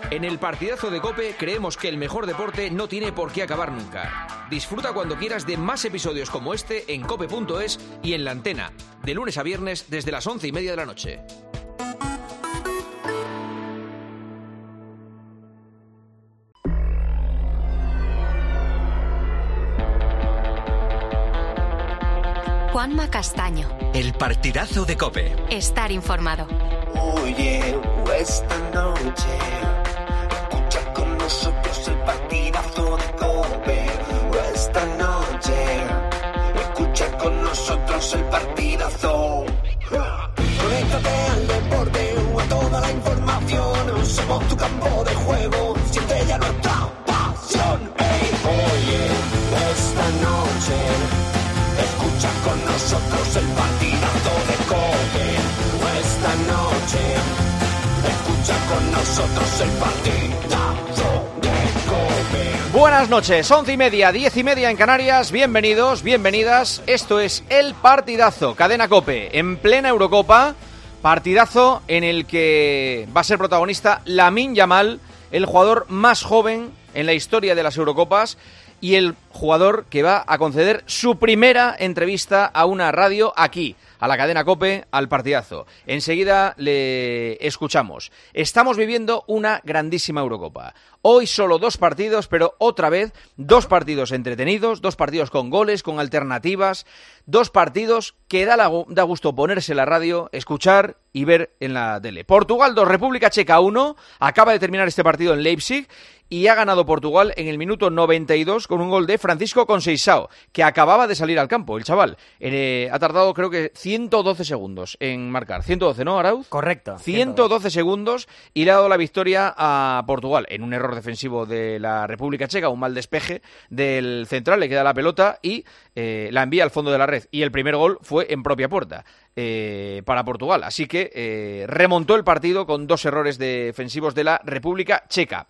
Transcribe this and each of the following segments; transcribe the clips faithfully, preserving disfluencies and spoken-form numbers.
En el partidazo de COPE creemos que el mejor deporte no tiene por qué acabar nunca. Disfruta cuando quieras de más episodios como este en cope punto es y en la antena, de lunes a viernes desde las once y media de la noche. Juanma Castaño. El partidazo de COPE. Estar informado. Oye, esta noche escucha con nosotros el partidazo de COPE. Esta noche escucha con nosotros el partidazo. Conéctate al deporte o a toda la información. Somos tu campo de juego. Siente ya nuestra pasión. Hey, oye, esta noche escucha con nosotros el partidazo de COPE. Esta noche escucha con nosotros el partidazo de COPE. Buenas noches, once y media, diez y media en Canarias. Bienvenidos, bienvenidas. Esto es el partidazo, cadena COPE, en plena Eurocopa. Partidazo en el que va a ser protagonista Lamine Yamal, el jugador más joven en la historia de las Eurocopas y el jugador que va a conceder su primera entrevista a una radio aquí, a la cadena COPE, al partidazo. Enseguida le escuchamos. Estamos viviendo una grandísima Eurocopa. Hoy solo dos partidos, pero otra vez dos partidos entretenidos, dos partidos con goles, con alternativas, dos partidos que da, la, da gusto ponerse en la radio, escuchar y ver en la tele. Portugal dos, República Checa uno. Acaba de terminar este partido en Leipzig y ha ganado Portugal en el minuto noventa y dos con un gol de Francisco Conceição, que acababa de salir al campo, el chaval. Eh, ha tardado creo que ciento doce segundos en marcar. ciento doce, ¿no, Arauz? Correcto. ciento doce segundos y le ha dado la victoria a Portugal en un error defensivo de la República Checa, un mal despeje del central, le queda la pelota y eh, la envía al fondo de la red. Y el primer gol fue en propia puerta eh, para Portugal. Así que eh, remontó el partido con dos errores defensivos de la República Checa.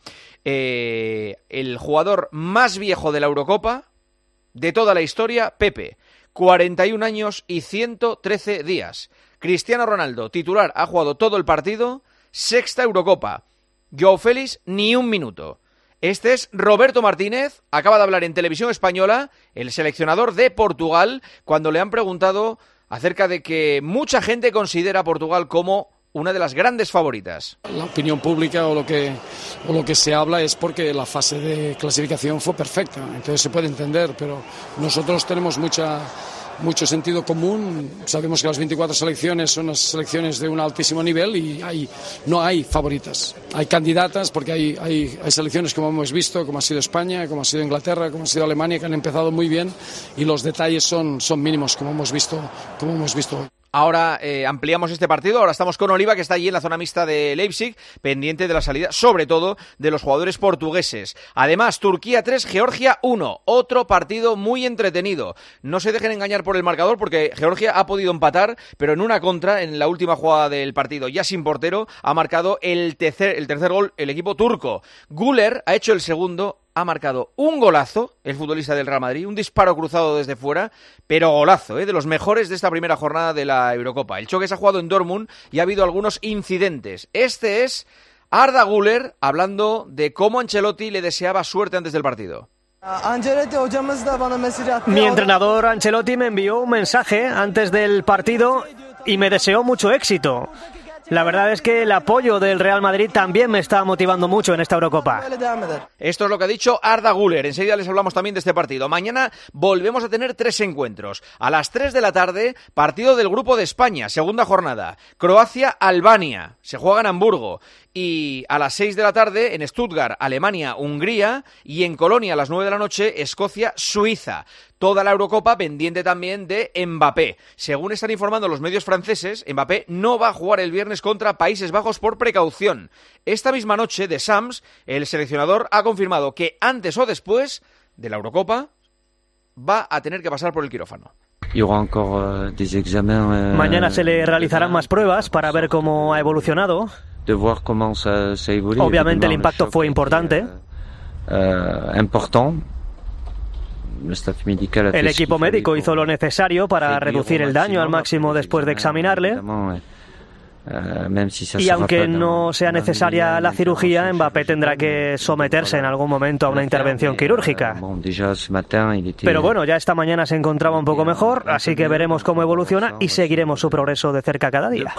Eh, el jugador más viejo de la Eurocopa de toda la historia, Pepe, cuarenta y un años y ciento trece días. Cristiano Ronaldo, titular, ha jugado todo el partido, sexta Eurocopa. Joao Félix, ni un minuto. Este es Roberto Martínez, acaba de hablar en Televisión Española, el seleccionador de Portugal, cuando le han preguntado acerca de que mucha gente considera a Portugal como una de las grandes favoritas. La opinión pública o lo que o lo que se habla es porque la fase de clasificación fue perfecta, entonces se puede entender, pero nosotros tenemos mucha mucho sentido común. Sabemos que las veinticuatro selecciones son las selecciones de un altísimo nivel y hay, no hay favoritas. Hay candidatas porque hay, hay, hay selecciones como hemos visto, como ha sido España, como ha sido Inglaterra, como ha sido Alemania, que han empezado muy bien y los detalles son, son mínimos, como hemos visto, como hemos visto hoy. Ahora eh, ampliamos este partido, ahora estamos con Oliva, que está allí en la zona mixta de Leipzig, pendiente de la salida, sobre todo, de los jugadores portugueses. Además, Turquía tres, Georgia uno, otro partido muy entretenido. No se dejen engañar por el marcador, porque Georgia ha podido empatar, pero en una contra, en la última jugada del partido, ya sin portero, ha marcado el tercer, el tercer gol el equipo turco. Güler ha hecho el segundo, ha marcado un golazo, el futbolista del Real Madrid, un disparo cruzado desde fuera, pero golazo, ¿eh? De los mejores de esta primera jornada de la Eurocopa. El choque se ha jugado en Dortmund y ha habido algunos incidentes. Este es Arda Güler hablando de cómo Ancelotti le deseaba suerte antes del partido. Mi entrenador Ancelotti me envió un mensaje antes del partido y me deseó mucho éxito. La verdad es que el apoyo del Real Madrid también me está motivando mucho en esta Eurocopa. Esto es lo que ha dicho Arda Güler. Enseguida les hablamos también de este partido. Mañana volvemos a tener tres encuentros. A las tres de la tarde, partido del Grupo de España, segunda jornada. Croacia-Albania, se juega en Hamburgo. Y a las seis de la tarde, en Stuttgart, Alemania-Hungría. Y en Colonia, a las nueve de la noche, Escocia-Suiza. Toda la Eurocopa pendiente también de Mbappé. Según están informando los medios franceses, Mbappé no va a jugar el viernes contra Países Bajos por precaución. Esta misma noche, de Sams, el seleccionador ha confirmado que antes o después de la Eurocopa va a tener que pasar por el quirófano. Mañana se le realizarán más pruebas para ver cómo ha evolucionado. Obviamente el impacto fue importante. El equipo médico hizo lo necesario para reducir el daño al máximo después de examinarle. Y aunque no sea necesaria la cirugía, Mbappé tendrá que someterse en algún momento a una intervención quirúrgica. Pero bueno, ya esta mañana se encontraba un poco mejor, así que veremos cómo evoluciona y seguiremos su progreso de cerca cada día.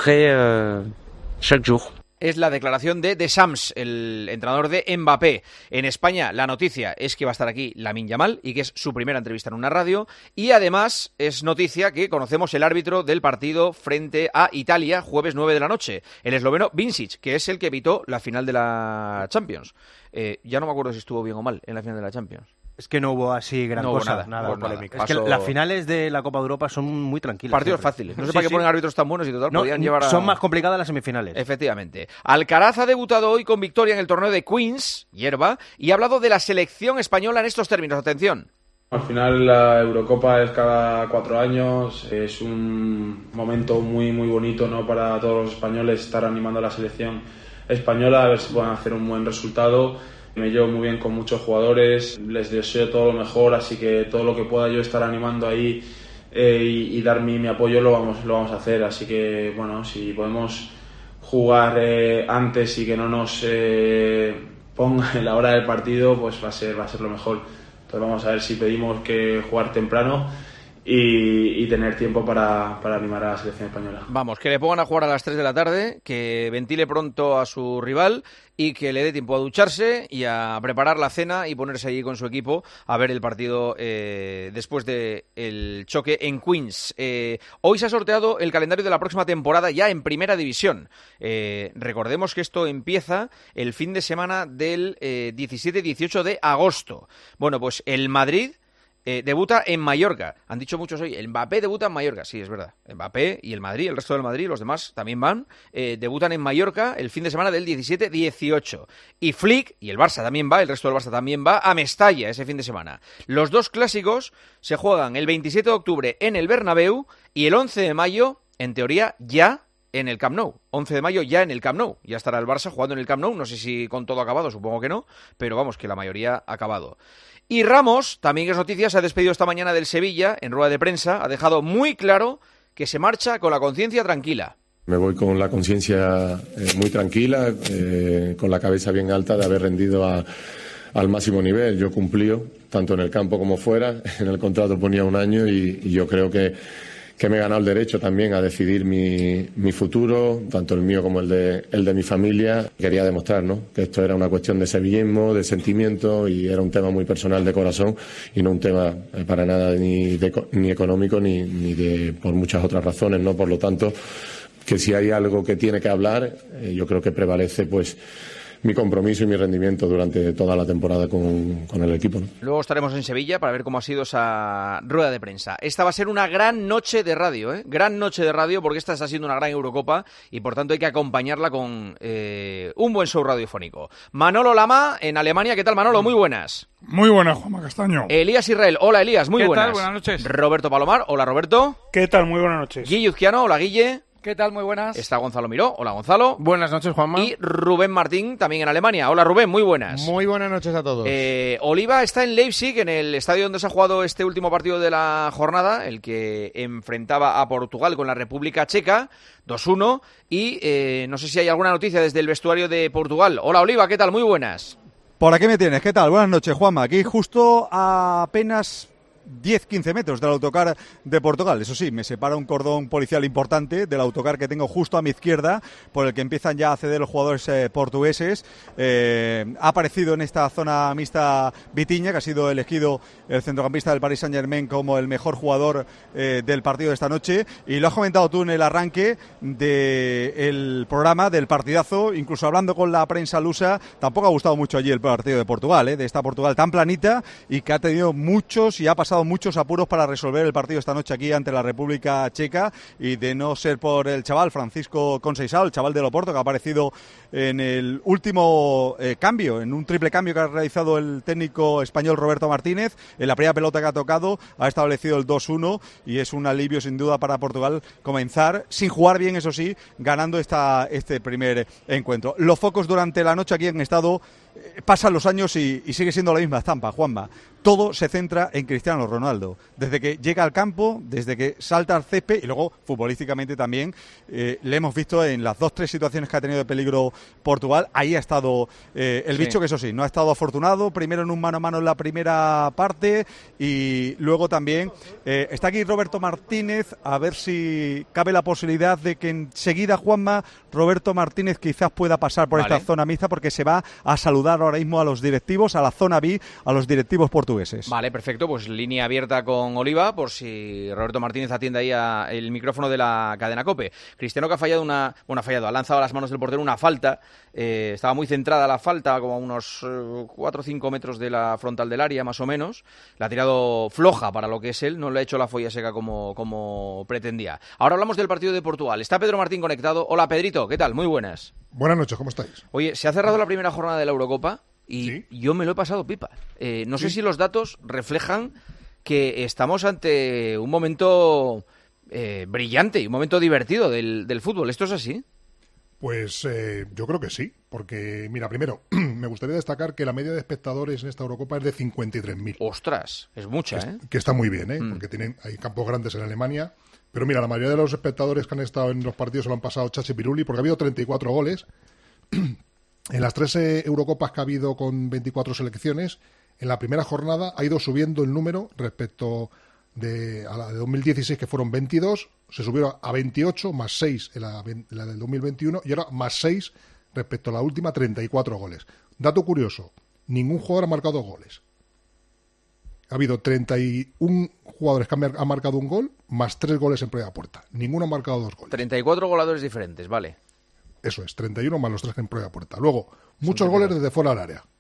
Es la declaración de Deschamps, el entrenador de Mbappé. En España la noticia es que va a estar aquí Lamine Yamal y que es su primera entrevista en una radio. Y además es noticia que conocemos el árbitro del partido frente a Italia, jueves nueve de la noche. El esloveno Vincic, que es el que evitó la final de la Champions. Eh, ya no me acuerdo si estuvo bien o mal en la final de la Champions. Es que no hubo así gran no hubo cosa, nada, nada, nada polémica. Paso... Es que las finales de la Copa de Europa son muy tranquilas. Partidos siempre. fáciles. No sé sí, para qué sí. ponen árbitros tan buenos y total no, podían llevar a... Son más complicadas las semifinales. Efectivamente. Alcaraz ha debutado hoy con victoria en el torneo de Queens, hierba, y ha hablado de la selección española en estos términos. Atención. Al final la Eurocopa es cada cuatro años, es un momento muy muy bonito, ¿no?, para todos los españoles estar animando a la selección española, a ver si pueden hacer un buen resultado. Me llevo muy bien con muchos jugadores, les deseo todo lo mejor, así que todo lo que pueda yo estar animando ahí eh, y, y dar mi, mi apoyo lo vamos, lo vamos a hacer. Así que bueno, si podemos jugar eh, antes y que no nos eh, ponga en la hora del partido, pues va a ser, va a ser lo mejor. Entonces vamos a ver si pedimos que jugar temprano y, y tener tiempo para, para animar a la selección española. Vamos, que le pongan a jugar a las tres de la tarde, que ventile pronto a su rival y que le dé tiempo a ducharse y a preparar la cena y ponerse allí con su equipo a ver el partido eh, después del choque en Queens. Eh, hoy se ha sorteado el calendario de la próxima temporada ya en Primera División. Eh, recordemos que esto empieza el fin de semana del eh, diecisiete dieciocho de agosto. Bueno, pues el Madrid... Eh, debuta en Mallorca. Han dicho muchos hoy, el Mbappé debuta en Mallorca. Sí, es verdad. Mbappé y el Madrid, el resto del Madrid, los demás también van. Eh, debutan en Mallorca el fin de semana del diecisiete dieciocho. Y Flick, y el Barça también va, el resto del Barça también va, a Mestalla ese fin de semana. Los dos clásicos se juegan el veintisiete de octubre en el Bernabéu y el once de mayo, en teoría, ya en el Camp Nou. once de mayo ya en el Camp Nou. Ya estará el Barça jugando en el Camp Nou. No sé si con todo acabado, supongo que no. Pero vamos, que la mayoría ha acabado. Y Ramos, también es noticia, se ha despedido esta mañana del Sevilla en rueda de prensa. Ha dejado muy claro que se marcha con la conciencia tranquila. Me voy con la conciencia eh, muy tranquila, eh, con la cabeza bien alta de haber rendido a, al máximo nivel. Yo cumplí, tanto en el campo como fuera. En el contrato ponía un año y, y yo creo que, que me he ganado el derecho también a decidir mi, mi futuro, tanto el mío como el de, el de mi familia. Quería demostrar, ¿no?, que esto era una cuestión de sevillismo, de sentimiento, y era un tema muy personal, de corazón, y no un tema eh, para nada ni, de, ni económico ni, ni de por muchas otras razones, ¿no? Por lo tanto, que si hay algo que tiene que hablar, eh, yo creo que prevalece pues mi compromiso y mi rendimiento durante toda la temporada con, con el equipo, ¿no? Luego estaremos en Sevilla para ver cómo ha sido esa rueda de prensa. Esta va a ser una gran noche de radio, ¿eh? Gran noche de radio, porque esta está siendo una gran Eurocopa y por tanto hay que acompañarla con eh, un buen show radiofónico. Manolo Lama en Alemania. ¿Qué tal, Manolo? Muy buenas. Muy buenas, Juanma Castaño. Elías Israel. Hola, Elías. Muy ¿Qué buenas. tal? Buenas noches. Roberto Palomar. Hola, Roberto. ¿Qué tal? Muy buenas noches. Guille Uzquiano. Hola, Guille. ¿Qué tal? Muy buenas. Está Gonzalo Miró. Hola, Gonzalo. Buenas noches, Juanma. Y Rubén Martín, también en Alemania. Hola, Rubén. Muy buenas. Muy buenas noches a todos. Eh, Oliva está en Leipzig, en el estadio donde se ha jugado este último partido de la jornada, el que enfrentaba a Portugal con la República Checa, dos uno. Y eh, no sé si hay alguna noticia desde el vestuario de Portugal. Hola, Oliva. ¿Qué tal? Muy buenas. Por aquí me tienes. ¿Qué tal? Buenas noches, Juanma. Aquí justo a apenas diez a quince metros del autocar de Portugal. Eso sí, me separa un cordón policial importante del autocar que tengo justo a mi izquierda, por el que empiezan ya a acceder los jugadores eh, portugueses. Eh, ha aparecido en esta zona mixta Vitinha, que ha sido elegido el centrocampista del Paris Saint-Germain como el mejor jugador eh, del partido de esta noche, y lo has comentado tú en el arranque del programa, del partidazo, incluso hablando con la prensa lusa. Tampoco ha gustado mucho allí el partido de Portugal, eh, de esta Portugal tan planita y que ha tenido muchos y ha pasado muchos apuros para resolver el partido esta noche aquí ante la República Checa, y de no ser por el chaval Francisco Conceição, el chaval del Oporto, que ha aparecido en el último eh, cambio, en un triple cambio que ha realizado el técnico español Roberto Martínez, en la primera pelota que ha tocado ha establecido el dos uno, y es un alivio sin duda para Portugal comenzar, sin jugar bien eso sí, ganando esta, este primer encuentro. Los focos durante la noche aquí han estado eh, pasan los años y, y sigue siendo la misma estampa, Juanma. Todo se centra en Cristiano Ronaldo. Desde que llega al campo, desde que salta al césped y luego futbolísticamente también eh, le hemos visto en las dos, tres situaciones que ha tenido de peligro Portugal. Ahí ha estado eh, el sí. bicho, que eso sí, no ha estado afortunado. Primero en un mano a mano en la primera parte y luego también eh, está aquí Roberto Martínez, a ver si cabe la posibilidad de que enseguida, Juanma, Roberto Martínez quizás pueda pasar por vale. esta zona mixta, porque se va a saludar ahora mismo a los directivos, a la zona B, a los directivos portugueses. Vale, perfecto, pues línea abierta con Oliva, por si Roberto Martínez atiende ahí a el micrófono de la cadena COPE. Cristiano, que ha fallado una, bueno, ha fallado, ha lanzado a las manos del portero una falta, eh, estaba muy centrada la falta, como a unos eh, cuatro o cinco metros de la frontal del área, más o menos. La ha tirado floja para lo que es él, no le ha hecho la folla seca como, como pretendía. Ahora hablamos del partido de Portugal. Está Pedro Martín conectado. Hola, Pedrito, ¿qué tal? Muy buenas. Buenas noches, ¿cómo estáis? Oye, se ha cerrado la primera jornada de la Eurocopa. Y ¿sí? yo me lo he pasado pipa. Eh, no ¿Sí? sé si los datos reflejan que estamos ante un momento eh, brillante y un momento divertido del, del fútbol. ¿Esto es así? Pues eh, yo creo que sí, porque, mira, primero, me gustaría destacar que la media de espectadores en esta Eurocopa es de cincuenta y tres mil. ¡Ostras! Es mucha, que, ¿eh? Que está muy bien, ¿eh? Mm. Porque tienen, hay campos grandes en Alemania. Pero mira, la mayoría de los espectadores que han estado en los partidos se lo han pasado chachi piruli, porque ha habido treinta y cuatro goles. En las tres eh, Eurocopas que ha habido con veinticuatro selecciones, en la primera jornada ha ido subiendo el número respecto de, a la de dos mil dieciséis, que fueron veintidós, se subieron a veintiocho, más seis en la, en la del dos mil veintiuno, y ahora más seis respecto a la última, treinta y cuatro goles. Dato curioso, ningún jugador ha marcado goles. Ha habido treinta y uno jugadores que han, han marcado un gol, más tres goles en propia puerta. Ninguno ha marcado dos goles. treinta y cuatro goleadores diferentes, vale. Eso es, treinta y uno más los tres en propia puerta. Luego, muchos goles desde fuera del área.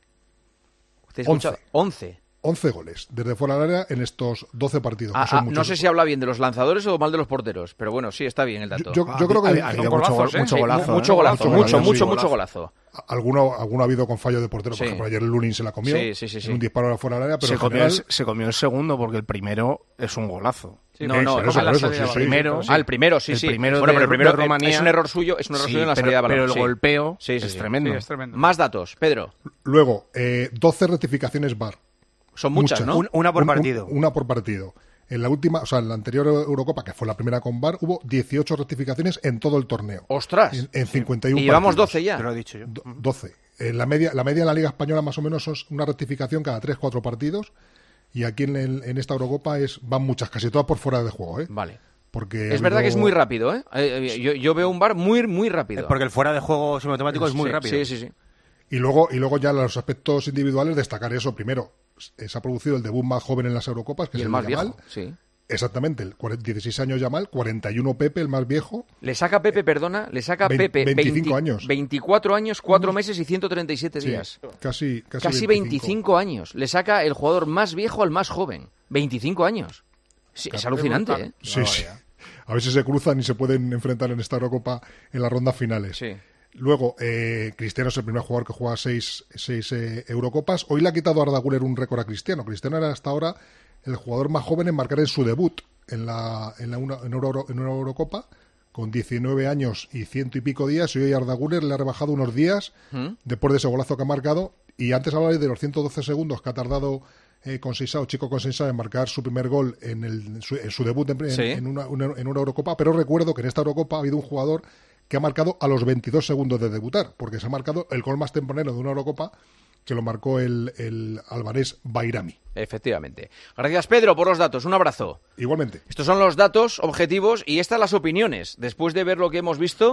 once. once. once goles desde fuera del área en estos doce partidos. Ah, ah, no sé si habla bien de los lanzadores o mal de los porteros, pero bueno, sí, está bien el dato. Yo, yo, yo creo que... Ha habido mucho golazo, mucho golazo, mucho golazo, mucho, mucho, mucho golazo. Alguno, alguno ha habido con fallo de portero, por sí. ejemplo, ayer el Lunin se la comió, sí, sí, sí, sí. en un disparo fuera del área, pero se, en comió general... el, se comió el segundo porque el primero es un golazo. Sí, no, no, eso, no, eso, eso, sí, el sí, primero, sí. Ah, el primero, sí, el sí. Primero bueno, de, pero el primero de Rumanía, es un error suyo, es un error sí, suyo en la pero, salida de balón. Pero el sí. golpeo sí, sí, es, sí. tremendo. Sí, es tremendo. Más datos, Pedro. Luego, eh, doce rectificaciones V A R. Son muchas, muchas. ¿no? Un, una por un, partido. Un, una por partido. En la última, o sea, en la anterior Eurocopa, que fue la primera con V A R, hubo dieciocho rectificaciones en todo el torneo. ¡Ostras! En, en cincuenta y uno y llevamos partidos. doce ya. Te lo he dicho yo. Do, doce. En la media, la media en la Liga Española más o menos es una rectificación cada tres cuatro partidos. Y aquí en, el, en esta Eurocopa es, van muchas, casi todas por fuera de juego, ¿eh? Vale. Porque es habido... verdad que es muy rápido, ¿eh? eh yo, yo veo un V A R muy, muy rápido. Porque el fuera de juego semiautomático es, es muy sí, rápido. Sí, sí, sí. Y luego, y luego ya los aspectos individuales, destacar eso. Primero, se ha producido el debut más joven en las Eurocopas, que y es el, el más Yamal. Viejo, sí. Exactamente, el dieciséis años Yamal, cuarenta y uno Pepe, el más viejo. Le saca Pepe, perdona, le saca veinte, Pepe veinticinco veinte, años. veinticuatro años, cuatro meses y ciento treinta y siete sí, días. Casi, casi, casi veinticinco. veinticinco años. Le saca el jugador más viejo al más joven. veinticinco años. Sí, es alucinante, ¿eh? Sí, sí. A ver si se cruzan y se pueden enfrentar en esta Eurocopa en las rondas finales. Sí. Luego, eh, Cristiano es el primer jugador que juega seis, seis eh, Eurocopas. Hoy le ha quitado a Arda Güler un récord a Cristiano. Cristiano era hasta ahora el jugador más joven en marcar en su debut en la en, la una, en, Euro, en una Eurocopa, con diecinueve años y ciento y pico días. Y hoy Arda Güler le ha rebajado unos días ¿Mm? después de ese golazo que ha marcado. Y antes hablaba de los ciento doce segundos que ha tardado eh, con Seisao, Chico con Seisao, en marcar su primer gol en, el, en, su, en su debut en, ¿sí? en, una, una, en una Eurocopa. Pero recuerdo que en esta Eurocopa ha habido un jugador que ha marcado a los veintidós segundos de debutar, porque se ha marcado el gol más tempranero de una Eurocopa, que lo marcó el, el albanés Bayrami. Efectivamente. Gracias, Pedro, por los datos. Un abrazo. Igualmente. Estos son los datos objetivos y estas las opiniones. Después de ver lo que hemos visto,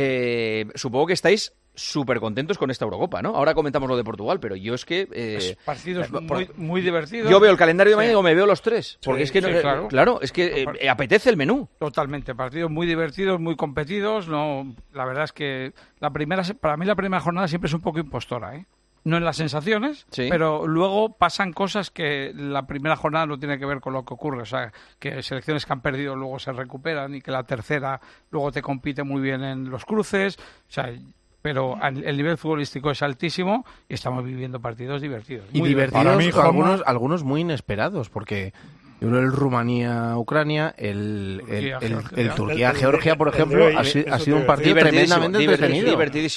eh, supongo que estáis súper contentos con esta Eurocopa, ¿no? Ahora comentamos lo de Portugal, pero yo es que... Eh, es partidos eh, muy, muy divertidos. Yo veo el calendario de mañana sí. y digo, me veo los tres. Porque sí, es que, sí, no, claro. claro, es que eh, apetece el menú. Totalmente. Partidos muy divertidos, muy competidos. No, la verdad es que la primera, para mí la primera jornada siempre es un poco impostora, ¿eh? No en las sensaciones, sí. pero luego pasan cosas que la primera jornada no tiene que ver con lo que ocurre. O sea, que selecciones que han perdido luego se recuperan y que la tercera luego te compite muy bien en los cruces. O sea, pero el nivel futbolístico es altísimo y estamos viviendo partidos divertidos. Y muy divertidos, Para mí, algunos, algunos muy inesperados, porque... Yo creo el Rumanía-Ucrania, el, el, el, el Turquía-Georgia, por ejemplo, ha, si, ha sido un partido tremendamente entretenido. Divertidísimo.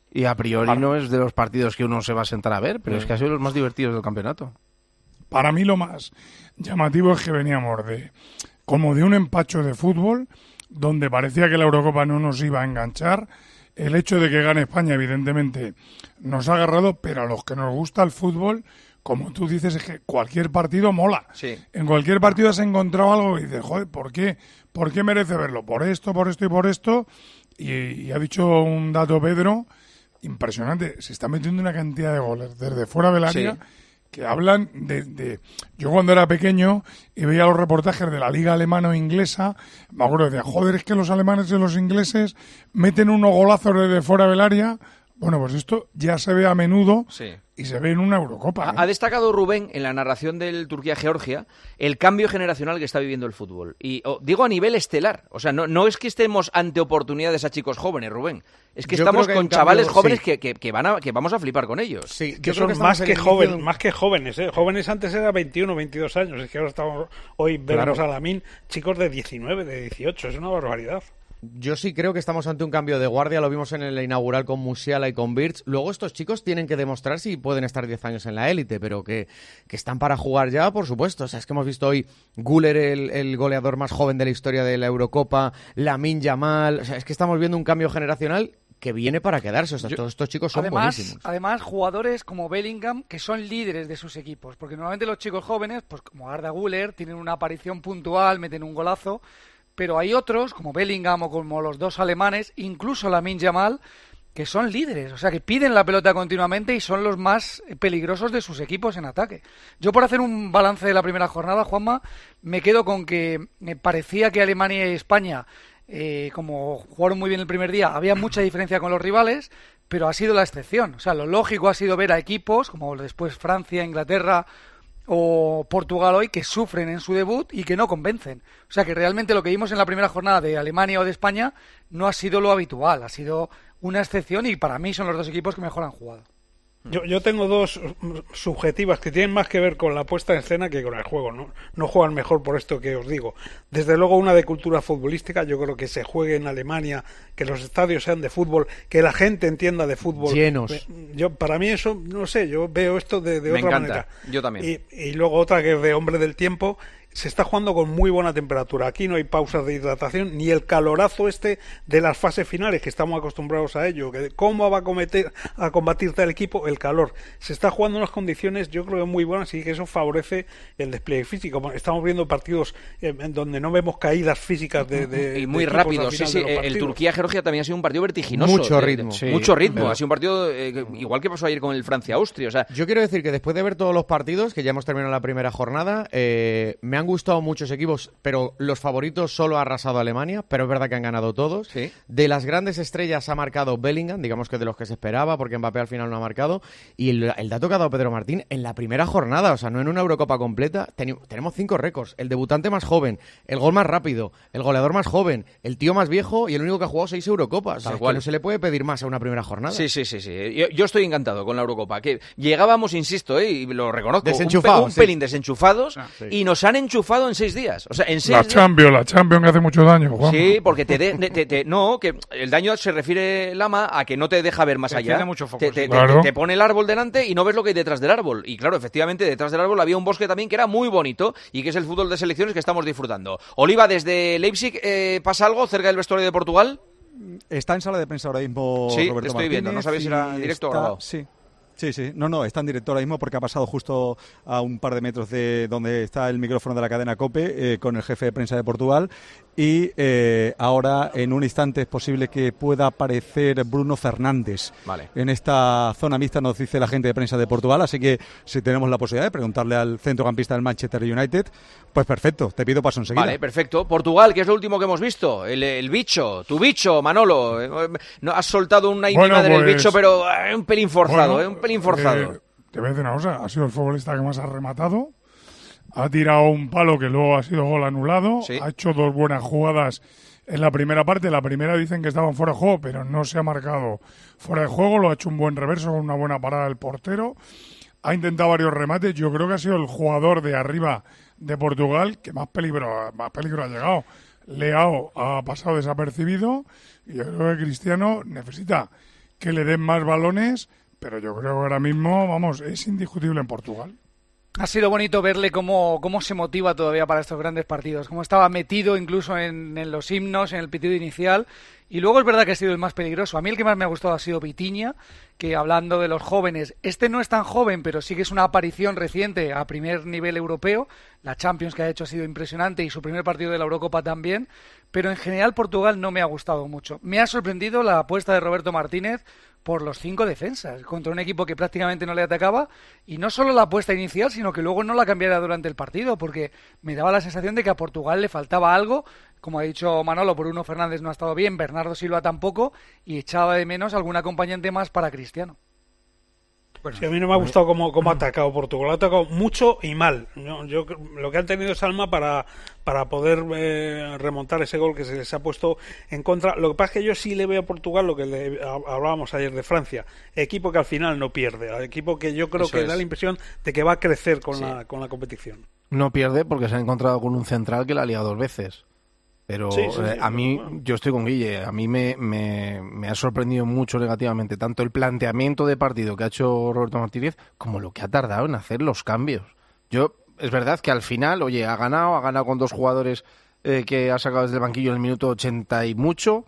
Y a priori Para... no es de los partidos que uno se va a sentar a ver, pero sí. es que ha sido los más divertidos del campeonato. Para mí lo más llamativo es que veníamos de como de un empacho de fútbol donde parecía que la Eurocopa no nos iba a enganchar. El hecho de que gane España, evidentemente, nos ha agarrado, pero a los que nos gusta el fútbol, como tú dices, es que cualquier partido mola. Sí. En cualquier partido has encontrado algo y dices, joder, ¿por qué? ¿Por qué merece verlo? Por esto, por esto y por esto. Y, y ha dicho un dato Pedro impresionante. Se está metiendo una cantidad de goles desde fuera del área. Sí. Que hablan de, de... Yo cuando era pequeño y veía los reportajes de la liga alemana o inglesa, me acuerdo de, joder, es que los alemanes y los ingleses meten unos golazos desde fuera del área. Bueno, pues esto ya se ve a menudo sí. y se ve en una Eurocopa. ¿eh? Ha destacado Rubén en la narración del Turquía-Georgia el cambio generacional que está viviendo el fútbol. Y oh, digo a nivel estelar. O sea, no, no es que estemos ante oportunidades a chicos jóvenes, Rubén. Es que yo estamos que con cambio, chavales jóvenes sí. que, que, que, van a, que vamos a flipar con ellos. Sí, que son que más que jóvenes, un... más que jóvenes, ¿eh? Jóvenes antes era veintiuno, veintidós años. Es que ahora estamos, hoy vemos claro. a Lamine, chicos de diecinueve, de dieciocho. Es una barbaridad. Yo sí creo que estamos ante un cambio de guardia, lo vimos en el inaugural con Musiala y con Birch. Luego estos chicos tienen que demostrar si pueden estar diez años en la élite, pero que, que están para jugar ya, por supuesto. O sea, es que hemos visto hoy Güler, el, el goleador más joven de la historia de la Eurocopa, Lamine Yamal. O sea, es que estamos viendo un cambio generacional que viene para quedarse. O sea, todos estos chicos son además, buenísimos. Además, jugadores como Bellingham, que son líderes de sus equipos, porque normalmente los chicos jóvenes, pues como Arda Güler, tienen una aparición puntual, meten un golazo, pero hay otros, como Bellingham o como los dos alemanes, incluso Lamine Yamal, que son líderes, o sea, que piden la pelota continuamente y son los más peligrosos de sus equipos en ataque. Yo, por hacer un balance de la primera jornada, Juanma, me quedo con que me parecía que Alemania y España, eh, como jugaron muy bien el primer día, había mucha diferencia con los rivales, pero ha sido la excepción. O sea, lo lógico ha sido ver a equipos, como después Francia, Inglaterra o Portugal hoy, que sufren en su debut y que no convencen. O sea que realmente lo que vimos en la primera jornada de Alemania o de España no ha sido lo habitual, ha sido una excepción y para mí son los dos equipos que mejor han jugado. Yo, yo tengo dos subjetivas que tienen más que ver con la puesta en escena que con el juego, ¿no? No juegan mejor por esto que os digo. Desde luego una de cultura futbolística, yo creo que se juegue en Alemania, que los estadios sean de fútbol, que la gente entienda de fútbol. Llenos. Yo, para mí eso, no sé, yo veo esto de, de Me otra encanta. manera. Yo también. Y, y luego otra que es de hombre del tiempo. Se está jugando con muy buena temperatura. Aquí no hay pausas de hidratación ni el calorazo este de las fases finales que estamos acostumbrados a ello. Que ¿Cómo va a, cometer, a combatirte el equipo? El calor. Se está jugando en unas condiciones, yo creo que muy buenas y que eso favorece el despliegue físico. Estamos viendo partidos en donde no vemos caídas físicas de, de y muy de rápido. Sí, sí. El Turquía-Georgia también ha sido un partido vertiginoso. Mucho ritmo. Sí. Mucho ritmo. Pero... Ha sido un partido eh, igual que pasó ayer con el Francia-Austria. O sea, yo quiero decir que después de ver todos los partidos, que ya hemos terminado la primera jornada, eh, me han gustado muchos equipos, pero los favoritos solo ha arrasado Alemania, pero es verdad que han ganado todos. ¿Sí? De las grandes estrellas ha marcado Bellingham, digamos que de los que se esperaba, porque Mbappé al final no ha marcado. Y el, el dato que ha dado Pedro Martín, en la primera jornada, o sea, no en una Eurocopa completa, ten, tenemos cinco récords. El debutante más joven, el gol más rápido, el goleador más joven, el tío más viejo y el único que ha jugado seis Eurocopas. O sea, que no se le puede pedir más a una primera jornada. Sí, sí, sí. sí. Yo, yo estoy encantado con la Eurocopa. Que llegábamos, insisto, eh, y lo reconozco, desenchufados, un, pe un sí. pelín desenchufados ah, sí. y nos han enchufado en seis días. O sea, en seis la días. Champions, la Champions que hace mucho daño, Juan. Sí, porque te, de, te, te no, que el daño se refiere, Lama, a que no te deja ver más te allá. Mucho foco, te, te, sí. claro. te, te pone el árbol delante y no ves lo que hay detrás del árbol. Y claro, efectivamente, detrás del árbol había un bosque también que era muy bonito y que es el fútbol de selecciones que estamos disfrutando. Oliva, desde Leipzig, eh, ¿pasa algo cerca del vestuario de Portugal? Está en sala de prensa ahora mismo sí, Roberto estoy Martínez, viendo, no sabía si era en directo está, o grabado. Sí. Sí, sí, no, no, está en directo ahora mismo porque ha pasado justo a un par de metros de donde está el micrófono de la cadena COPE eh, con el jefe de prensa de Portugal y eh, ahora en un instante es posible que pueda aparecer Bruno Fernández vale. en esta zona mixta, nos dice la gente de prensa de Portugal, así que si tenemos la posibilidad de preguntarle al centrocampista del Manchester United, pues perfecto, te pido paso enseguida. Vale, perfecto. Portugal, que es lo último que hemos visto, el, el bicho, tu bicho, Manolo, no has soltado una bueno, madre pues, del bicho, pero eh, un pelín forzado, bueno, eh, un pelín forzado. Eh, te voy a decir una cosa, ha sido el futbolista que más ha rematado, ha tirado un palo que luego ha sido gol anulado, sí. ha hecho dos buenas jugadas en la primera parte. La primera dicen que estaban fuera de juego, pero no se ha marcado fuera de juego, lo ha hecho un buen reverso con una buena parada del portero, ha intentado varios remates. Yo creo que ha sido el jugador de arriba de Portugal que más peligro, más peligro ha llegado. Leao ha pasado desapercibido y yo creo que Cristiano necesita que le den más balones, pero yo creo que ahora mismo, vamos, es indiscutible en Portugal. Ha sido bonito verle cómo, cómo se motiva todavía para estos grandes partidos, cómo estaba metido incluso en, en los himnos, en el pitido inicial, y luego es verdad que ha sido el más peligroso. A mí el que más me ha gustado ha sido Vitinha, que hablando de los jóvenes, este no es tan joven, pero sí que es una aparición reciente a primer nivel europeo. La Champions que ha hecho ha sido impresionante y su primer partido de la Eurocopa también, pero en general Portugal no me ha gustado mucho. Me ha sorprendido la apuesta de Roberto Martínez por los cinco defensas, contra un equipo que prácticamente no le atacaba, y no solo la apuesta inicial, sino que luego no la cambiara durante el partido, porque me daba la sensación de que a Portugal le faltaba algo. Como ha dicho Manolo, Bruno Fernández no ha estado bien, Bernardo Silva tampoco, y echaba de menos algún acompañante más para Cristiano. Sí, a mí no me ha gustado cómo, cómo ha atacado Portugal. Ha atacado mucho y mal. Yo, yo lo que han tenido es alma para, para poder eh, remontar ese gol que se les ha puesto en contra. Lo que pasa es que yo sí le veo a Portugal lo que le hablábamos ayer de Francia. Equipo que al final no pierde. Equipo que yo creo Eso que es. da la impresión de que va a crecer con, sí. la, con la competición. No pierde porque se ha encontrado con un central que la ha liado dos veces. Pero sí, sí, sí, eh, a mí, bueno. yo estoy con Guille, a mí me, me, me ha sorprendido mucho negativamente tanto el planteamiento de partido que ha hecho Roberto Martínez como lo que ha tardado en hacer los cambios. Yo, es verdad que al final, oye, ha ganado, ha ganado con dos jugadores eh, que ha sacado desde el banquillo en el minuto ochenta y mucho,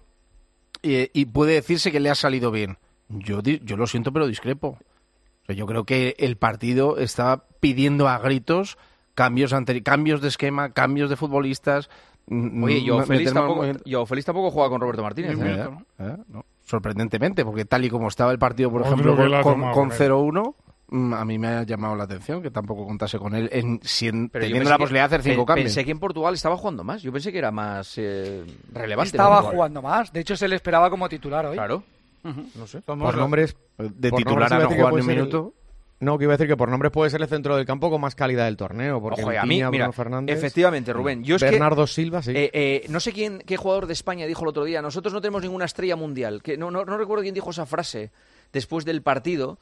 y, y puede decirse que le ha salido bien. Yo, yo lo siento, pero discrepo. O sea, yo creo que el partido está pidiendo a gritos cambios, anteri- cambios de esquema, cambios de futbolistas. Oye, yo Félix tampoco, yo Félix tampoco juega con Roberto Martínez. ¿eh? ¿Eh? ¿Eh? No. Sorprendentemente, porque tal y como estaba el partido, por ejemplo, con, con, con cero uno, a mí me ha llamado la atención que tampoco contase con él, en, en, teniendo la posibilidad de hacer cinco pe- cambios. Pensé que en Portugal estaba jugando más. Yo pensé que era más eh, relevante. Estaba jugando más. De hecho, se le esperaba como titular hoy. Claro. Uh-huh. No sé. Por los... nombres... De por titular a no jugar ni un minuto... No, que iba a decir que por nombres puede ser el centro del campo con más calidad del torneo. Porque Ojo, Vitinha, a mí, Bruno mira, Fernández, efectivamente, Rubén. Yo es Bernardo que, Silva, sí. Eh, eh, no sé quién, qué jugador de España dijo el otro día, nosotros no tenemos ninguna estrella mundial. Que no, no, no recuerdo quién dijo esa frase después del partido.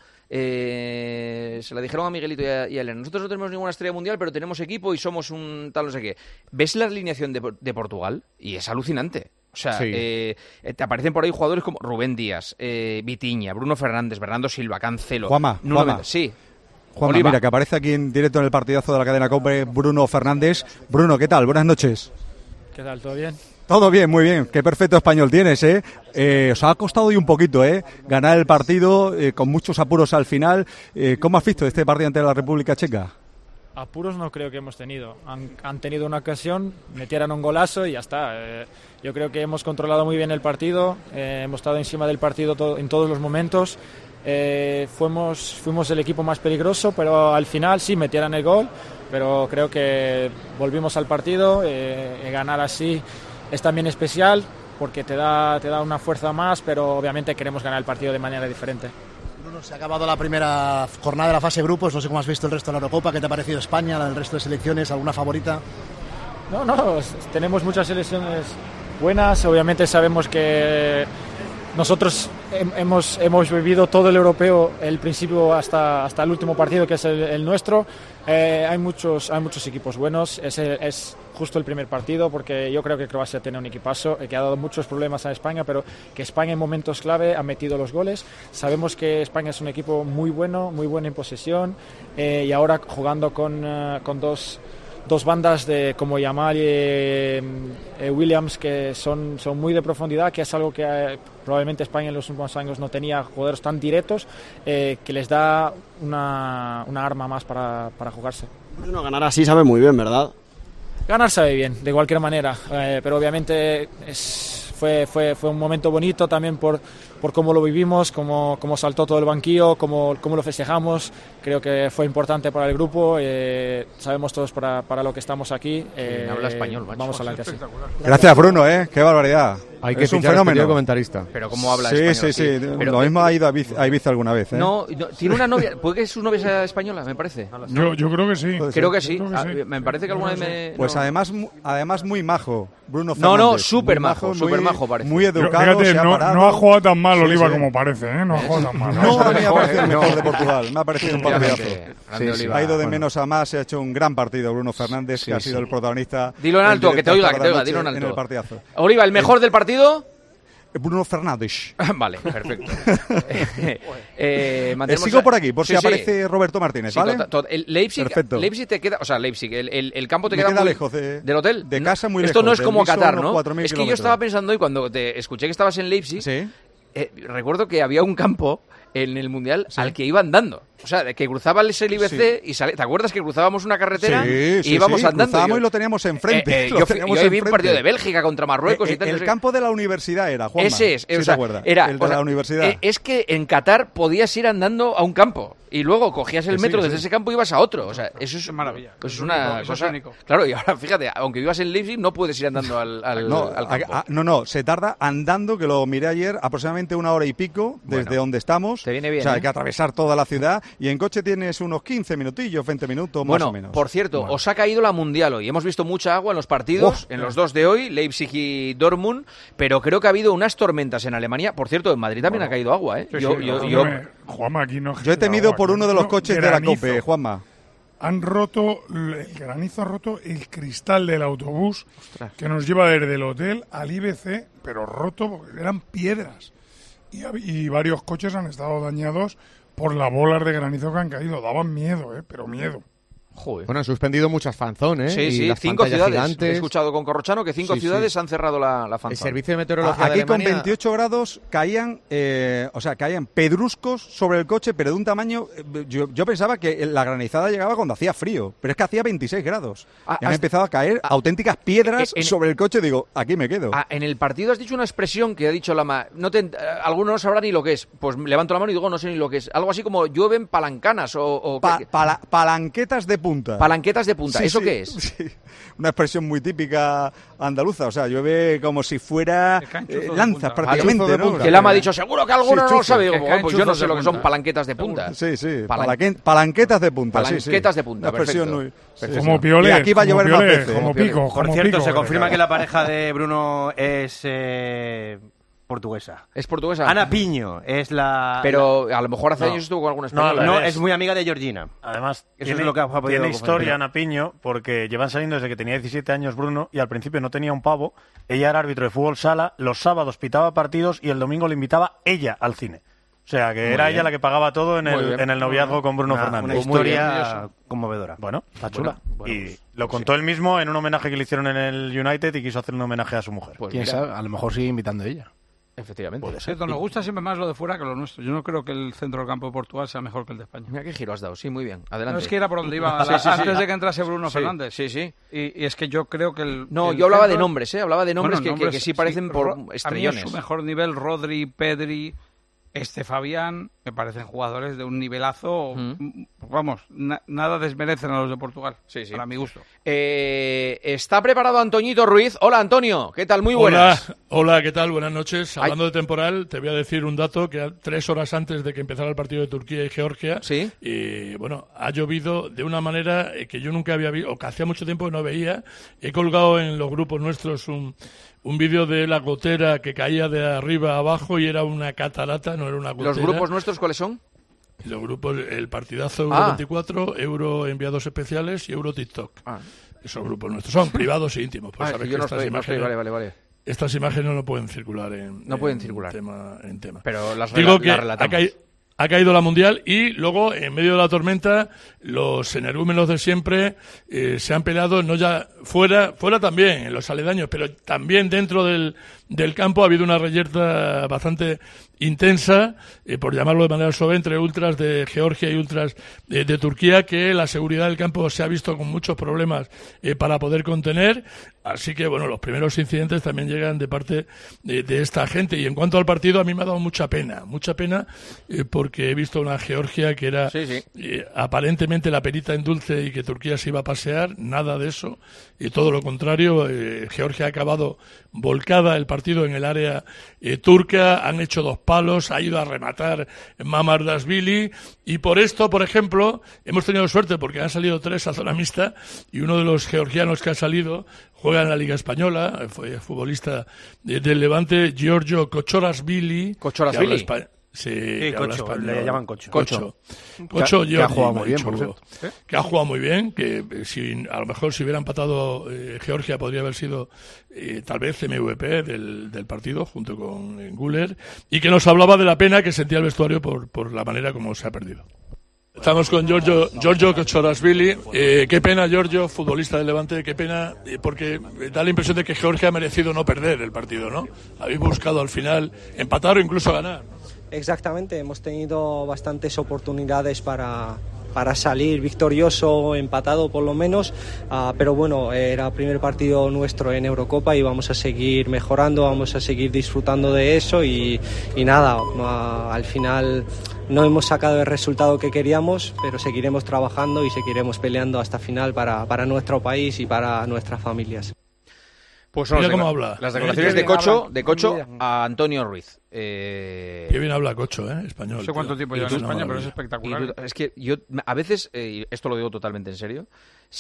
Eh, se la dijeron a Miguelito y a, y a Elena. Nosotros no tenemos ninguna estrella mundial, pero tenemos equipo y somos un tal no sé qué. ¿Ves la alineación de, de Portugal? Y es alucinante. O sea, sí. eh, te aparecen por ahí jugadores como Rubén Díaz, eh, Vitinha, Bruno Fernández, Bernardo Silva, Cancelo. Juanma, Nuno Juanma. Mendes. Sí. Juanma, mira, que aparece aquí en directo en el partidazo de la cadena COPE Bruno Fernández. Bruno, ¿qué tal? Buenas noches. ¿Qué tal? ¿Todo bien? Todo bien, muy bien. Qué perfecto español tienes, ¿eh? eh os ha costado hoy un poquito, ¿eh? Ganar el partido eh, con muchos apuros al final. Eh, ¿Cómo has visto este partido ante la República Checa? Apuros no creo que hemos tenido. Han, han tenido una ocasión, metieron un golazo y ya está. Eh, yo creo que hemos controlado muy bien el partido. Eh, hemos estado encima del partido to- en todos los momentos. Eh, fuimos, fuimos el equipo más peligroso, pero al final sí metieron el gol, pero creo que volvimos al partido. Eh, ganar así es también especial porque te da, te da una fuerza más, pero obviamente queremos ganar el partido de manera diferente. Bruno, se ha acabado la primera jornada de la fase de grupos, no sé cómo has visto el resto de la Eurocopa, ¿qué te ha parecido España, el resto de selecciones, alguna favorita? No, no, tenemos muchas selecciones buenas, obviamente sabemos que nosotros hemos, hemos vivido todo el europeo, el principio hasta, hasta el último partido, que es el, el nuestro. Eh, hay muchos hay muchos equipos buenos, es, es justo el primer partido, porque yo creo que Croacia tiene un equipazo, que ha dado muchos problemas a España, pero que España en momentos clave ha metido los goles. Sabemos que España es un equipo muy bueno, muy bueno en posesión, eh, y ahora jugando con, uh, con dos... dos bandas de como Yamal y eh, Williams, que son, son muy de profundidad, que es algo que eh, probablemente España en los últimos años no tenía, jugadores tan directos, eh, que les da una, una arma más para, para jugarse. Bueno, ganar así sabe muy bien, ¿verdad? Ganar sabe bien, de cualquier manera, eh, pero obviamente es, fue, fue, fue un momento bonito también por, por cómo lo vivimos, cómo, cómo saltó todo el banquillo, cómo, cómo lo festejamos. Creo que fue importante para el grupo, eh, sabemos todos para, para lo que estamos aquí. Eh, habla español, macho. Vamos adelante así. Gracias, Bruno, ¿eh? Qué barbaridad. Hay que es un fichar fenómeno. este comentarista. Pero cómo habla sí, español. Sí, sí, sí. Pero, lo mismo ha ido a Ibiza, a Ibiza alguna vez, ¿eh? No, no, tiene una novia. ¿Puede que su novia sea española? Me parece. Yo, yo creo que sí. Creo que sí. Creo que Ah, sí. me parece que alguna vez me. Pues no. además, además muy majo, Bruno No, Fernández. no, súper Muy majo, súper majo parece. Muy Pero educado, fíjate, se ha no, parado. no ha jugado tan mal Sí, Oliva sí. como parece, ¿eh? No ha jugado tan mal. No, a mí me ha parecido el No. mejor de Portugal. Me ha parecido un partidazo. Grande Sí, sí. Oliva. Ha ido de Bueno. menos a más, se ha hecho un gran partido Bruno Fernández, Sí, que ha sí. sido el protagonista. Dilo en del alto, que te directo oiga, esta que te oiga, tarde dilo en noche alto. En el partidazo. Oliva, ¿el mejor del partido? Bruno Fernández. Vale, perfecto. eh, eh, eh, sigo por aquí, por sí, si sí. aparece Roberto Martínez, sí, ¿vale? To, to, el Leipzig, Perfecto. Leipzig te queda, o sea, Leipzig, el, el, el campo te Me queda, queda muy lejos de, del hotel. De casa muy Esto lejos. no es como Qatar, ¿no? Es que yo kilómetros. estaba pensando hoy cuando te escuché que estabas en Leipzig, ¿Sí? eh, recuerdo que había un campo en el Mundial sí. al que iba andando. O sea, que cruzaba el I B C sí. y sale... ¿Te acuerdas que cruzábamos una carretera sí, y sí, íbamos sí, andando? Cruzábamos yo, y lo teníamos enfrente. Eh, eh, lo yo teníamos yo vi un partido de Bélgica contra Marruecos eh, y tal. El no sé. campo de la universidad era, Juanma. Ese es. Si o sea, te acuerdas. Era, el de o sea, la universidad. Eh, es que en Qatar podías ir andando a un campo y luego cogías el que metro sí, desde sí. ese campo y ibas a otro. O sea, eso es maravilla. Pues es es una único, cosa... es único. Claro, y ahora fíjate, aunque vivas en Leipzig no puedes ir andando al, al, no, al campo. A, a, no, no, se tarda andando, que lo miré ayer, aproximadamente una hora y pico desde bueno, donde estamos. Te viene bien, O sea, ¿eh? hay que atravesar toda la ciudad y en coche tienes unos quince minutillos, veinte minutos bueno, más o menos. Por cierto, bueno. os ha caído la Mundial hoy. Hemos visto mucha agua en los partidos, oh, en los dos de hoy, Leipzig y Dortmund, pero creo que ha habido unas tormentas en Alemania. Por cierto, en Madrid también bueno, ha caído agua, ¿eh? Sí, yo, sí, yo, no, yo, me... Juanma, aquí no yo he temido agua, por uno de los no, coches granizo. de la COPE, Juanma. Han roto, el granizo ha roto el cristal del autobús Ostras. que nos lleva desde el hotel al I B C, pero roto porque eran piedras. Y, y varios coches han estado dañados por las bolas de granizo que han caído. Daban miedo, ¿eh? Pero miedo. Joder. Bueno, han suspendido muchas fanzones, ¿eh? Sí, y sí, las cinco ciudades. Gigantes. He escuchado con Corrochano que cinco sí, ciudades sí. han cerrado la, la fanzone. El servicio de meteorología Aquí de Alemania... con veintiocho grados caían, eh, o sea, caían pedruscos sobre el coche, pero de un tamaño... Eh, yo, yo pensaba que la granizada llegaba cuando hacía frío, pero es que hacía veintiséis grados. Ah, y han has... empezado a caer ah, auténticas piedras en... sobre el coche. Digo, aquí me quedo. Ah, en el partido has dicho una expresión que ha dicho Lama. No te, eh, alguno no sabrá ni lo que es. Pues levanto la mano y digo, no sé ni lo que es. Algo así como llueven palancanas o... o pa, pala, palanquetas de punta. Palanquetas de punta. Sí, ¿Eso sí, qué es? Sí. Una expresión muy típica andaluza. O sea, llueve como si fuera eh, lanzas prácticamente, ¿no? Que Lama ha dicho, seguro que alguno sí, no lo sabe. Digo, bueno, pues yo no sé lo que son palanquetas de punta. Sí, sí. Palan... Palanquetas de punta. Palanquetas sí, de punta, Una expresión muy... perfecto. Como Piolet. Y aquí va a llover Piolet, más veces. Como pico, Por como cierto, pico, se confirma ¿verdad? que la pareja de Bruno es... Eh... portuguesa. ¿Es portuguesa? Ana Piño es la... Pero a lo mejor hace no. años estuvo con algún español. No, no, es muy amiga de Georgina. Además, eso tiene, es lo que ha podido tiene historia Ana Piño, porque llevan saliendo desde que tenía diecisiete años Bruno y al principio no tenía un pavo. Ella era árbitro de fútbol sala, los sábados pitaba partidos y el domingo le invitaba ella al cine. O sea, que muy era bien. Ella la que pagaba todo en el, en el noviazgo con Bruno una, Fernández. Una historia conmovedora. Bueno, está chula. Bueno, bueno, y pues, lo contó sí. él mismo en un homenaje que le hicieron en el United y quiso hacer un homenaje a su mujer. Pues ¿quién mira. sabe? A lo mejor sigue invitando a ella. Efectivamente. Puede ser. Nos gusta siempre más lo de fuera que lo nuestro. Yo no creo que el centro del campo de Portugal sea mejor que el de España. Mira qué giro has dado. Sí, muy bien. Adelante. No, es que era por donde iba sí, la, sí, antes sí. de que entrase Bruno sí, Fernández. Sí, sí. Y, y es que yo creo que el... No, el yo hablaba centro... de nombres, ¿eh? Hablaba de nombres, bueno, que, nombres que, que sí parecen sí, por Ro... estrellones. A mí es su mejor nivel Rodri, Pedri, este Fabián, me parecen jugadores de un nivelazo. Mm. Vamos, na nada desmerecen a los de Portugal, sí, sí. Para mi gusto. Eh, está preparado Antoñito Ruiz. Hola, Antonio, ¿qué tal? Muy buenas. Hola, hola, ¿qué tal? Buenas noches. Hablando Ay. de temporal, te voy a decir un dato que tres horas antes de que empezara el partido de Turquía y Georgia, ¿sí? Y, bueno, ha llovido de una manera que yo nunca había visto, o que hacía mucho tiempo no veía. He colgado en los grupos nuestros un... un vídeo de la gotera que caía de arriba a abajo y era una catarata, no era una gotera. ¿Los grupos nuestros cuáles son? Los grupos, el partidazo Euro ah. veinticuatro, Euro enviados especiales y Euro TikTok. Ah. Esos grupos nuestros son privados e íntimos. Pues ah, sabes yo que no estas estoy, imágenes, no estoy, vale, vale, vale. Estas imágenes no pueden circular en, no en pueden circular. Tema, en tema. Pero las Digo rela que las relatamos. Ha, ca ha caído la Mundial y luego, en medio de la tormenta, los energúmenos de siempre eh, se han peleado, no ya fuera, fuera también, en los aledaños, pero también dentro del, del campo ha habido una reyerta bastante intensa, eh, por llamarlo de manera suave, entre ultras de Georgia y ultras de, de Turquía, que la seguridad del campo se ha visto con muchos problemas eh, para poder contener. Así que, bueno, los primeros incidentes también llegan de parte de, de esta gente. Y en cuanto al partido, a mí me ha dado mucha pena, mucha pena, eh, porque he visto una Georgia que era sí, sí. Eh, aparentemente la perita en dulce y que Turquía se iba a pasear, nada de eso. Y todo lo contrario, eh, Georgia ha acabado volcada el partido en el área eh, turca, han hecho dos palos, ha ido a rematar Mamardashvili, y por esto, por ejemplo, hemos tenido suerte porque han salido tres a zona mixta y uno de los georgianos que ha salido juega en la Liga Española, fue futbolista de, del Levante, Giorgio Kochorashvili. Kochorashvili. Sí, sí que Cocho, habla le llaman Cocho. Cocho. Cocho, que, que ha jugado muy bien, por cierto. ¿Eh? Que ha jugado muy bien, que si a lo mejor si hubiera empatado eh, Georgia podría haber sido eh, tal vez M V P del, del partido junto con eh, Guler, y que nos hablaba de la pena que sentía el vestuario por, por la manera como se ha perdido. Estamos con Giorgio, Giorgio Cochorashvili. Eh, qué pena, Giorgio, futbolista del Levante, qué pena, eh, porque da la impresión de que Georgia ha merecido no perder el partido, ¿no? Habéis buscado al final empatar o incluso ganar. Exactamente, hemos tenido bastantes oportunidades para, para salir victorioso, empatado por lo menos, uh, pero bueno, era el primer partido nuestro en Eurocopa y vamos a seguir mejorando, vamos a seguir disfrutando de eso y, y nada, uh, al final no hemos sacado el resultado que queríamos, pero seguiremos trabajando y seguiremos peleando hasta final para, para nuestro país y para nuestras familias. Pues son Mira las, cómo decla- habla. las declaraciones de Cocho, de Cocho a Antonio Ruiz. Eh... Qué bien habla Cocho, ¿eh? Español. No sé cuánto tiempo lleva en España, pero es espectacular. Y, es que yo a veces, eh, esto lo digo totalmente en serio,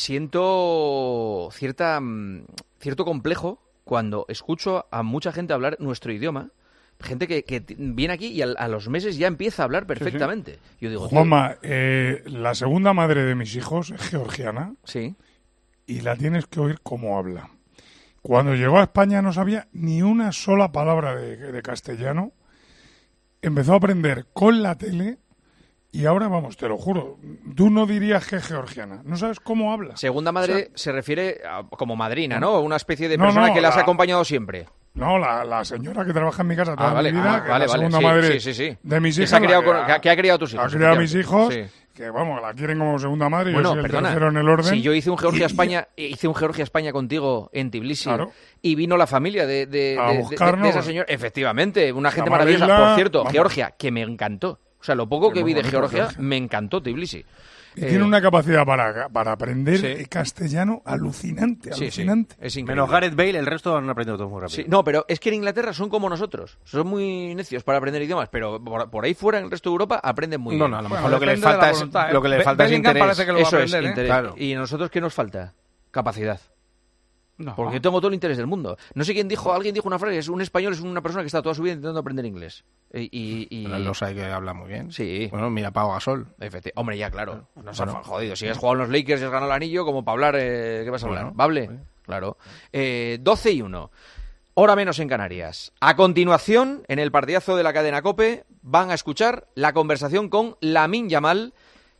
siento cierta cierto complejo cuando escucho a mucha gente hablar nuestro idioma. Gente que, que viene aquí y a, a los meses ya empieza a hablar perfectamente. Sí, sí. Yo digo, Juanma, eh, la segunda madre de mis hijos es georgiana. Sí. Y la tienes que oír cómo habla. Cuando llegó a España no sabía ni una sola palabra de, de castellano. Empezó a aprender con la tele y ahora, vamos, te lo juro, tú no dirías que es georgiana. No sabes cómo habla. Segunda madre, o sea, se refiere a, como madrina, ¿no? Una especie de no, persona no, que las la, ha acompañado siempre. No, la, la señora que trabaja en mi casa toda ah, vale, mi vida, ah, que vale, la vale, segunda sí, madre sí, sí, sí. de mis que hijas. Se ha criado la, con, que, ha, que ha criado a tus hijos. Ha criado a mis hijos, sí. que vamos, la quieren como segunda madre y bueno, yo soy el perdona, tercero en el orden. Si yo hice un Georgia-España hice un Georgia-España contigo en Tbilisi, claro. Y vino la familia de, de, a de, buscarnos, de, de esa señora. Efectivamente, una gente la maravillosa. Marila, Por cierto, vamos. Georgia, que me encantó. O sea, lo poco que vi de Georgia, Georgia, me encantó Tbilisi. Y eh, tiene una capacidad para, para aprender sí. castellano alucinante, sí, alucinante. Sí, es increíble. Menos Gareth Bale, el resto han aprendido todo muy rápido. Sí, no, pero es que en Inglaterra son como nosotros. Son muy necios para aprender idiomas, pero por, por ahí fuera, en el resto de Europa, aprenden muy no, bien. No, a lo mejor bueno, lo, que les falta es, voluntad, ¿eh? lo que les falta Bellingham es interés. Parece que lo Eso va a aprender, es, ¿eh? interés. Claro. ¿Y a nosotros qué nos falta? Capacidad. No. Porque yo tengo todo el interés del mundo. No sé quién dijo, alguien dijo una frase, es un español, es una persona que está toda su vida intentando aprender inglés. Y, y, y... Pero los hay que habla muy bien. Sí. Bueno, mira Pau Gasol. Efecti- Hombre, ya, claro. Nos bueno. han jodido. Si has jugado en los Lakers y has ganado el anillo, como para hablar, eh, ¿qué vas a hablar? Bueno, ¿Bable? sí. Claro. Eh, doce y uno. Hora menos en Canarias. A continuación, en el partidazo de la cadena COPE, van a escuchar la conversación con Lamine Yamal.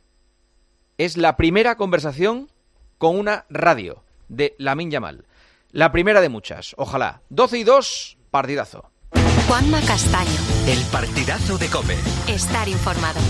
Es la primera conversación con una radio de Lamine Yamal. La primera de muchas, ojalá. doce y dos, partidazo. Juanma Castaño. El partidazo de COPE. Estar informado.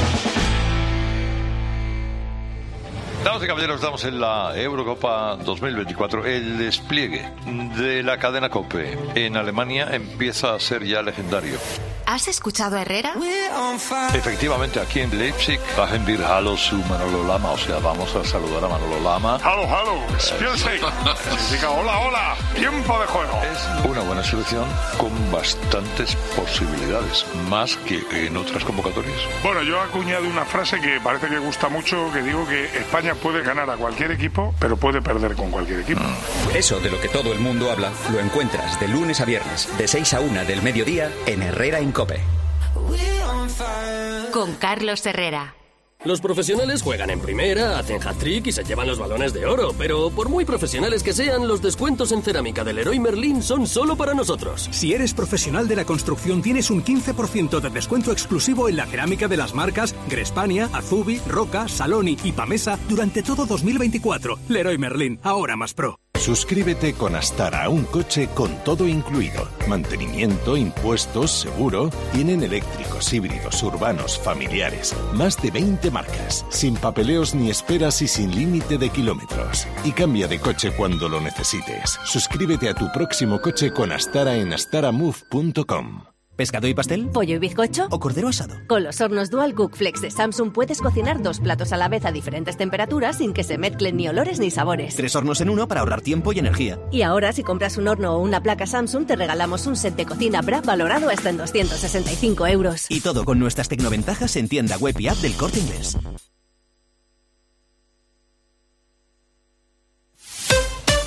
Damas y caballeros, estamos en la Eurocopa dos mil veinticuatro. El despliegue de la cadena COPE en Alemania empieza a ser ya legendario. ¿Has escuchado a Herrera? Efectivamente, aquí en Leipzig, bajen dir Hallo su Manolo Lama, o sea, vamos a saludar a Manolo Lama. Hallo, hallo, Spielzeit. Significa hola, hola, tiempo de juego. Es una buena selección con bastantes posibilidades, más que en otras convocatorias. Bueno, yo he acuñado una frase que parece que gusta mucho, que digo que España puede ganar a cualquier equipo, pero puede perder con cualquier equipo. Eso de lo que todo el mundo habla, lo encuentras de lunes a viernes, de seis a una del mediodía, en Herrera en COPE. Con Carlos Herrera. Los profesionales juegan en primera, hacen hat-trick y se llevan los balones de oro, pero por muy profesionales que sean, los descuentos en cerámica del Leroy Merlin son solo para nosotros. Si eres profesional de la construcción, tienes un quince por ciento de descuento exclusivo en la cerámica de las marcas Grespania, Azubi, Roca, Saloni y Pamesa durante todo dos mil veinticuatro. Leroy Merlin, ahora más pro. Suscríbete con Astara a un coche con todo incluido. Mantenimiento, impuestos, seguro. Tienen eléctricos, híbridos, urbanos, familiares. Más de veinte marcas. Sin papeleos ni esperas y sin límite de kilómetros. Y cambia de coche cuando lo necesites. Suscríbete a tu próximo coche con Astara en astaramove punto com. ¿Pescado y pastel? ¿Pollo y bizcocho? ¿O cordero asado? Con los hornos Dual Cook Flex de Samsung puedes cocinar dos platos a la vez a diferentes temperaturas sin que se mezclen ni olores ni sabores. Tres hornos en uno para ahorrar tiempo y energía. Y ahora, si compras un horno o una placa Samsung, te regalamos un set de cocina Bra valorado hasta en doscientos sesenta y cinco euros. Y todo con nuestras tecnoventajas en tienda web y app del Corte Inglés.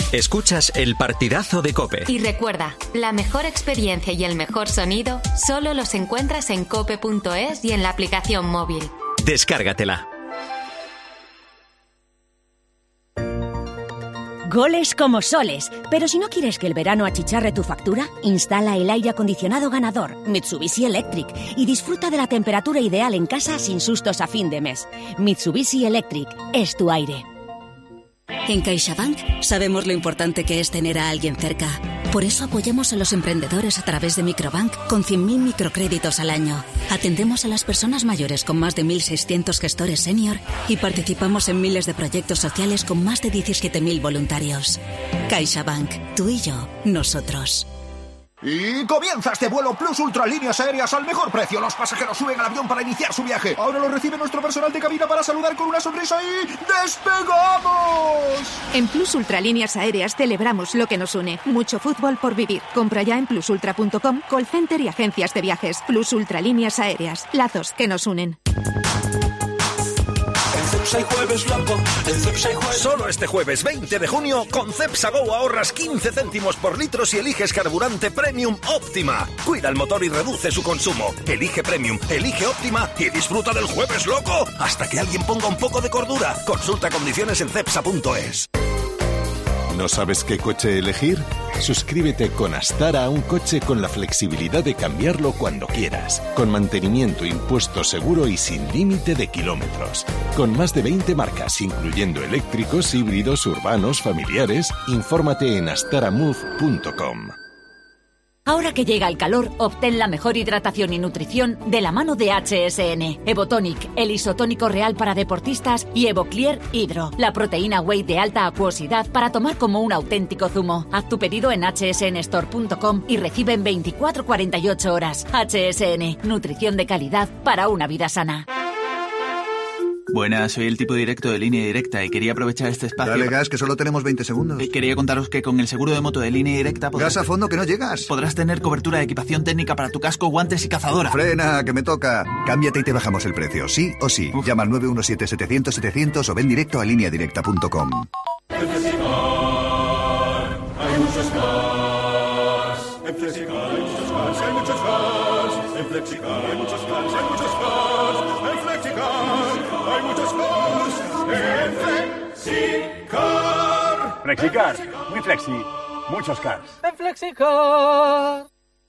Escuchas el partidazo de COPE. Y recuerda, la mejor experiencia y el mejor sonido solo los encuentras en cope punto es y en la aplicación móvil. Descárgatela. Goles como soles. Pero si no quieres que el verano achicharre tu factura, instala el aire acondicionado ganador Mitsubishi Electric y disfruta de la temperatura ideal en casa sin sustos a fin de mes. Mitsubishi Electric es tu aire. En CaixaBank sabemos lo importante que es tener a alguien cerca. Por eso apoyamos a los emprendedores a través de Microbank con cien mil microcréditos al año. Atendemos a las personas mayores con más de mil seiscientos gestores senior y participamos en miles de proyectos sociales con más de diecisiete mil voluntarios. CaixaBank, tú y yo, nosotros. Y comienza este vuelo Plus Ultra Líneas Aéreas al mejor precio. Los pasajeros suben al avión para iniciar su viaje. Ahora lo recibe nuestro personal de cabina para saludar con una sonrisa y ¡despegamos! En Plus Ultra Líneas Aéreas celebramos lo que nos une. Mucho fútbol por vivir. Compra ya en plus ultra punto com, call center y agencias de viajes. Plus Ultra Líneas Aéreas. Lazos que nos unen. Jueves loco, jueves. Solo este jueves veinte de junio, con Cepsa Go ahorras quince céntimos por litro si eliges carburante Premium Óptima. Cuida el motor y reduce su consumo. Elige Premium, elige Óptima y disfruta del jueves loco hasta que alguien ponga un poco de cordura. Consulta condiciones en cepsa punto es. ¿No sabes qué coche elegir? Suscríbete con Astara a un coche con la flexibilidad de cambiarlo cuando quieras, con mantenimiento, impuesto seguro y sin límite de kilómetros. Con más de veinte marcas, incluyendo eléctricos, híbridos, urbanos, familiares, infórmate en astaramove punto com. Ahora que llega el calor, obtén la mejor hidratación y nutrición de la mano de H S N. Evotonic, el isotónico real para deportistas, y Evoclear Hydro, la proteína whey de alta acuosidad para tomar como un auténtico zumo. Haz tu pedido en hache ese ene store punto com y recibe en veinticuatro a cuarenta y ocho horas. H S N, nutrición de calidad para una vida sana. Buenas, soy el tipo directo de Línea Directa y quería aprovechar este espacio... Dale gas, que solo tenemos veinte segundos. Eh, quería contaros que con el seguro de moto de Línea Directa... Podrás... Gas a fondo, que no llegas. Podrás tener cobertura de equipación técnica para tu casco, guantes y cazadora. Frena, que me toca. Cámbiate y te bajamos el precio, sí o sí. Uf. Llama al nueve uno siete, setecientos, setecientos o ven directo a línea directa punto com. En Flexicar hay muchos gas. En Flexicar hay muchos gas, hay muchos gas. En Flexicar hay muchos gas, hay muchos gas. En Flexicar hay muchos gas. En Flexicar. Flexicar, muy flexi, muchos cars. En Flexicar.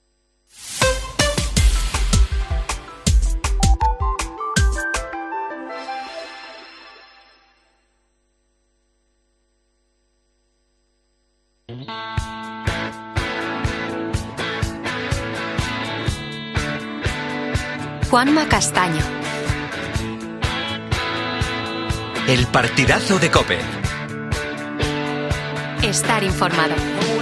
Juanma Castaño. El partidazo de COPE. Estar informado.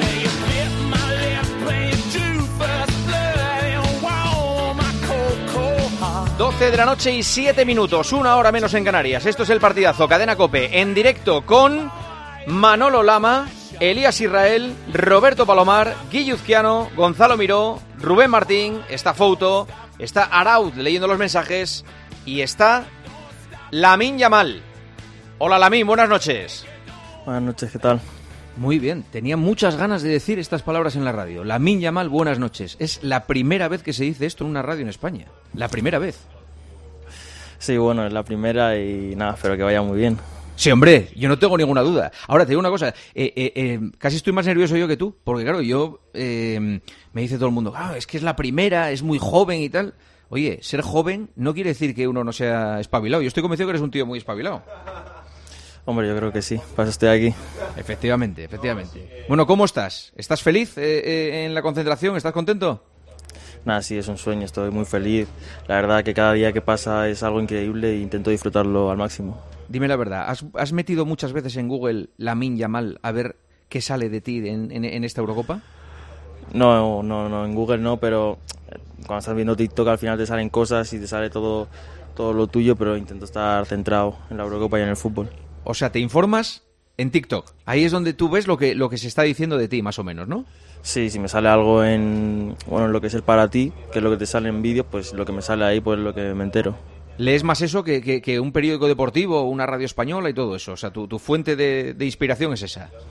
doce de la noche y siete minutos, una hora menos en Canarias. Esto es el partidazo, Cadena COPE, en directo con Manolo Lama, Elías Israel, Roberto Palomar, Guille Uzquiano, Gonzalo Miró, Rubén Martín, está Fouto, está Arauz leyendo los mensajes y está Lamine Yamal. Hola Lamine, buenas noches. Buenas noches, ¿qué tal? Muy bien, tenía muchas ganas de decir estas palabras en la radio. Lamine Yamal, buenas noches. Es la primera vez que se dice esto en una radio en España. La primera vez. Sí, bueno, es la primera y nada, espero que vaya muy bien. Sí, hombre, yo no tengo ninguna duda. Ahora, te digo una cosa, eh, eh, eh, casi estoy más nervioso yo que tú, porque claro, yo, eh, me dice todo el mundo, claro, es que es la primera, es muy joven y tal. Oye, ser joven no quiere decir que uno no sea espabilado. Yo estoy convencido que eres un tío muy espabilado. Hombre, yo creo que sí, para eso estoy aquí. Efectivamente, efectivamente. Bueno, ¿cómo estás? ¿Estás feliz eh, eh, en la concentración? ¿Estás contento? Nada, sí, es un sueño, estoy muy feliz. La verdad que cada día que pasa es algo increíble e intento disfrutarlo al máximo. Dime la verdad, ¿has, has metido muchas veces en Google Lamine Yamal a ver qué sale de ti en, en, en esta Eurocopa? No, no, no, en Google no, pero cuando estás viendo TikTok al final te salen cosas y te sale todo, todo lo tuyo, pero intento estar centrado en la Eurocopa y en el fútbol. O sea, te informas en TikTok. Ahí es donde tú ves lo que, lo que se está diciendo de ti, más o menos, ¿no? Sí, si me sale algo en, bueno, en lo que es el para ti, que es lo que te sale en vídeos, pues lo que me sale ahí, pues es lo que me entero. ¿Lees más eso que, que, que un periódico deportivo, una radio española y todo eso? O sea, tu, tu fuente de, de inspiración es esa.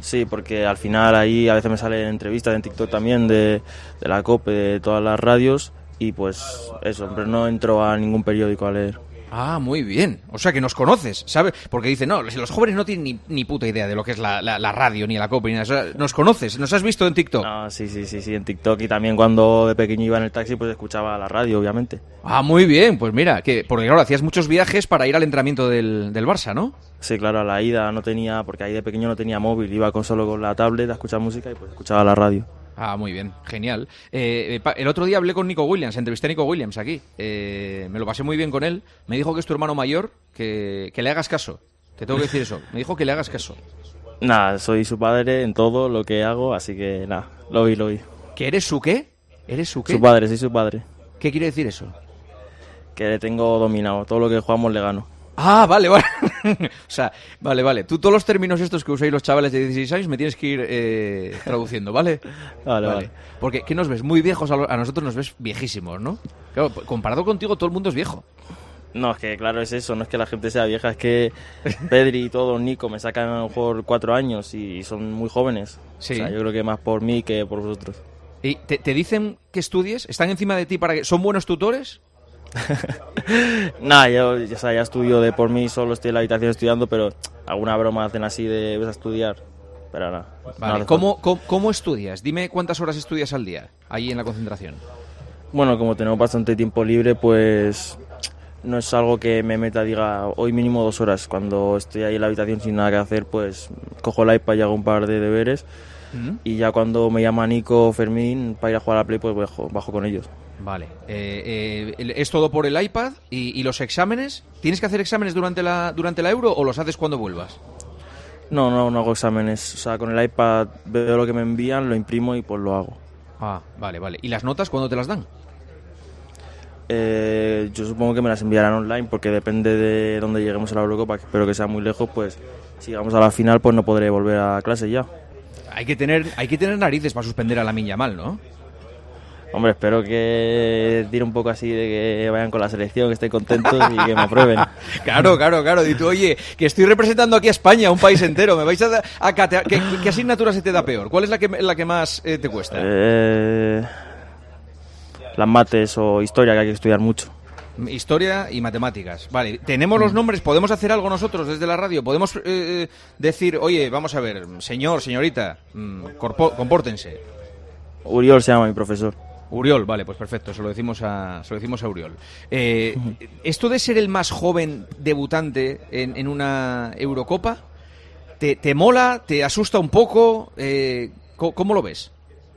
Sí, porque al final ahí a veces me salen entrevistas en TikTok también de, de la COPE, de todas las radios, y pues eso, pero no entro a ningún periódico a leer. Ah, muy bien. O sea que nos conoces, ¿sabes? Porque dicen, no, los jóvenes no tienen ni, ni puta idea de lo que es la, la, la radio, ni la COPE, ni nada. O sea, nos conoces, nos has visto en TikTok. Ah, sí, sí, sí, sí, en TikTok, y también cuando de pequeño iba en el taxi, pues escuchaba la radio, obviamente. Ah, muy bien, pues mira, que porque claro, hacías muchos viajes para ir al entrenamiento del, del Barça, ¿no? Sí, claro, a la ida no tenía, porque ahí de pequeño no tenía móvil, iba con solo con la tablet a escuchar música y pues escuchaba la radio. Ah, muy bien, genial. Eh, el otro día hablé con Nico Williams, entrevisté a Nico Williams aquí. Eh, me lo pasé muy bien con él. Me dijo que es tu hermano mayor, que, que le hagas caso. Te tengo que decir eso. Me dijo que le hagas caso. Nada, soy su padre en todo lo que hago, así que nada, lo oí, lo oí. ¿Que eres su qué? ¿Eres su qué? Su padre, soy su padre. ¿Qué quiere decir eso? Que le tengo dominado, todo lo que jugamos le gano. Ah, vale, vale. O sea, vale, vale. Tú todos los términos estos que usáis los chavales de dieciséis años me tienes que ir eh, traduciendo, ¿vale? Vale, vale. vale. Porque, ¿qué nos ves? Muy viejos, a, lo, a nosotros nos ves viejísimos, ¿no? Claro, comparado contigo todo el mundo es viejo. No, es que claro, es eso, no es que la gente sea vieja, es que Pedri y todo, Nico, me sacan a lo mejor cuatro años y son muy jóvenes. Sí. O sea, yo creo que más por mí que por vosotros. ¿Y te, te dicen que estudies? ¿Están encima de ti para que... ¿Son buenos tutores? Nada, yo, yo o sea, ya estudio de por mí, solo estoy en la habitación estudiando, pero alguna broma hacen así de ves a estudiar, pero nada. Vale, no ¿Cómo, ¿cómo, ¿Cómo estudias? Dime cuántas horas estudias al día, ahí en la concentración. Bueno, como tenemos bastante tiempo libre, pues no es algo que me meta, diga, hoy mínimo dos horas. Cuando estoy ahí en la habitación sin nada que hacer, pues cojo el iPad y hago un par de deberes. ¿Mm? Y ya cuando me llama Nico o Fermín para ir a jugar a la Play, pues bajo, bajo con ellos. Vale. Eh, eh, ¿Es todo por el iPad? ¿Y, y los exámenes? ¿Tienes que hacer exámenes durante la, durante la Euro o los haces cuando vuelvas? No, no, no hago exámenes. O sea, con el iPad veo lo que me envían, lo imprimo y pues lo hago. Ah, vale, vale. ¿Y las notas cuándo te las dan? Eh, yo supongo que me las enviarán online porque depende de dónde lleguemos a la Eurocopa, que espero que sea muy lejos, pues si llegamos a la final pues no podré volver a clase ya. Hay que tener, hay que tener narices para suspender a Lamine Yamal, ¿no? Hombre, espero que tire un poco así de que vayan con la selección, que estén contentos y que me aprueben. Claro, claro, claro. Y tú, oye, que estoy representando aquí a España, a un país entero. ¿Me vais a, a catear? ¿Qué, ¿Qué asignatura se te da peor? ¿Cuál es la que, la que más eh, te cuesta? Eh, las mates o historia, que hay que estudiar mucho. Historia y matemáticas. Vale, tenemos los nombres, podemos hacer algo nosotros desde la radio. Podemos eh, decir, oye, vamos a ver, señor, señorita, mmm, corpo, compórtense. Uriol se llama mi profesor. Uriol, vale, pues perfecto, se lo decimos a, se lo decimos a Uriol. Eh, esto de ser el más joven debutante en, en una Eurocopa, ¿te, te mola? ¿Te asusta un poco? Eh, ¿cómo, ¿Cómo lo ves?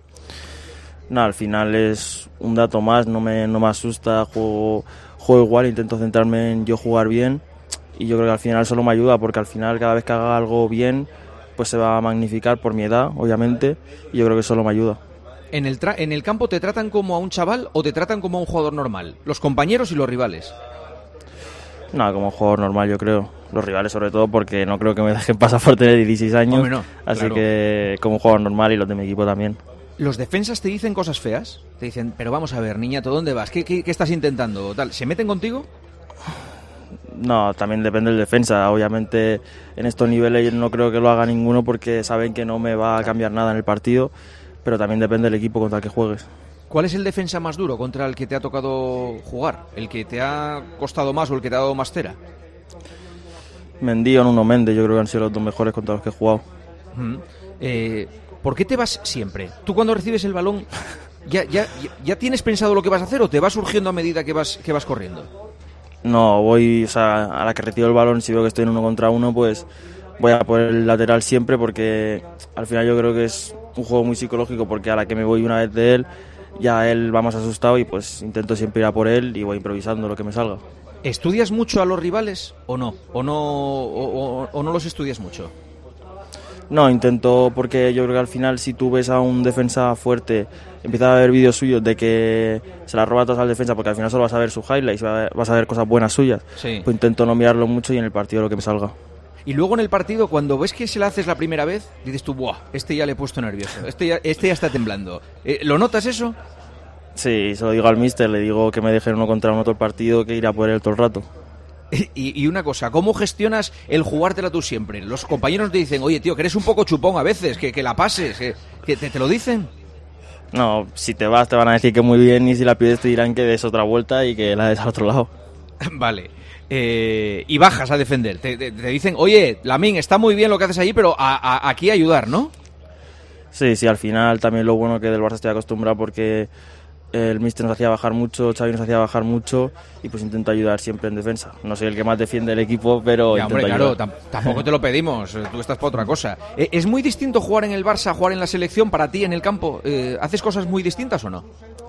No, al final es un dato más, no me, no me asusta, juego, juego igual, intento centrarme en yo jugar bien y yo creo que al final solo me ayuda porque al final cada vez que haga algo bien pues se va a magnificar por mi edad, obviamente, y yo creo que solo me ayuda. ¿En el, tra- ¿En el campo te tratan como a un chaval o te tratan como a un jugador normal? ¿Los compañeros y los rivales? No, como un jugador normal yo creo. Los rivales sobre todo porque no creo que me dejen pasar por tener dieciséis años. Hombre, no, así claro. Que como un jugador normal y los de mi equipo también. ¿Los defensas te dicen cosas feas? Te dicen, pero vamos a ver, niñato, ¿dónde vas? ¿Qué, qué, qué estás intentando? Tal. ¿Se meten contigo? No, también depende del defensa. Obviamente en estos niveles no creo que lo haga ninguno porque saben que no me va a cambiar nada en el partido. Pero también depende del equipo contra el que juegues. ¿Cuál es el defensa más duro contra el que te ha tocado jugar? ¿El que te ha costado más o el que te ha dado más cera? Mendy o Nuno Mendes, yo creo que han sido los dos mejores contra los que he jugado. Mm. Eh, ¿Por qué te vas siempre? ¿Tú cuando recibes el balón ya, ya, ya tienes pensado lo que vas a hacer o te va surgiendo a medida que vas, que vas corriendo? No, voy, o sea, a la que recibo el balón, si veo que estoy en uno contra uno, pues voy a por el lateral siempre porque al final yo creo que es un juego muy psicológico porque a la que me voy una vez de él, ya él va más asustado y pues intento siempre ir a por él y voy improvisando lo que me salga. ¿Estudias mucho a los rivales o no? ¿O no, o, o, o no los estudias mucho? No, intento porque yo creo que al final si tú ves a un defensa fuerte, empiezas a ver vídeos suyos de que se la roba todas al defensa porque al final solo vas a ver sus highlights, vas a ver cosas buenas suyas. Sí. Pues intento no mirarlo mucho y en el partido lo que me salga. Y luego en el partido, cuando ves que se la haces la primera vez, dices tú, ¡buah! Este ya le he puesto nervioso, este ya, este ya está temblando. Eh, ¿Lo notas eso? Sí, se lo digo al míster, le digo que me deje uno contra uno todo el partido, que irá por él todo el rato. Y, y una cosa, ¿cómo gestionas el jugártela tú siempre? Los compañeros te dicen, oye, tío, que eres un poco chupón a veces, que, que la pases, que, que te, te lo dicen. No, si te vas te van a decir que muy bien y si la pides te dirán que des otra vuelta y que la des al otro lado. Vale. Eh, y bajas a defender. Te, te, te dicen, oye, Lamine, está muy bien lo que haces allí, pero a, a, aquí ayudar, ¿no? Sí, sí, al final también lo bueno que del Barça estoy acostumbrado porque el míster nos hacía bajar mucho, Xavi nos hacía bajar mucho y pues intento ayudar siempre en defensa. No soy el que más defiende el equipo, pero ya, intento hombre, ayudar. claro, tampoco te lo pedimos, tú estás para otra cosa. ¿Es muy distinto jugar en el Barça, jugar en la selección para ti en el campo? ¿Haces cosas muy distintas o no?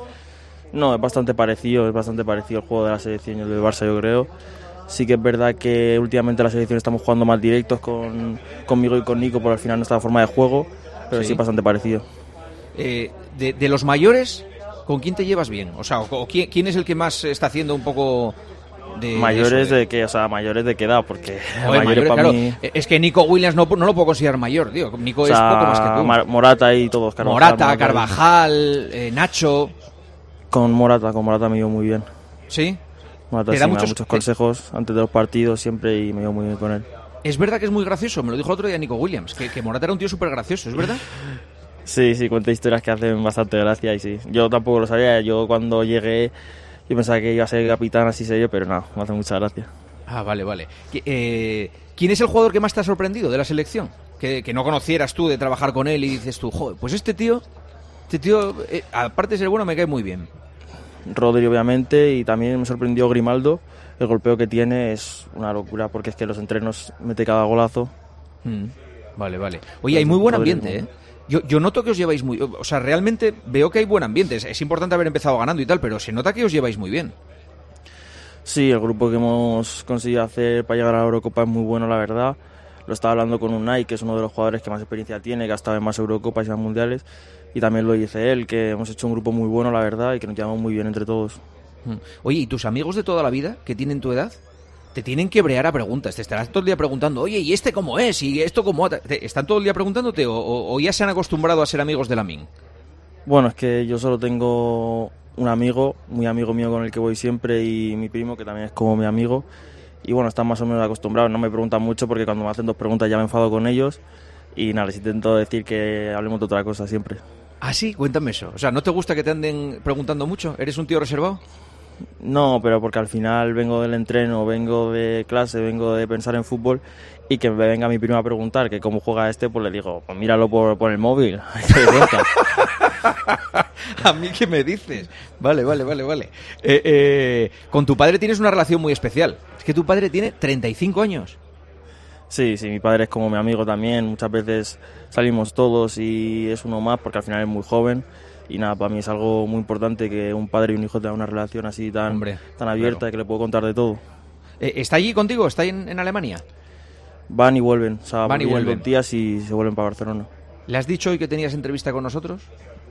No, es bastante parecido, es bastante parecido el juego de la selección y el del Barça, yo creo. Sí que es verdad que últimamente la selección estamos jugando más directos con, conmigo y con Nico por al final nuestra forma de juego, pero sí, sí es bastante parecido. Eh, de, de los mayores, ¿con quién te llevas bien? O sea, o, ¿quién, ¿quién es el que más está haciendo un poco de mayores eso, de... de qué, o sea, mayores de qué edad? Porque Joder, mayores, mayores para claro, mí... es que Nico Williams no, no lo puedo considerar mayor, tío. Nico o sea, es poco más que tú. Morata y todos, Carvajal, Morata, Carvajal, eh, Nacho. Con Morata, con Morata me llevo muy bien. ¿Sí? Morata sí, me da muchos consejos antes de los partidos siempre y me llevo muy bien con él. Es verdad que es muy gracioso, me lo dijo el otro día Nico Williams, que, que Morata era un tío súper gracioso, ¿es verdad? Sí, sí, cuenta historias que hacen bastante gracia y sí. Yo tampoco lo sabía, yo cuando llegué yo pensaba que iba a ser capitán así serio, pero no, me hace mucha gracia. Ah, vale, vale. Eh, ¿Quién es el jugador que más te ha sorprendido de la selección? Que, que no conocieras tú de trabajar con él y dices tú, joder, pues este tío, este tío, eh, aparte de ser bueno, me cae muy bien. Rodri, obviamente, y también me sorprendió Grimaldo. El golpeo que tiene es una locura porque es que los entrenos mete cada golazo. Mm, vale, vale. Oye, hay muy buen ambiente, ¿eh? Yo, yo noto que os lleváis muy... O sea, realmente veo que hay buen ambiente. Es, es importante haber empezado ganando y tal, pero se nota que os lleváis muy bien. Sí, el grupo que hemos conseguido hacer para llegar a la Eurocopa es muy bueno, la verdad. Lo estaba hablando con Unai, que es uno de los jugadores que más experiencia tiene, que ha estado en más Eurocopas y más mundiales. Y también lo dice él, que hemos hecho un grupo muy bueno, la verdad, y que nos llevamos muy bien entre todos. Oye, ¿y tus amigos de toda la vida que tienen tu edad? Te tienen que brear a preguntas, te estarás todo el día preguntando, oye, ¿y este cómo es? ¿Y esto cómo...? ¿Están todo el día preguntándote o, o, o ya se han acostumbrado a ser amigos de Lamine? Bueno, es que yo solo tengo un amigo, muy amigo mío con el que voy siempre, y mi primo, que también es como mi amigo. Y bueno, están más o menos acostumbrados, no me preguntan mucho porque cuando me hacen dos preguntas ya me enfado con ellos. Y nada, les intento decir que hablemos de otra cosa siempre. Ah, sí, cuéntame eso. O sea, ¿no te gusta que te anden preguntando mucho? ¿Eres un tío reservado? No, pero porque al final vengo del entreno, vengo de clase, vengo de pensar en fútbol y que me venga mi primo a preguntar que cómo juega este, pues le digo, pues míralo por, por el móvil. ¿A mí qué me dices? Vale, vale, vale, vale. Eh, eh, con tu padre tienes una relación muy especial. Es que tu padre tiene treinta y cinco años. Sí, sí, mi padre es como mi amigo también. Muchas veces salimos todos y es uno más porque al final es muy joven. Y nada, para mí es algo muy importante que un padre y un hijo tengan una relación así tan, Hombre, tan abierta, claro, que le puedo contar de todo. Eh, ¿Está allí contigo? ¿Está en, en Alemania? Van y vuelven. O sea, van y vuelven dos días y se vuelven para Barcelona. ¿Le has dicho hoy que tenías entrevista con nosotros?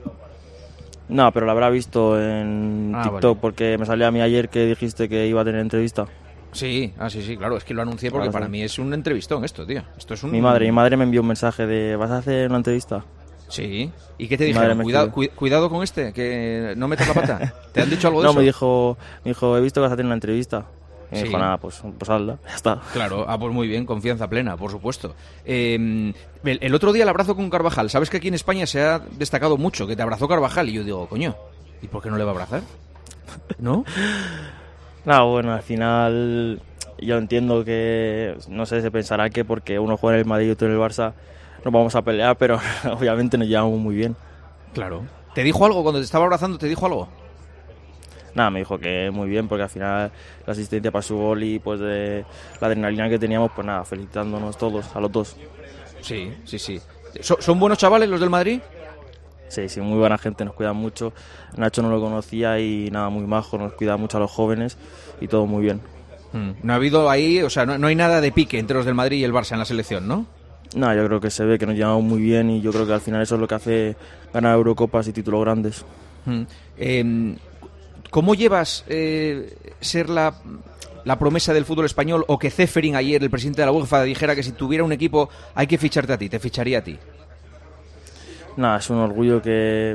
No, pero la habrá visto en ah, TikTok, vale, porque me salió a mí ayer que dijiste que iba a tener entrevista. Sí, ah, sí, sí, claro, es que lo anuncié porque claro, para sí. mí es un entrevistón esto, tío. Esto es un... Mi madre, mi madre me envió un mensaje de, ¿vas a hacer una entrevista? Sí. ¿Y qué te dijeron? Cuidado, cu cuidado con este, que no metas la pata. ¿Te han dicho algo de no, eso? No, me dijo, me dijo, he visto que vas a tener una entrevista. Y me sí. dijo, nada, pues, pues hazla, ya está. Claro, ah, pues muy bien, confianza plena, por supuesto. Eh, el, el otro día el abrazo con Carvajal. ¿Sabes que aquí en España se ha destacado mucho que te abrazó Carvajal? Y yo digo, coño, ¿y por qué no le va a abrazar? ¿No? No, bueno, al final yo entiendo que, no sé, se pensará que porque uno juega en el Madrid y otro en el Barça nos vamos a pelear, pero obviamente nos llevamos muy bien. Claro. ¿Te dijo algo cuando te estaba abrazando? ¿Te dijo algo? Nada, me dijo que muy bien, porque al final la asistencia para su gol y pues de la adrenalina que teníamos, pues nada, felicitándonos todos, a los dos. Sí, sí, sí. ¿Son buenos chavales los del Madrid? Sí, sí, muy buena gente, nos cuidan mucho. Nacho no lo conocía y nada, muy majo, nos cuida mucho a los jóvenes y todo muy bien. Mm. No ha habido ahí, o sea, no, no hay nada de pique entre los del Madrid y el Barça en la selección, ¿no? No, yo creo que se ve que nos llevamos muy bien y yo creo que al final eso es lo que hace ganar Eurocopas y títulos grandes. Mm. Eh, ¿Cómo llevas eh, ser la, la promesa del fútbol español o que Ceferin ayer, el presidente de la UEFA, dijera que si tuviera un equipo hay que ficharte a ti, te ficharía a ti? Nada, es un orgullo que,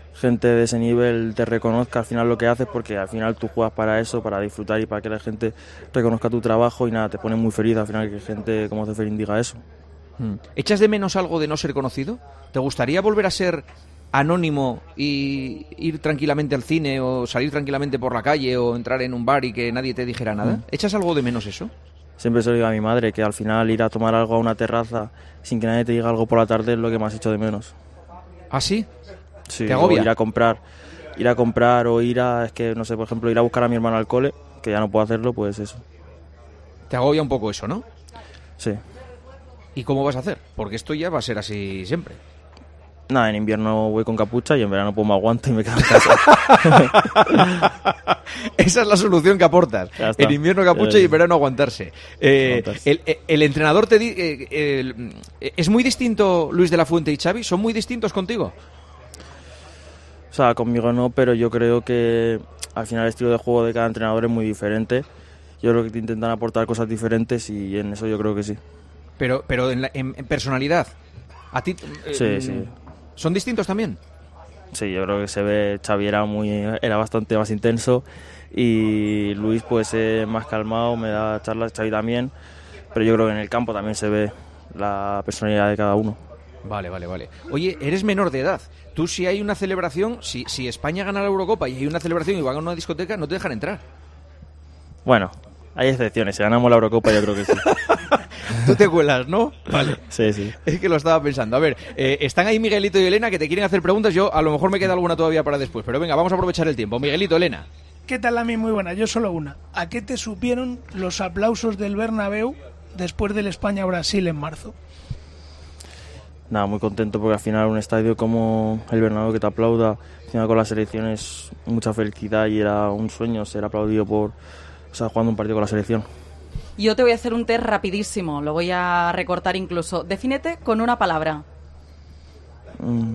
gente de ese nivel te reconozca al final lo que haces, porque al final tú juegas para eso, para disfrutar y para que la gente reconozca tu trabajo, y nada, te pone muy feliz al final que gente como Ceferín diga eso. ¿Echas de menos algo de no ser conocido? ¿Te gustaría volver a ser anónimo y ir tranquilamente al cine o salir tranquilamente por la calle o entrar en un bar y que nadie te dijera nada? Mm. ¿Echas algo de menos eso? Siempre se lo digo a mi madre, que al final ir a tomar algo a una terraza sin que nadie te diga algo por la tarde es lo que más hecho de menos. ¿Ah, sí? Sí, ¿te agobia? O ir a comprar, ir a comprar o ir a, es que no sé, por ejemplo, ir a buscar a mi hermano al cole, que ya no puedo hacerlo, pues eso. ¿Te agobia un poco eso, no? Sí. ¿Y cómo vas a hacer? Porque esto ya va a ser así siempre. Nada, en invierno voy con capucha y en verano pues me aguanto y me quedo en casa. Esa es la solución que aportas. En invierno capucha eh, y en verano aguantarse. Eh, el, el, el entrenador te di, eh, el, ¿es muy distinto Luis de la Fuente y Xavi? ¿Son muy distintos contigo? O sea, conmigo no, pero yo creo que al final el estilo de juego de cada entrenador es muy diferente. Yo creo que te intentan aportar cosas diferentes y en eso yo creo que sí. Pero, pero en, la, en, en personalidad, ¿a ti? Sí, eh, sí. ¿Son distintos también? Sí, yo creo que se ve, Xavi era, muy, era bastante más intenso y Luis pues es más calmado, me da charlas, Xavi también, pero yo creo que en el campo también se ve la personalidad de cada uno. Vale, vale, vale. Oye, eres menor de edad. Tú si hay una celebración, si, si España gana la Eurocopa y hay una celebración y van a una discoteca, no te dejan entrar. Bueno, hay excepciones, si ganamos la Eurocopa yo creo que sí. Tú te cuelas, ¿no? Vale. Sí, sí. Es que lo estaba pensando. A ver, eh, están ahí Miguelito y Elena que te quieren hacer preguntas. Yo a lo mejor me queda alguna todavía para después. Pero venga, vamos a aprovechar el tiempo. Miguelito, Elena. ¿Qué tal, a mí? Muy buena. Yo solo una. ¿A qué te supieron los aplausos del Bernabéu después del España-Brasil en marzo? Nada, muy contento porque al final un estadio como el Bernabéu que te aplauda, al final con la selección es mucha felicidad y era un sueño ser aplaudido por, o sea, jugando un partido con la selección. Yo te voy a hacer un test rapidísimo, lo voy a recortar incluso. Defínete con una palabra. Mm.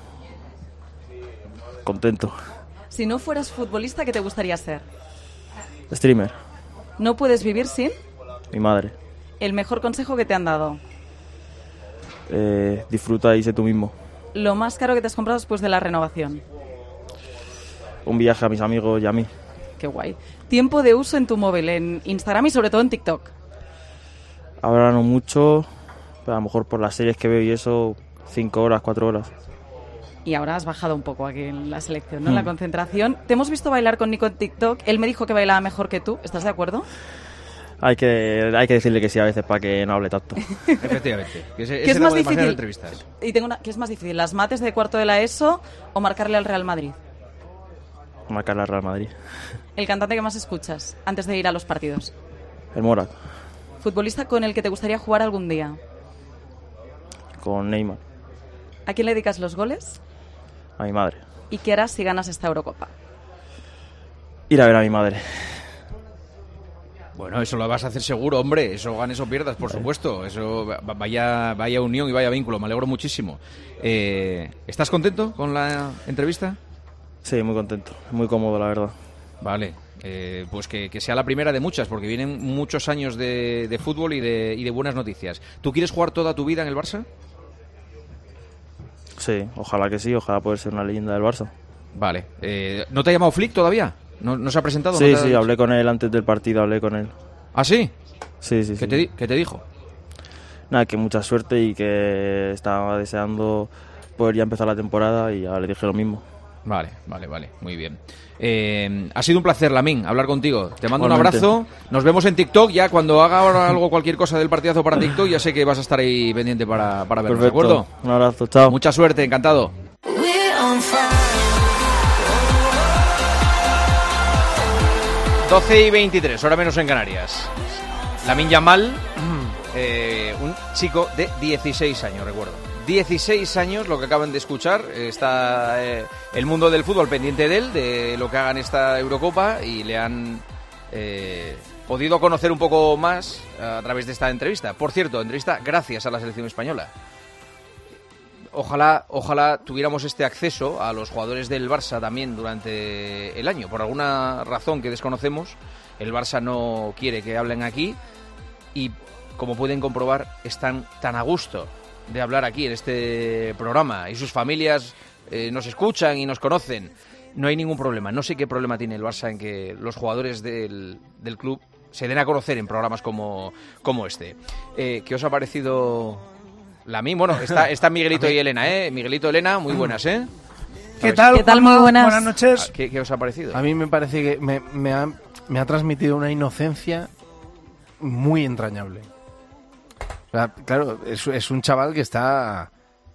Contento. Si no fueras futbolista, ¿qué te gustaría ser? Streamer. ¿No puedes vivir sin? Mi madre. ¿El mejor consejo que te han dado? Eh, disfruta y sé tú mismo. ¿Lo más caro que te has comprado después de la renovación? Un viaje a mis amigos y a mí. Qué guay. Tiempo de uso en tu móvil, en Instagram y sobre todo en TikTok. Ahora no mucho, pero a lo mejor por las series que veo y eso, cinco horas, cuatro horas. Y ahora has bajado un poco aquí en la selección, ¿no? En hmm. la concentración. Te hemos visto bailar con Nico en TikTok. Él me dijo que bailaba mejor que tú. ¿Estás de acuerdo? Hay que, hay que decirle que sí a veces para que no hable tanto. Efectivamente. Que ese, ¿Qué ese es más de difícil? Entrevistas. Y tengo una, ¿qué es más difícil? ¿Las mates de cuarto de la ESO o marcarle al Real Madrid? Marcarle al Real Madrid. ¿El cantante que más escuchas antes de ir a los partidos? El Morat. ¿Futbolista con el que te gustaría jugar algún día? Con Neymar. ¿A quién le dedicas los goles? A mi madre. ¿Y qué harás si ganas esta Eurocopa? Ir a ver a mi madre. Bueno, eso lo vas a hacer seguro, hombre. Eso ganes o pierdas, por vale. supuesto. Eso vaya, vaya unión y vaya vínculo. Me alegro muchísimo. Eh, ¿Estás contento con la entrevista? Sí, muy contento. Muy cómodo, la verdad. Vale. Eh, pues que, que sea la primera de muchas, porque vienen muchos años de, de fútbol y de, y de buenas noticias. ¿Tú quieres jugar toda tu vida en el Barça? Sí, ojalá que sí. Ojalá poder ser una leyenda del Barça. Vale. Eh, ¿No te ha llamado Flick todavía? ¿No, no se ha presentado? Sí, ¿No sí, hablé con él antes del partido, hablé con él. ¿Ah, sí? Sí, sí, ¿Qué, sí. Te, di- ¿Qué te dijo? Nada, que mucha suerte y que estaba deseando poder ya empezar la temporada y ya le dije lo mismo. Vale, vale, vale, muy bien. Eh, ha sido un placer, Lamín, hablar contigo. Te mando Igualmente. un abrazo. Nos vemos en TikTok. Ya cuando haga ahora algo, cualquier cosa del partidazo para TikTok, ya sé que vas a estar ahí pendiente para, para verlo. ¿De acuerdo? Un abrazo, chao. Mucha suerte, encantado. doce y veintitrés, hora menos en Canarias. Lamín Yamal, eh, un chico de dieciséis años, recuerdo. dieciséis años, lo que acaban de escuchar. Está eh, el mundo del fútbol pendiente de él, de lo que haga en esta Eurocopa, y le han eh, podido conocer un poco más a través de esta entrevista. Por cierto, entrevista gracias a la selección española. Ojalá, ojalá tuviéramos este acceso a los jugadores del Barça también durante el año. Por alguna razón que desconocemos, el Barça no quiere que hablen aquí y, como pueden comprobar, están tan a gusto de hablar aquí en este programa, y sus familias eh, nos escuchan y nos conocen, no hay ningún problema. No sé qué problema tiene el Barça en que los jugadores del, del club se den a conocer en programas como, como este. Eh, ¿Qué os ha parecido Lamine? Bueno, está, está Miguelito y Elena, ¿eh? Miguelito y Elena, muy buenas, ¿eh? ¿Qué tal? ¿Qué tal? Muy buenas. Buenas noches. ¿Qué, qué os ha parecido? A mí me parece que me, me, ha, me ha transmitido una inocencia muy entrañable. O sea, claro, es, es un chaval que está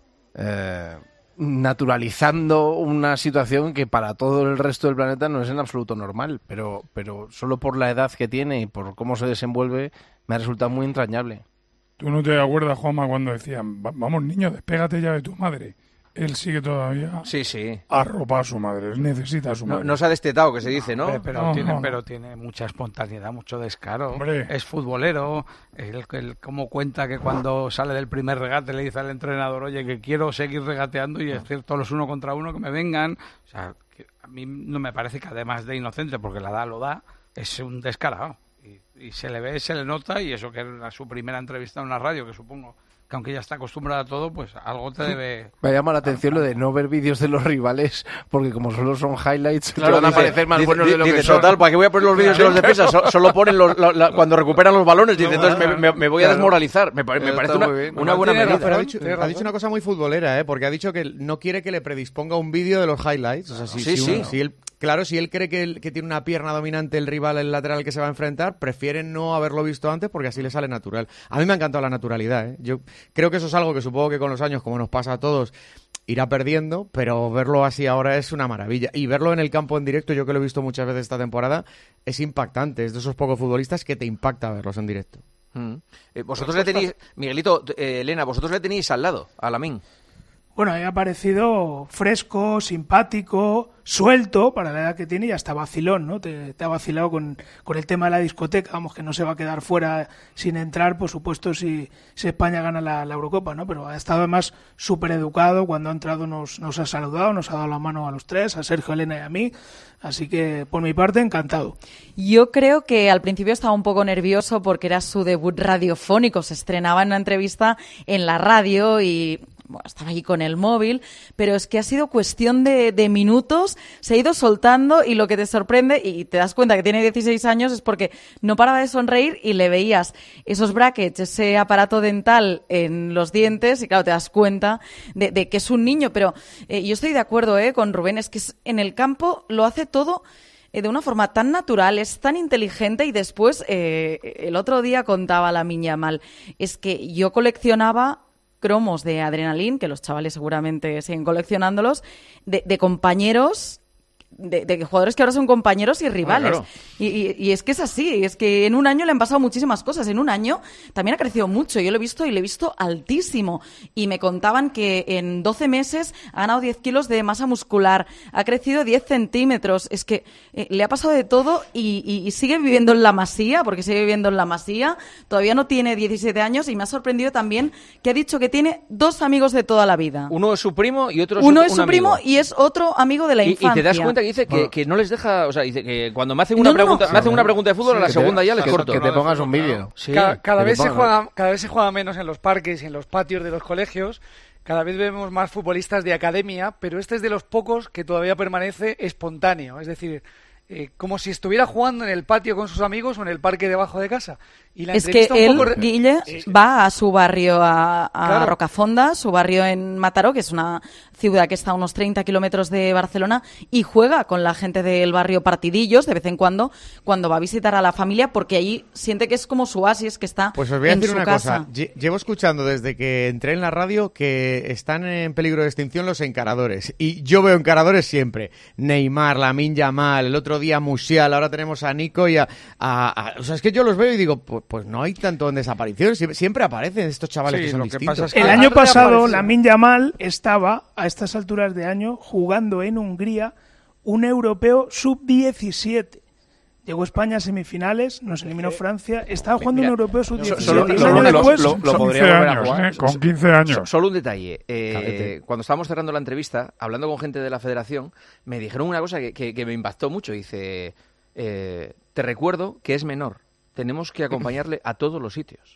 eh, naturalizando una situación que para todo el resto del planeta no es en absoluto normal, pero, pero solo por la edad que tiene y por cómo se desenvuelve me ha resultado muy entrañable. ¿Tú no te acuerdas, Juanma, cuando decían, vamos niño, despégate ya de tu madre? Él sigue todavía sí, sí. arropa a su madre, él necesita a su madre. No, no se ha destetado, que se dice, ¿no? Hombre, pero, No, tiene, no, no. pero tiene mucha espontaneidad, mucho descaro. Hombre. Es futbolero. Él, él como cuenta que cuando sale del primer regate le dice al entrenador, oye, que quiero seguir regateando y hacer todos los uno contra uno que me vengan. O sea, que a mí no me parece que además de inocente, porque la da lo da, es un descarado. Y, y se le ve, se le nota, y eso que era su primera entrevista en una radio, que supongo que aunque ya está acostumbrada a todo, pues algo te debe... Me llama la atención lo de no ver vídeos de los rivales, porque como solo son highlights, claro, te van a dice, parecer más dice, buenos de lo dice, que son. total, ¿para qué voy a poner los vídeos de los defensas? So, solo ponen los, la, la, cuando recuperan los balones, dice, entonces me, me, me voy a desmoralizar. Me, me parece una, una buena medida. Pero ha dicho, ha dicho una cosa muy futbolera, ¿eh? Porque ha dicho que no quiere que le predisponga un vídeo de los highlights. O sea, si, sí, si, sí. Uno, si él, claro, si él cree que, el, que tiene una pierna dominante el rival, el lateral que se va a enfrentar, prefiere no haberlo visto antes porque así le sale natural. A mí me ha encantado la naturalidad, ¿eh? Yo creo que eso es algo que supongo que con los años, como nos pasa a todos, irá perdiendo, pero verlo así ahora es una maravilla. Y verlo en el campo en directo, yo que lo he visto muchas veces esta temporada, es impactante. Es de esos pocos futbolistas que te impacta verlos en directo. Mm. Eh, vosotros le tenéis, Miguelito, eh, Elena, vosotros le tenéis al lado, a Lamine. Bueno, a mí me ha parecido fresco, simpático, suelto para la edad que tiene y hasta vacilón, ¿no? Te, te ha vacilado con, con el tema de la discoteca, vamos, que no se va a quedar fuera sin entrar, por supuesto, si, si España gana la, la Eurocopa, ¿no? Pero ha estado además súper educado, cuando ha entrado nos, nos ha saludado, nos ha dado la mano a los tres, a Sergio, Elena y a mí, así que por mi parte encantado. Yo creo que al principio estaba un poco nervioso porque era su debut radiofónico, se estrenaba en una entrevista en la radio y... Bueno, estaba allí con el móvil, pero es que ha sido cuestión de, de minutos, se ha ido soltando y lo que te sorprende, y te das cuenta que tiene dieciséis años, es porque no paraba de sonreír y le veías esos brackets, ese aparato dental en los dientes y claro, te das cuenta de, de que es un niño, pero eh, yo estoy de acuerdo eh, con Rubén, es que es, en el campo lo hace todo de una forma tan natural, es tan inteligente y después, eh, el otro día contaba Lamine Yamal, es que yo coleccionaba cromos de Adrenalin, que los chavales seguramente siguen coleccionándolos, de, de compañeros, de, de jugadores que ahora son compañeros y rivales. Bueno, claro. y, y, y es que es así, es que en un año le han pasado muchísimas cosas. En un año también ha crecido mucho, yo lo he visto y lo he visto altísimo. Y me contaban que en doce meses ha ganado diez kilos de masa muscular, ha crecido diez centímetros. Es que eh, le ha pasado de todo y, y, y sigue viviendo en la Masía, porque sigue viviendo en la Masía. Todavía no tiene diecisiete años y me ha sorprendido también que ha dicho que tiene dos amigos de toda la vida. Uno es su primo y otro es Uno un, es un su amigo. primo y es otro amigo de la y, infancia. y te das cuenta que dice que, que no les deja, o sea, dice que cuando me hacen una No, no, pregunta, no. me hacen una pregunta de fútbol, Sí, a la que segunda te- ya les que- corto. que te pongas un vídeo. Sí, Ca- cada, que vez te se pongan. juega, cada vez se juega menos en los parques y en los patios de los colegios. Cada vez vemos más futbolistas de academia, pero este es de los pocos que todavía permanece espontáneo. Es decir, eh, como si estuviera jugando en el patio con sus amigos o en el parque debajo de casa. Y la Es que entrevista un él, poco re- Guille, Sí. va a su barrio, a, a Claro. Rocafonda, su barrio en Mataró, que es una ciudad que está a unos treinta kilómetros de Barcelona, y juega con la gente del barrio partidillos de vez en cuando, cuando va a visitar a la familia, porque allí siente que es como su oasis, que está Pues os voy a en decir su una casa. cosa. Lle- Llevo escuchando desde que entré en la radio que están en peligro de extinción los encaradores. Y yo veo encaradores siempre. Neymar, Lamine Yamal, el otro día Musial, ahora tenemos a Nico y a... a- a- o sea, es que yo los veo y digo, pues, pues no hay tanto en desaparición. Sie- Siempre aparecen estos chavales Sí, que son lo que distintos. pasa es que El ha- año ha pasado, reaparecido. Lamine Yamal estaba, a estas alturas de año, jugando en Hungría un europeo sub diecisiete. Llegó España a semifinales, nos eliminó Francia, estaba jugando Mira, un europeo sub diecisiete. solo- y un solo- año lo- después, lo- lo podría quince volver a años, jugar. ¿eh? Con quince años. So- Solo un detalle. Eh, Cabete. cuando estábamos cerrando la entrevista, hablando con gente de la federación, me dijeron una cosa que, que- que me impactó mucho. Dice, eh, te recuerdo que es menor. Tenemos que acompañarle a todos los sitios.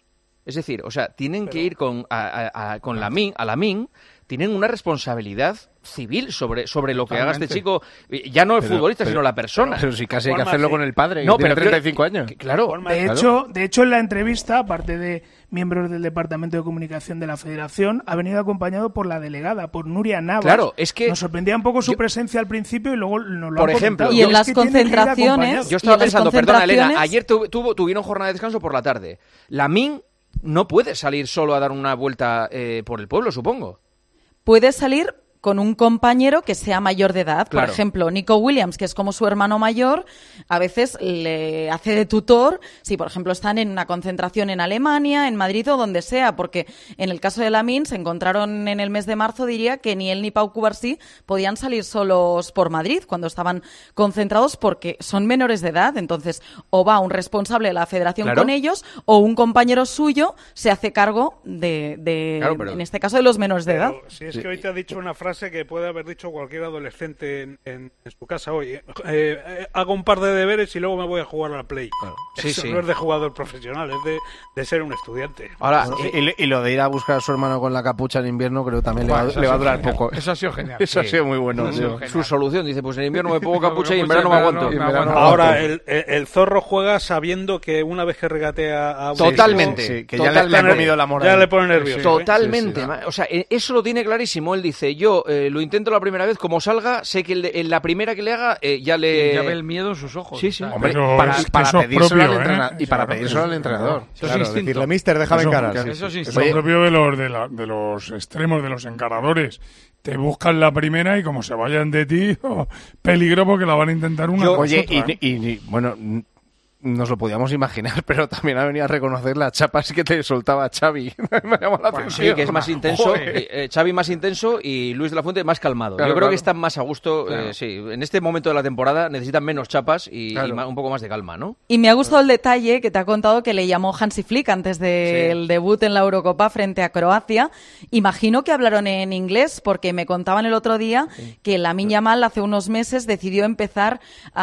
Es decir, o sea, tienen Pero... que ir con, a, a, a, con la Min, a la Min, tienen una responsabilidad civil sobre, sobre lo Totalmente. que haga este chico, ya no el pero, futbolista, pero, sino la persona. Pero, pero si casi hay que hacerlo sí. con el padre, no, que pero tiene treinta y cinco que, años. Que, claro. De hecho, de hecho, en la entrevista, aparte de miembros del Departamento de Comunicación de la Federación, ha venido acompañado por la delegada, por Nuria Navas. Claro, es que... Nos sorprendía un poco su yo, presencia al principio y luego nos lo Por ha ejemplo... Y en las es que concentraciones... Yo estaba pensando, perdona Elena, ayer tu, tuvo, tuvieron jornada de descanso por la tarde. La Min no puede salir solo a dar una vuelta eh, por el pueblo, supongo. Puede salir con un compañero que sea mayor de edad. Claro. Por ejemplo, Nico Williams, que es como su hermano mayor, a veces le hace de tutor si, por ejemplo, están en una concentración en Alemania, en Madrid o donde sea, porque en el caso de Lamine se encontraron en el mes de marzo, diría, que ni él ni Pau Cubarsí podían salir solos por Madrid cuando estaban concentrados porque son menores de edad. Entonces, o va un responsable de la federación claro. con ellos o un compañero suyo se hace cargo de, de claro, pero... en este caso, de los menores de edad. Si es que hoy te ha dicho una frase que puede haber dicho cualquier adolescente en, en, en su casa hoy. Eh, eh, hago un par de deberes y luego me voy a jugar a la Play. Claro. Sí, Eso sí. no es de jugador profesional, es de, de ser un estudiante. Ahora, bueno, y, y lo de ir a buscar a su hermano con la capucha en invierno creo que también bueno, le, va, le va a durar genial. poco. Eso ha sido genial. Eso sí. ha sido muy bueno. Sí. Sí. Su solución, dice, pues en invierno me pongo capucha y en verano me aguanto. Me aguanto. Ahora, el, el, el zorro juega sabiendo que una vez que regatea a un Totalmente. Equipo, sí, que Totalmente. ya le ha comido la moral. Ya le pone nervioso. Totalmente. ¿eh? Sí, sí. O sea, eso lo tiene clarísimo. Él dice, yo eh, lo intento la primera vez, como salga, sé que el de, en la primera que le haga eh, ya le... Ya ve el miedo en sus ojos. Sí, sí. Hombre, para, para pedírselo propio, al entrenador. ¿eh? Y para pedírselo al entrenador. Eso claro, es decirle, mister, déjame eso, encarar. Eso, eso, sí, eso es propio de los, de, la, de los extremos, de los encaradores. Te buscan la primera y como se vayan de ti, oh, peligro porque la van a intentar una Yo, cosa Oye, otra, y, ¿eh? y, y bueno... Nos lo podíamos imaginar, pero también ha venido a reconocer las chapas que te soltaba Xavi. Me llama la bueno, atención. Sí, que es más intenso, eh, Xavi más intenso y Luis de la Fuente más calmado. Claro, Yo creo claro. que están más a gusto, claro. eh, sí. En este momento de la temporada necesitan menos chapas y, claro. y más, un poco más de calma, ¿no? Y me ha gustado el detalle que te ha contado que le llamó Hansi Flick antes del sí. debut en la Eurocopa frente a Croacia. Imagino que hablaron en inglés porque me contaban el otro día sí. que Lamine Yamal hace unos meses decidió empezar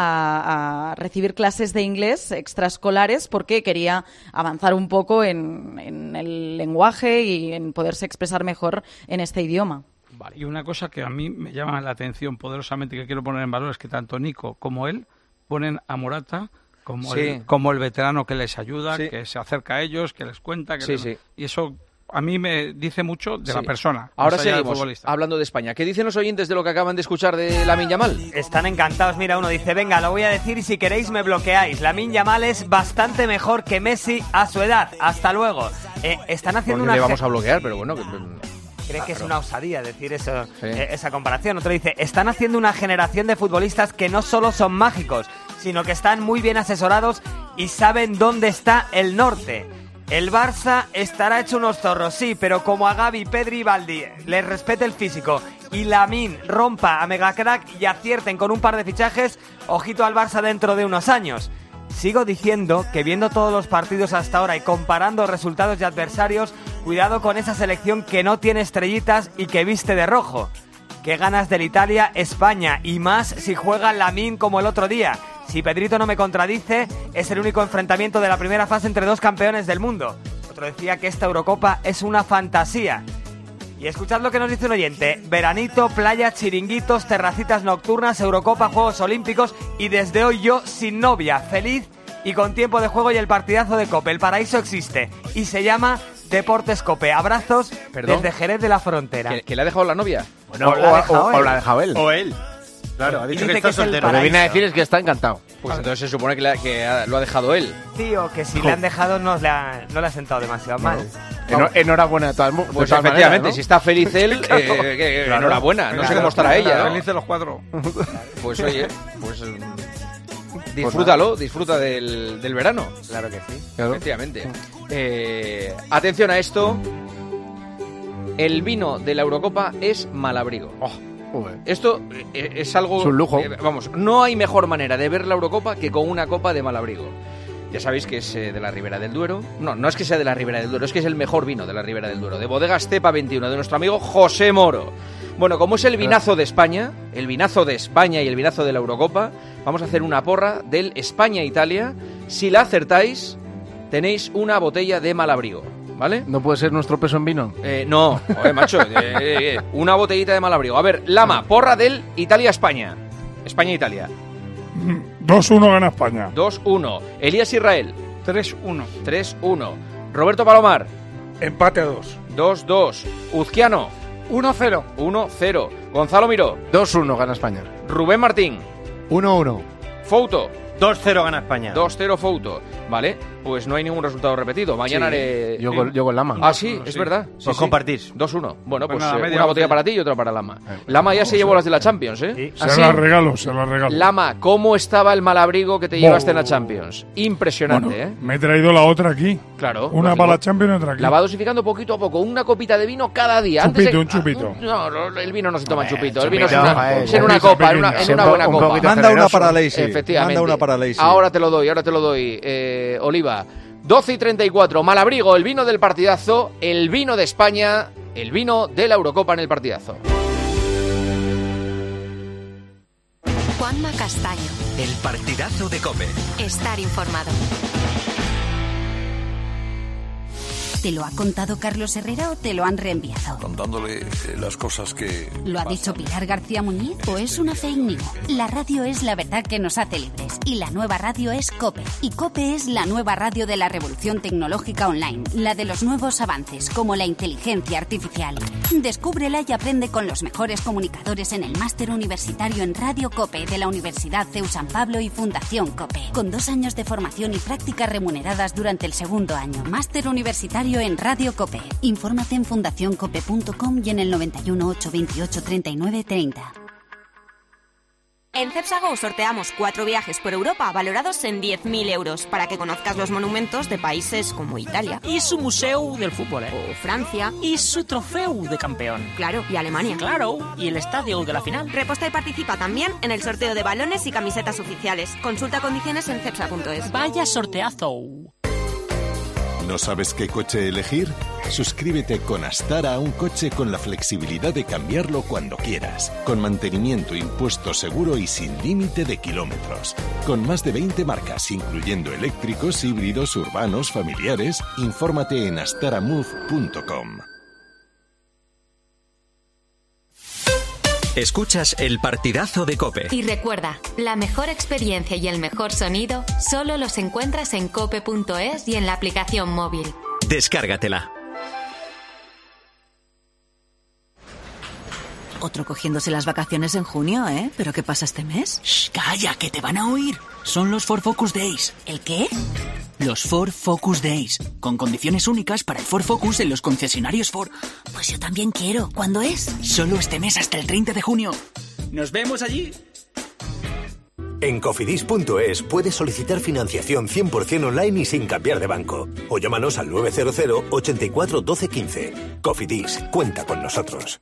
a, a recibir clases de inglés extraescolares porque quería avanzar un poco en, en el lenguaje y en poderse expresar mejor en este idioma. Vale. Y una cosa que a mí me llama la atención poderosamente, que quiero poner en valor, es que tanto Nico como él ponen a Morata como, sí. el, como el veterano que les ayuda, sí. que se acerca a ellos, que les cuenta. Que sí, les... sí. Y eso a mí me dice mucho de sí. la persona. Ahora seguimos hablando de España. ¿Qué dicen los oyentes de lo que acaban de escuchar de Lamine Yamal? Están encantados. Mira, uno dice, venga, lo voy a decir y si queréis me bloqueáis. Lamine Yamal es bastante mejor que Messi a su edad. Hasta luego. Eh, están haciendo Porque una... le vamos a bloquear, pero bueno... Cree que es una osadía decir eso, sí. eh, esa comparación. Otro dice, están haciendo una generación de futbolistas que no solo son mágicos, sino que están muy bien asesorados y saben dónde está el norte. El Barça estará hecho unos zorros, sí, pero como a Gavi, Pedri y Baldi les respete el físico y Lamine rompa a Megacrack y acierten con un par de fichajes, ojito al Barça dentro de unos años. Sigo diciendo que viendo todos los partidos hasta ahora y comparando resultados y adversarios, cuidado con esa selección que no tiene estrellitas y que viste de rojo. Qué ganas del Italia, España y más si juega Lamine como el otro día. Si Pedrito no me contradice, es el único enfrentamiento de la primera fase entre dos campeones del mundo. Otro decía que esta Eurocopa es una fantasía. Y escuchad lo que nos dice un oyente. Veranito, playa, chiringuitos, terracitas nocturnas, Eurocopa, Juegos Olímpicos y desde hoy yo sin novia, feliz y con tiempo de juego y el partidazo de Cope. El paraíso existe y se llama Deportes Cope. Abrazos ¿Perdón? Desde Jerez de la Frontera. ¿Que, que le ha dejado la novia? Bueno, o, o, la o, o la ha dejado él. O él. Claro, ha dicho que está soltero. Lo que viene a decir es que está encantado. Pues entonces se supone que, la, que ha, lo ha dejado él. Tío, que si oh. le han dejado no le ha, no le ha sentado demasiado no. mal. Enhor- enhorabuena de todas, de pues todas efectivamente, maneras, ¿no? Si está feliz él, claro, eh, eh, claro, enhorabuena. No claro, sé cómo estará claro, ella. ¿no? Felices los cuatro. Pues oye, pues disfrútalo, disfruta del, del verano. Claro que sí. Claro. Efectivamente. Eh, atención a esto. El vino de la Eurocopa es Malabrigo. Oh. Esto eh, es algo... Es un lujo. Eh, vamos, no hay mejor manera de ver la Eurocopa que con una copa de Malabrigo. Ya sabéis que es eh, de la Ribera del Duero. No, no es que sea de la Ribera del Duero, es que es el mejor vino de la Ribera del Duero. De Bodegas Cepa veintiuno, de nuestro amigo José Moro. Bueno, como es el vinazo de España, el vinazo de España y el vinazo de la Eurocopa, vamos a hacer una porra del España-Italia. Si la acertáis, tenéis una botella de Malabrigo. ¿vale? ¿No puede ser nuestro peso en vino? Eh, no, joder, macho, eh, eh, eh, una botellita de Malabrigo. A ver, Lama, porra del Italia-España. España-Italia. dos uno gana España. dos uno. Elías Israel. tres uno. tres uno. Roberto Palomar. Empate a dos. dos dos. Uzquiano. uno cero. uno cero. Gonzalo Miró. dos uno gana España. Rubén Martín. uno uno. Fouto. dos cero gana España. dos cero Fouto. Vale, pues no hay ningún resultado repetido. Mañana Sí, haré... yo con- yo con Lama. Ah, sí, Sí. es verdad. Sí, Pues sí. compartís. dos uno. Bueno, Pues pues, nada, eh, media una botella botella. para ti y otra para Lama. Lama ya se llevó las de la Champions, ¿eh? Se ¿Ah, sí? las regalo, se las regalo. Lama, ¿cómo estaba el Malabrigo que te Bo- llevaste en la Champions? Impresionante, Bueno, ¿eh? me he traído la otra aquí. Claro. Una lógico. para la Champions y otra aquí. La va dosificando poquito a poco, una copita de vino cada día. Chupito, de- un chupito. Ah, no, no, el vino no se toma en chupito, el chupito, vino es, una- joder, es en una chupito copa, en una, en pequeña. una buena Un copa. poquito Manda una para Lacey. Efectivamente. Manda una para Lacey. Ahora te lo doy, ahora te lo doy, eh, Oliva. doce y treinta y cuatro, Malabrigo, el vino del partidazo, el vino de España, el vino de la Eurocopa en el partidazo. Juanma Castaño. El partidazo de COPE. Estar informado. ¿Te lo ha contado Carlos Herrera o te lo han reenviado? Contándole eh, las cosas que... ¿Lo ha dicho Pilar García Muñiz o es una fake news? La radio es la verdad que nos hace libres y la nueva radio es COPE. Y COPE es la nueva radio de la revolución tecnológica online, la de los nuevos avances como la inteligencia artificial. Descúbrela y aprende con los mejores comunicadores en el máster universitario en Radio COPE de la Universidad CEU San Pablo y Fundación COPE, con dos años de formación y prácticas remuneradas durante el segundo año. Máster universitario en Radio COPE. Infórmate en fundación cope punto com y en el noventa y uno, ochocientos veintiocho, treinta y nueve, treinta. En Cepsago sorteamos cuatro viajes por Europa valorados en diez mil euros para que conozcas los monumentos de países como Italia. Y su museo del fútbol, ¿eh? O Francia. Y su trofeo de campeón. Claro, y Alemania. Claro, y el estadio de la final. Reposta y participa también en el sorteo de balones y camisetas oficiales. Consulta condiciones en cepsa punto es. Vaya sorteazo. ¿No sabes qué coche elegir? Suscríbete con Astara a un coche con la flexibilidad de cambiarlo cuando quieras, con mantenimiento, impuesto seguro y sin límite de kilómetros. Con más de veinte marcas, incluyendo eléctricos, híbridos, urbanos, familiares, infórmate en astaramove punto com. Escuchas el partidazo de COPE. Y recuerda, la mejor experiencia y el mejor sonido solo los encuentras en cope punto es y en la aplicación móvil. Descárgatela. Otro cogiéndose las vacaciones en junio, ¿eh? ¿Pero qué pasa este mes? Shh, calla, que te van a oír. Son los Ford Focus Days. ¿El qué? Los Ford Focus Days, con condiciones únicas para el Ford Focus en los concesionarios Ford. Pues yo también quiero. ¿Cuándo es? Solo este mes hasta el treinta de junio. ¡Nos vemos allí! En cofidis punto es puedes solicitar financiación cien por ciento online y sin cambiar de banco. O llámanos al nueve cero cero, ochenta y cuatro, doce, quince. Cofidis, cuenta con nosotros.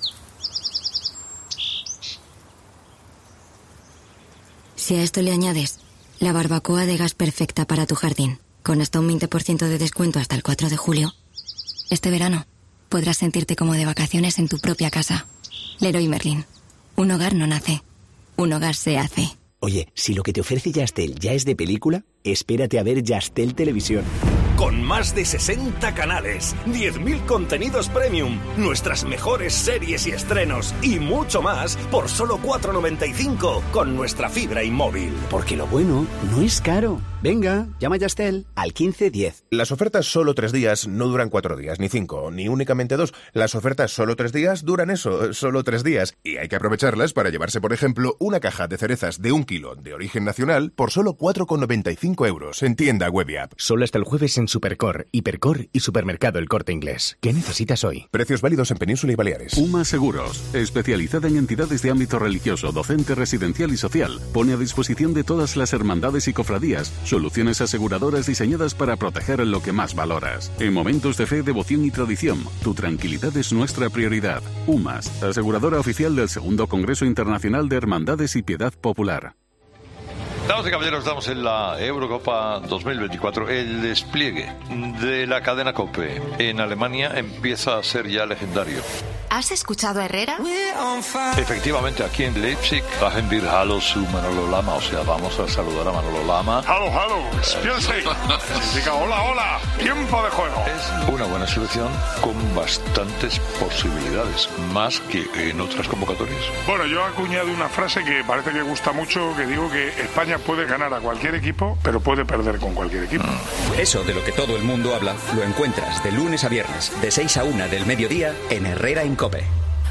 Si a esto le añades la barbacoa de gas perfecta para tu jardín, con hasta un veinte por ciento de descuento hasta el cuatro de julio, este verano podrás sentirte como de vacaciones en tu propia casa. Leroy Merlin. Un hogar no nace, un hogar se hace. Oye, si lo que te ofrece Yastel ya es de película, espérate a ver Yastel Televisión. Con más de sesenta canales, diez mil contenidos premium, nuestras mejores series y estrenos y mucho más por solo cuatro noventa y cinco con nuestra fibra inmóvil. Porque lo bueno no es caro. Venga, llama a Yastel al quince diez. Las ofertas solo tres días no duran cuatro días, ni cinco, ni únicamente dos. Las ofertas solo tres días duran eso, solo tres días. Y hay que aprovecharlas para llevarse, por ejemplo, una caja de cerezas de un kilo de origen nacional por solo cuatro con noventa y cinco euros en tienda web y app. Solo hasta el jueves en Supercor, Hipercor y Supermercado El Corte Inglés. ¿Qué necesitas hoy? Precios válidos en Península y Baleares. UMA Seguros, especializada en entidades de ámbito religioso, docente, residencial y social, pone a disposición de todas las hermandades y cofradías soluciones aseguradoras diseñadas para proteger lo que más valoras. En momentos de fe, devoción y tradición, tu tranquilidad es nuestra prioridad. UMAS, aseguradora oficial del segundo Congreso Internacional de Hermandades y Piedad Popular. Damas y caballeros, estamos en la Eurocopa dos mil veinticuatro. El despliegue de la cadena COPE en Alemania empieza a ser ya legendario. ¿Has escuchado a Herrera? Efectivamente, aquí en Leipzig trajen bir Hallo su Manolo Lama, o sea, vamos a saludar a Manolo Lama. Hallo, hallo, Spielzeit. Significa hola, hola, tiempo de juego. Es una buena selección con bastantes posibilidades, más que en otras convocatorias. Bueno, yo he acuñado una frase que parece que gusta mucho, que digo que España puede ganar a cualquier equipo, pero puede perder con cualquier equipo. Eso de lo que todo el mundo habla, lo encuentras de lunes a viernes, de seis a una del mediodía, en Herrera en COPE.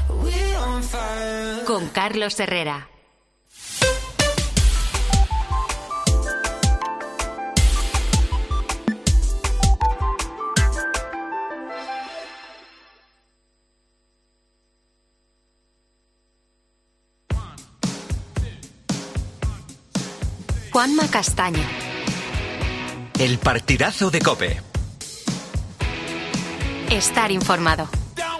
Con Carlos Herrera. Juanma Castaño. El partidazo de COPE. Estar informado.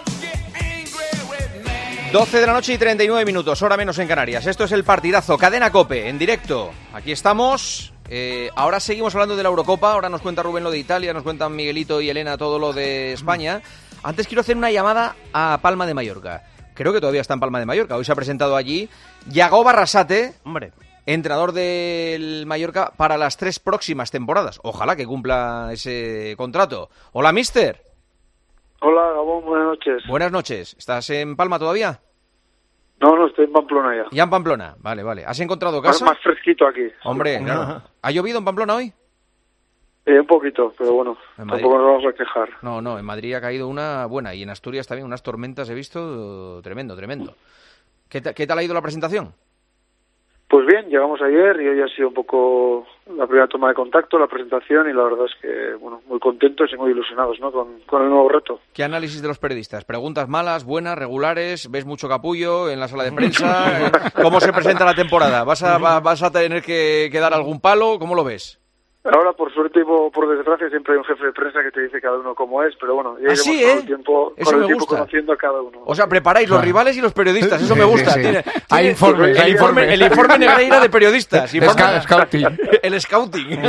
doce de la noche y treinta y nueve minutos, hora menos en Canarias. Esto es el partidazo, Cadena COPE, en directo. Aquí estamos. Eh, ahora seguimos hablando de la Eurocopa. Ahora nos cuenta Rubén lo de Italia, nos cuentan Miguelito y Elena todo lo de España. Antes quiero hacer una llamada a Palma de Mallorca. Creo que todavía está en Palma de Mallorca. Hoy se ha presentado allí Yago Barrasate, hombre, entrenador del Mallorca para las tres próximas temporadas. Ojalá que cumpla ese contrato. Hola, mister. Hola, Gabón, buenas noches. Buenas noches. ¿Estás en Palma todavía? No, no, estoy en Pamplona ya. Ya en Pamplona, vale, vale. ¿Has encontrado casa? Más, más fresquito aquí. Hombre, claro. ¿Ha llovido en Pamplona hoy? Eh, un poquito, pero bueno, En tampoco nos vamos a quejar. No, no, en Madrid ha caído una buena y en Asturias también unas tormentas he visto tremendo, tremendo. ¿Qué, ta- qué tal ha ido la presentación? Pues bien, llegamos ayer y hoy ha sido un poco la primera toma de contacto, la presentación y la verdad es que, bueno, muy contentos y muy ilusionados, ¿no? Con, con el nuevo reto. ¿Qué análisis de los periodistas? ¿Preguntas malas, buenas, regulares? ¿Ves mucho capullo en la sala de prensa? ¿Cómo se presenta la temporada? ¿Vas a, va- vas a tener que, que dar algún palo? ¿Cómo lo ves? Ahora, por suerte y por, por desgracia, siempre hay un jefe de prensa que te dice cada uno cómo es, pero bueno, ya ¿Ah, iremos sí, con eh? el tiempo, Eso con el me tiempo gusta. conociendo a cada uno. O sea, preparáis los rivales y los periodistas, eso Sí, me sí, gusta. sí. Tiene- Hay tiene- informes, el hay informe, informes. el informe Negreira de periodistas. Informe- Scout- scouting. El scouting.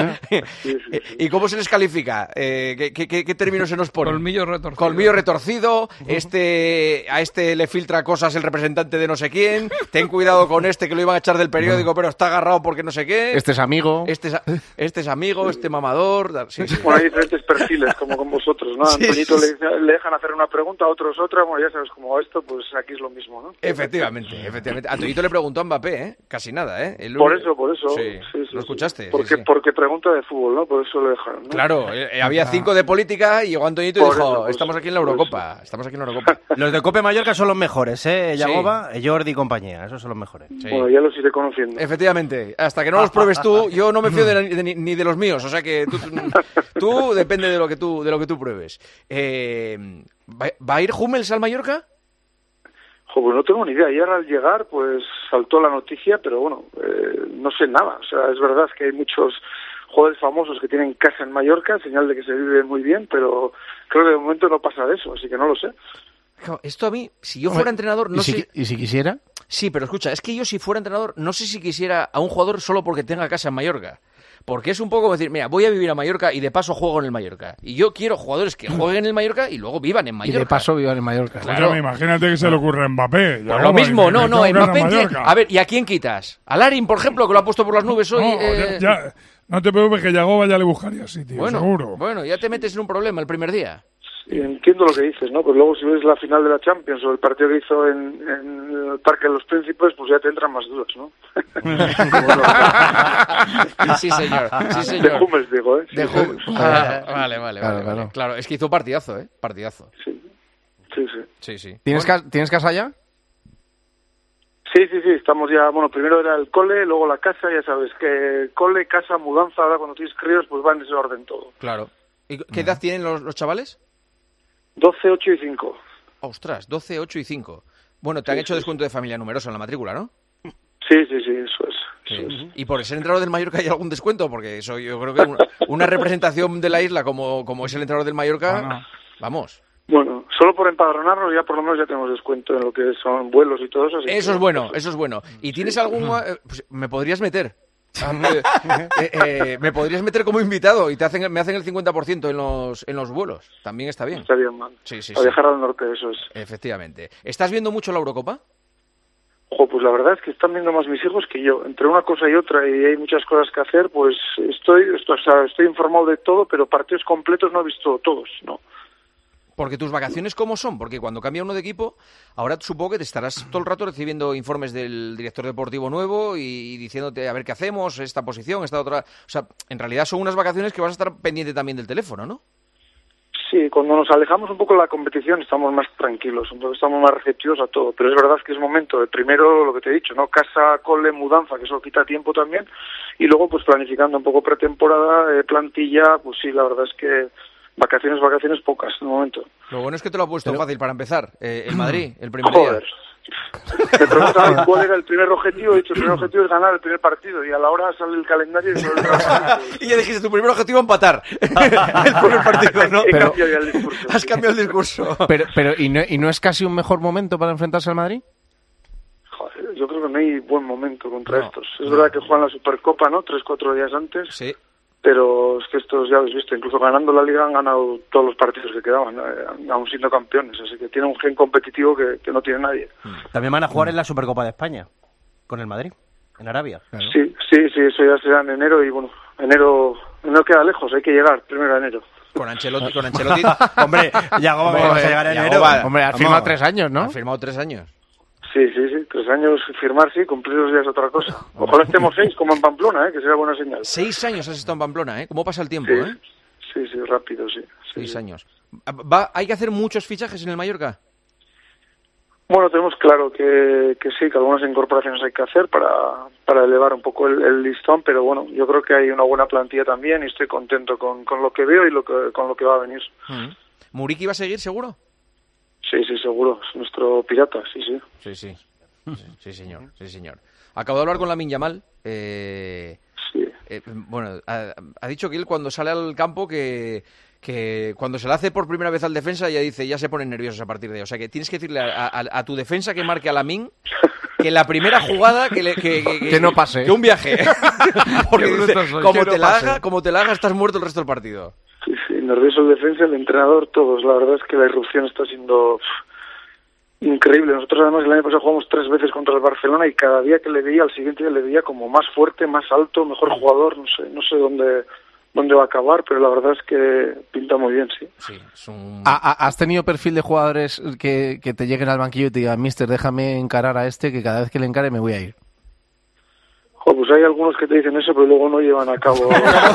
¿Y cómo se les califica? Eh, ¿qué, qué, qué- qué términos se nos pone? Colmillo retorcido. Colmillo retorcido. Este, a este le filtra cosas el representante de no sé quién. Ten cuidado con este que lo iban a echar del periódico, pero está agarrado porque no sé qué. Este es amigo. Este es, a- este es amigo, este mamador. Sí, sí. Bueno, hay diferentes perfiles, como con vosotros, ¿no? A Sí, Antoñito sí, le, dice- le dejan hacer una pregunta, a otros otra, bueno, ya sabes, como esto, pues aquí es lo mismo, ¿no? Efectivamente, efectivamente. Antoñito le preguntó a Mbappé, ¿eh? Casi nada, ¿eh? El Por único- eso, por eso. Sí, Sí, sí, ¿lo escuchaste? Sí, Porque, sí. porque pregunta de fútbol, ¿no? Por eso lo dejaron, ¿no? Claro, eh, eh, había cinco de política y llegó Antoñito y Por dijo, eso, por estamos eso, aquí en la por Eurocopa, estamos aquí en la Eurocopa. Los de Cope Mallorca son los mejores, ¿eh? Sí. Yagoba, Jordi y compañía, esos son los mejores. Bueno, ya los iré conociendo. Efectivamente, hasta que no los pruebes tú, yo no me fío de, de- ni de los míos, o sea que tú, tú depende de lo que tú, de lo que tú pruebes. Eh, ¿va, va a ir Hummels al Mallorca? Jo, pues no tengo ni idea. Ayer al llegar, pues saltó la noticia, pero bueno, eh, no sé nada. O sea, es verdad que hay muchos jugadores famosos que tienen casa en Mallorca, señal de que se vive muy bien, pero creo que de momento no pasa de eso, así que no lo sé. Claro, esto a mí, si yo fuera entrenador, no ¿Y si, sé... ¿Y si quisiera? Sí, pero escucha, es que yo si fuera entrenador, no sé si quisiera a un jugador solo porque tenga casa en Mallorca. Porque es un poco como decir, mira, voy a vivir a Mallorca y de paso juego en el Mallorca. Y yo quiero jugadores que jueguen en el Mallorca y luego vivan en Y Mallorca. de paso vivan en Mallorca. Claro, imagínate que se le ocurre a Mbappé. Pues lo mismo, no, no, Mbappé... entiende- A ver, ¿y a quién quitas? ¿A Larin, por ejemplo, que lo ha puesto por las nubes hoy? No, eh, ya, ya, no te preocupes que Yagoba ya le buscaría sitio, bueno, seguro. bueno, ya te metes en un problema el primer día. Y entiendo lo que dices, ¿no? Pues luego si ves la final de la Champions o el partido que hizo en, en el Parque de los Príncipes, pues ya te entran más dudas, ¿no? Sí, señor, sí, señor. De Hummels, digo, ¿eh? De Sí, Hummels. sí. Ah, vale, vale, Claro, vale, claro. vale. Claro, es que hizo partidazo, ¿eh? Partidazo. Sí, sí. Sí, sí. ¿Tienes, Bueno, ca- ¿Tienes casa ya? Sí, sí, sí, estamos ya, bueno, primero era el cole, luego la casa, ya sabes, que cole, casa, mudanza, ahora cuando tienes críos, pues va en ese orden todo. claro. ¿Y qué edad tienen los, los chavales? doce, ocho y cinco. Ostras, doce, ocho y cinco. Bueno, te han Sí, hecho sí, descuento de familia numerosa en la matrícula, ¿no? Sí, sí, sí, eso es. Eso es. ¿Y por ser entrenador del Mallorca hay algún descuento? Porque eso yo creo que una, una representación de la isla como, como es el entrenador del Mallorca, vamos. Bueno, solo por empadronarnos ya por lo menos ya tenemos descuento en lo que son vuelos y todo eso. así Eso que- es bueno, eso es bueno. ¿Y tienes algún... eh, pues, me podrías meter? eh, eh, me podrías meter como invitado y te hacen, me hacen el cincuenta por ciento en los, en los vuelos. También está bien. Está bien, man. Sí, sí, a sí. viajar al norte, eso es. Efectivamente. ¿Estás viendo mucho la Eurocopa? Ojo, pues la verdad es que están viendo más mis hijos que yo. Entre una cosa y otra, y hay muchas cosas que hacer, pues estoy, estoy, o sea, estoy informado de todo, pero partidos completos no he visto todos, ¿no? Porque tus vacaciones, ¿cómo son? Porque cuando cambia uno de equipo, ahora supongo que te estarás todo el rato recibiendo informes del director deportivo nuevo y, y diciéndote a ver qué hacemos, esta posición, esta otra... O sea, en realidad son unas vacaciones que vas a estar pendiente también del teléfono, ¿no? Sí, cuando nos alejamos un poco de la competición estamos más tranquilos, entonces estamos más receptivos a todo, pero es verdad que es momento de primero lo que te he dicho, ¿no? Casa, cole, mudanza, que eso quita tiempo también, y luego pues planificando un poco pretemporada, eh, plantilla, pues sí, la verdad es que vacaciones, vacaciones pocas de momento. Lo bueno es que te lo ha puesto pero... fácil para empezar, eh, el Madrid, el primer Joder. día. Me preguntaban cuál era el primer objetivo, he dicho, el primer objetivo es ganar el primer partido, y a la hora sale el calendario y, y ya dijiste, tu primer objetivo empatar el primer partido, ¿no? He Pero... cambiado ya el discurso. Has cambiado el discurso. Pero, pero ¿y, no, ¿y no es casi un mejor momento para enfrentarse al Madrid? Joder, yo creo que no hay buen momento contra no, estos. Es no. verdad que juegan la Supercopa, ¿no? Tres, cuatro días antes. Sí. Pero es que estos ya habéis visto, incluso ganando la Liga han ganado todos los partidos que quedaban, eh, aún siendo campeones, así que tienen un gen competitivo que, que no tiene nadie. También van a jugar en la Supercopa de España, con el Madrid, en Arabia. Claro. Sí, sí, sí, eso ya será en enero y bueno, enero no queda lejos, hay que llegar primero a enero. Con Ancelotti, con Ancelotti. Hombre, ya cómo vamos a llegar a enero. Va, hombre, has firmado tres años, ¿no? Has firmado tres años. Sí, sí, sí, tres años firmar, sí, cumplirlos ya es otra cosa. Ojalá estemos seis, como en Pamplona, ¿eh? Que será buena señal. Seis años has estado en Pamplona, ¿eh? ¿Cómo pasa el tiempo, sí, eh? Sí, sí, rápido, sí. sí seis sí. años. ¿Va, ¿Hay que hacer muchos fichajes en el Mallorca? Bueno, tenemos claro que, que sí, que algunas incorporaciones hay que hacer para, para elevar un poco el, el listón, pero bueno, yo creo que hay una buena plantilla también y estoy contento con, con lo que veo y lo que, con lo que va a venir. Mm. ¿Muriqui va a seguir, seguro? Sí, sí, seguro. Es nuestro pirata, sí, sí. Sí, sí. Sí, sí, señor, sí, señor. Acabo de hablar con Lamine Yamal. Eh, sí. eh, bueno, ha, ha dicho que él cuando sale al campo que, que cuando se le hace por primera vez al defensa ya dice, ya se ponen nerviosos a partir de ahí. O sea que tienes que decirle a, a, a tu defensa que marque a Lamine que la primera jugada que, le, que, que, que, que no pase. Que un viaje. Porque dice, como, no te la pase. haga, como te la haga estás muerto el resto del partido. Sí, sí, nervioso el defensa, el entrenador, todos. La verdad es que la irrupción está siendo... increíble. Nosotros además el año pasado jugamos tres veces contra el Barcelona y cada día que le veía, al siguiente día le veía como más fuerte, más alto, mejor jugador, no sé, no sé dónde dónde va a acabar, pero la verdad es que pinta muy bien, sí. Sí, es un... ¿Has tenido perfil de jugadores que, que te lleguen al banquillo y te digan, mister, déjame encarar a este, que cada vez que le encare me voy a ir? Jo, pues hay algunos que te dicen eso, pero luego no llevan a cabo.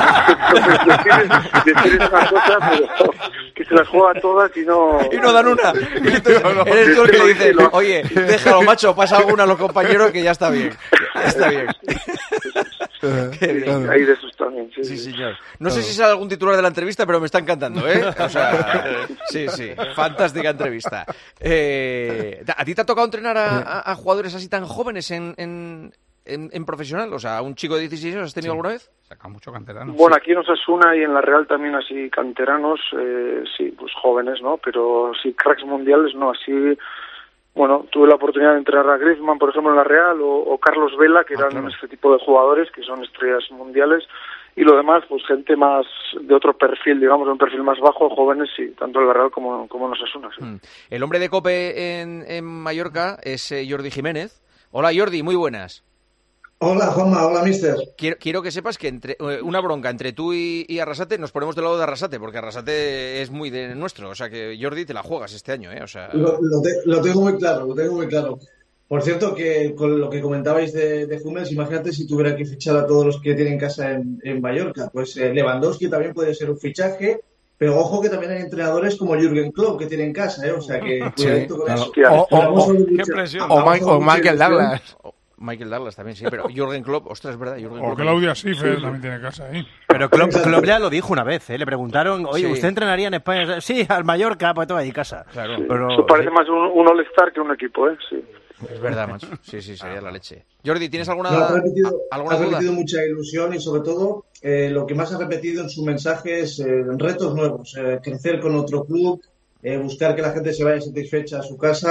Decir una cosa, pero que se las juega todas y no... Y no dan una. Y entonces, eres tú el que le dice, oye, déjalo, macho, pasa alguna a los compañeros que ya está bien. Ya está bien. Qué bien. Hay de esos también, sí. Sí, señor. No sé si sale algún titular de la entrevista, pero me está encantando, ¿eh? O sea, sí, sí. Fantástica entrevista. Eh, ¿A ti te ha tocado entrenar a, a, a jugadores así tan jóvenes en... en... En, en profesional? O sea, ¿un chico de dieciséis años has tenido sí. alguna vez? Saca mucho canterano. Bueno, sí. Aquí en Osasuna y en la Real también así canteranos, eh, sí, pues jóvenes, ¿no? Pero sí, cracks mundiales, no, así... Bueno, tuve la oportunidad de entrenar a Griezmann, por ejemplo, en la Real, o, o Carlos Vela, que ah, eran claro. este tipo de jugadores, que son estrellas mundiales, y lo demás, pues gente más de otro perfil, digamos, de un perfil más bajo, jóvenes, sí, tanto en la Real como, como en Osasuna, sí. Mm. El hombre de COPE en, en Mallorca es eh, Jordi Jiménez. Hola, Jordi, muy buenas. Hola, Juanma, hola, mister. Quiero, quiero que sepas que entre una bronca entre tú y, y Arrasate, nos ponemos del lado de Arrasate, porque Arrasate es muy de nuestro. O sea que, Jordi, te la juegas este año, ¿eh? O sea... Lo, lo, te, lo tengo muy claro, lo tengo muy claro. Por cierto, que con lo que comentabais de, de Hummels, imagínate si tuviera que fichar a todos los que tienen casa en, en Mallorca. Pues eh, Lewandowski también puede ser un fichaje, pero ojo que también hay entrenadores como Jürgen Klopp que tienen casa, ¿eh? O sea que cuidadito con eso. O, o, o, qué presión. O, Mike, o Michael Douglas. Michael Douglas también, sí, pero Jürgen Klopp, ostras, es verdad. Jürgen o Klopp Claudia Schiffer sí, también tiene casa ahí. Pero Klopp, Klopp ya lo dijo una vez, ¿eh? Le preguntaron, oye, sí. ¿usted entrenaría en España? Sí, al Mallorca, pues todo ahí casa. Claro. Sí. Pero, Eso parece sí. más un, un All-Star que un equipo, ¿eh? Sí. Es verdad, macho. Sí, sí, sería la leche. Jordi, ¿tienes alguna, no, ha repetido, alguna ha duda? repetido mucha ilusión y sobre todo eh, lo que más ha repetido en su mensaje es eh, retos nuevos, eh, crecer con otro club, eh, buscar que la gente se vaya satisfecha a su casa.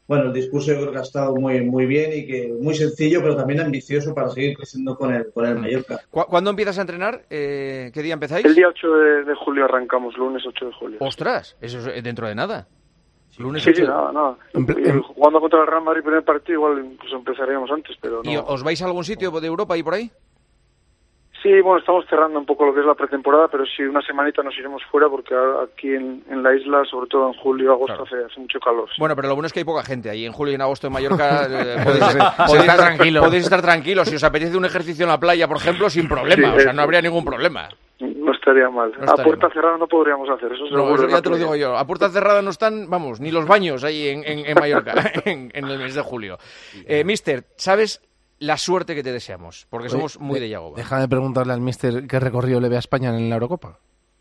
bueno, el discurso yo creo que ha estado muy muy bien y que muy sencillo, pero también ambicioso para seguir creciendo con el, con el Mallorca. ¿Cu- ¿Cuándo empiezas a entrenar? Eh, ¿Qué día empezáis? El día ocho de, de julio arrancamos, lunes ocho de julio. ¡Ostras! Eso es dentro de nada. Lunes Sí, ocho sí, de- nada, nada. Y jugando contra el Real Madrid primer partido, igual incluso empezaríamos antes, pero ¿Y no. os vais a algún sitio de Europa y por ahí? Sí, bueno, estamos cerrando un poco lo que es la pretemporada, pero sí, una semanita nos iremos fuera porque a- aquí en, en la isla, sobre todo en julio, agosto, hace, hace mucho calor. sí. Bueno, pero lo bueno es que hay poca gente. Ahí en julio y en agosto en Mallorca eh, podéis, Se- se podéis está estar, tranquilo. podéis estar tranquilos. Si os apetece un ejercicio en la playa, por ejemplo, sin problema. Sí, o sea, eso. no habría ningún problema. No estaría mal. No estaría a puerta cerrada no podríamos hacer, eso No, seguro. eso en ya la te lo playa. digo yo. A puerta cerrada no están, vamos, ni los baños ahí en, en, en Mallorca, en, en el mes de julio. Eh, mister, ¿sabes la suerte que te deseamos? Porque Oye, somos muy de- de Yagoba. Déjame preguntarle al míster qué recorrido le ve a España en la Eurocopa.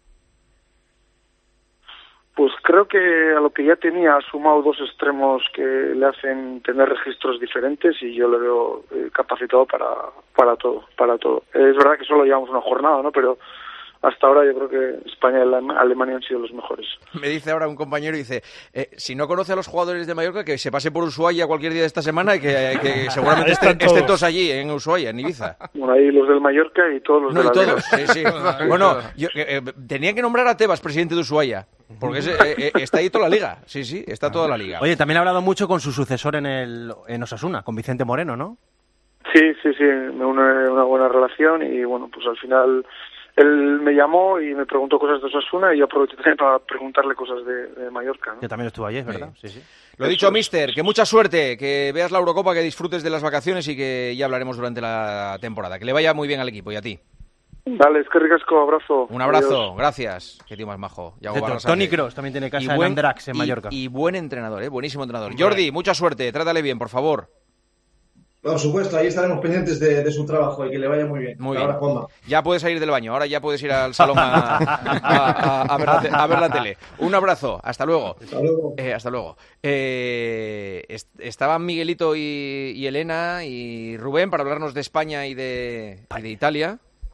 Pues creo que a lo que ya tenía ha sumado dos extremos que le hacen tener registros diferentes y yo le veo eh, capacitado para, para todo, para todo. Es verdad que solo llevamos una jornada, ¿no? Pero hasta ahora yo creo que España y Alem- Alemania han sido los mejores. Me dice ahora un compañero, dice, eh, si no conoce a los jugadores de Mallorca, que se pase por Ushuaia cualquier día de esta semana y que, que seguramente estén, Están estén todos. todos allí, en Ushuaia, en Ibiza. Bueno, ahí los del Mallorca y todos los No, de y la todos, Liga. sí, sí. Bueno, yo, eh, eh, tenía que nombrar a Tebas presidente de Ushuaia, porque es, eh, eh, está ahí toda la liga. Sí, sí, está toda la liga. Oye, también ha hablado mucho con su sucesor en el en Osasuna, con Vicente Moreno, ¿no? Sí, sí, sí, me une una buena relación y bueno, pues al final él me llamó y me preguntó cosas de Osasuna y yo aproveché también para preguntarle cosas de, de Mallorca, ¿no? Yo también estuve ayer, ¿verdad? Sí, sí. Lo dicho, mister, que mucha suerte, que veas la Eurocopa, que disfrutes de las vacaciones y que ya hablaremos durante la temporada. Que le vaya muy bien al equipo y a ti. Dale, es que ricasco, abrazo. Un abrazo, Adiós. gracias. Qué tío más majo. Yago De to- Barrasate. Toni Kroos también tiene casa Y en buen- Andratx, en y- Mallorca. Y buen entrenador, ¿eh? Buenísimo entrenador. Jordi, mucha suerte, trátale bien, por favor. Por supuesto, ahí estaremos pendientes de, de su trabajo y que le vaya muy bien. Muy Ahora, bien. Juanma. Ya puedes salir del baño, ahora ya puedes ir al salón a, a- a- a ver, la te- a ver la tele. Un abrazo, hasta luego. Hasta luego. Eh, hasta luego. Eh, est- estaban Miguelito y, y Elena y Rubén para hablarnos de España y de, y de Italia.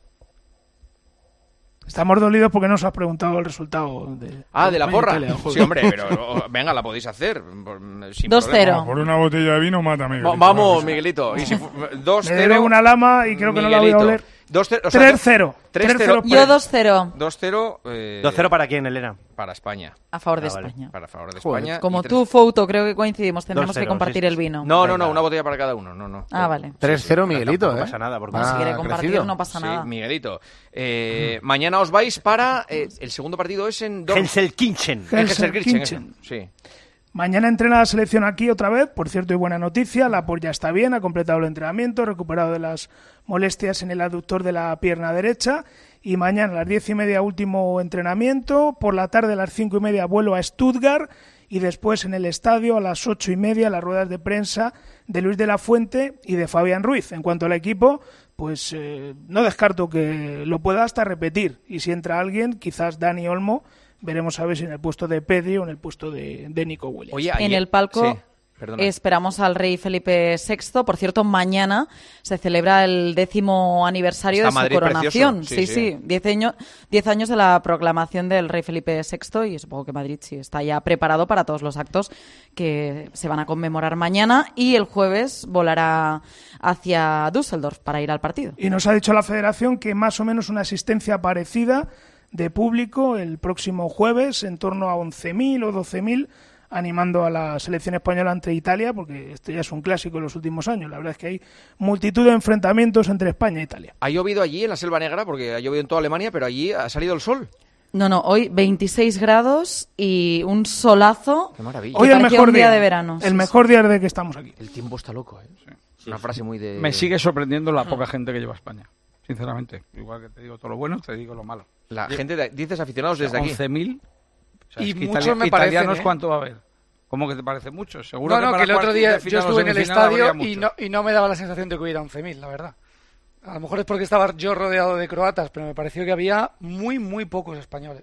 Estamos dolidos porque no os has preguntado el resultado. De, Ah, de la España, porra. Italia, joder. Sí, hombre, pero oh, venga, la podéis hacer. por- sin dos problema. cero. Por una botella de vino, mata, Miguelito. Va- Vamos, Miguelito. Y si fu- dos Me debe cero. una lama y creo que no la voy a oler. dos cero. o sea, tres cero. tres tres cero. cero. Yo dos cero. dos cero. eh, dos cero para quién, Elena. Para España. A favor de Ah, vale. España. Para favor de Joder, España. como y tres- tú, Fouto, creo que coincidimos. Tendremos dos que cero, compartir sí. el vino. No, no, no, una botella para cada uno. No, no. Ah, vale. tres cero Miguelito, Tampoco ¿eh? pasa nada, porque Bueno, si Ah, quiere compartir, crecido. no pasa Sí, nada. Miguelito. Eh, mañana os vais para... eh, el segundo partido es en... Dor- Gelsenkirchen. En Gelsenkirchen, eso. Gelsenkirchen. Sí. Mañana entrena la selección aquí otra vez, por cierto, y buena noticia, Laporte ya está bien, ha completado el entrenamiento, recuperado de las molestias en el aductor de la pierna derecha, y mañana a las diez y media último entrenamiento, por la tarde a las cinco y media vuelo a Stuttgart, y después en el estadio a las ocho y media las ruedas de prensa de Luis de la Fuente y de Fabián Ruiz. En cuanto al equipo, pues eh, no descarto que lo pueda hasta repetir, y si entra alguien, quizás Dani Olmo, veremos a ver si en el puesto de Pedri o en el puesto de, de Nico Williams. Oye, En ayer- el palco Sí, perdona. esperamos al rey Felipe sexto. Por cierto, mañana se celebra el décimo aniversario Está de su Madrid coronación. precioso. Sí, Sí, sí, sí. Diez, año- diez años de la proclamación del rey Felipe sexto y supongo que Madrid sí está ya preparado para todos los actos que se van a conmemorar mañana y el jueves volará hacia Düsseldorf para ir al partido. Y nos ha dicho la federación que más o menos una asistencia parecida de público el próximo jueves, en torno a once mil o doce mil, animando a la selección española ante Italia, porque esto ya es un clásico en los últimos años. La verdad es que hay multitud de enfrentamientos entre España e Italia. ¿Ha llovido allí en la Selva Negra? Porque ha llovido en toda Alemania, pero allí ha salido el sol. No, no, hoy veintiséis grados y un solazo. Qué maravilla. Hoy el parecía mejor un día día de verano. El Sí, mejor día desde que estamos aquí. El tiempo está loco, ¿eh? Es una frase muy de... Me sigue sorprendiendo la poca gente que lleva a España, sinceramente. Igual que te digo todo lo bueno, te digo lo malo. La gente, de- dices aficionados desde aquí. once mil. O sea, Y es que muchos itali- me parecen, italianos, ¿eh? ¿cuánto va a haber? ¿Cómo que te parece mucho? Seguro No, que no, para que el otro cuartos día de yo final o estuve en el semifinal habría estadio y mucho. no, y no me daba la sensación de que hubiera once mil, la verdad. A lo mejor es porque estaba yo rodeado de croatas, pero me pareció que había muy, muy pocos españoles.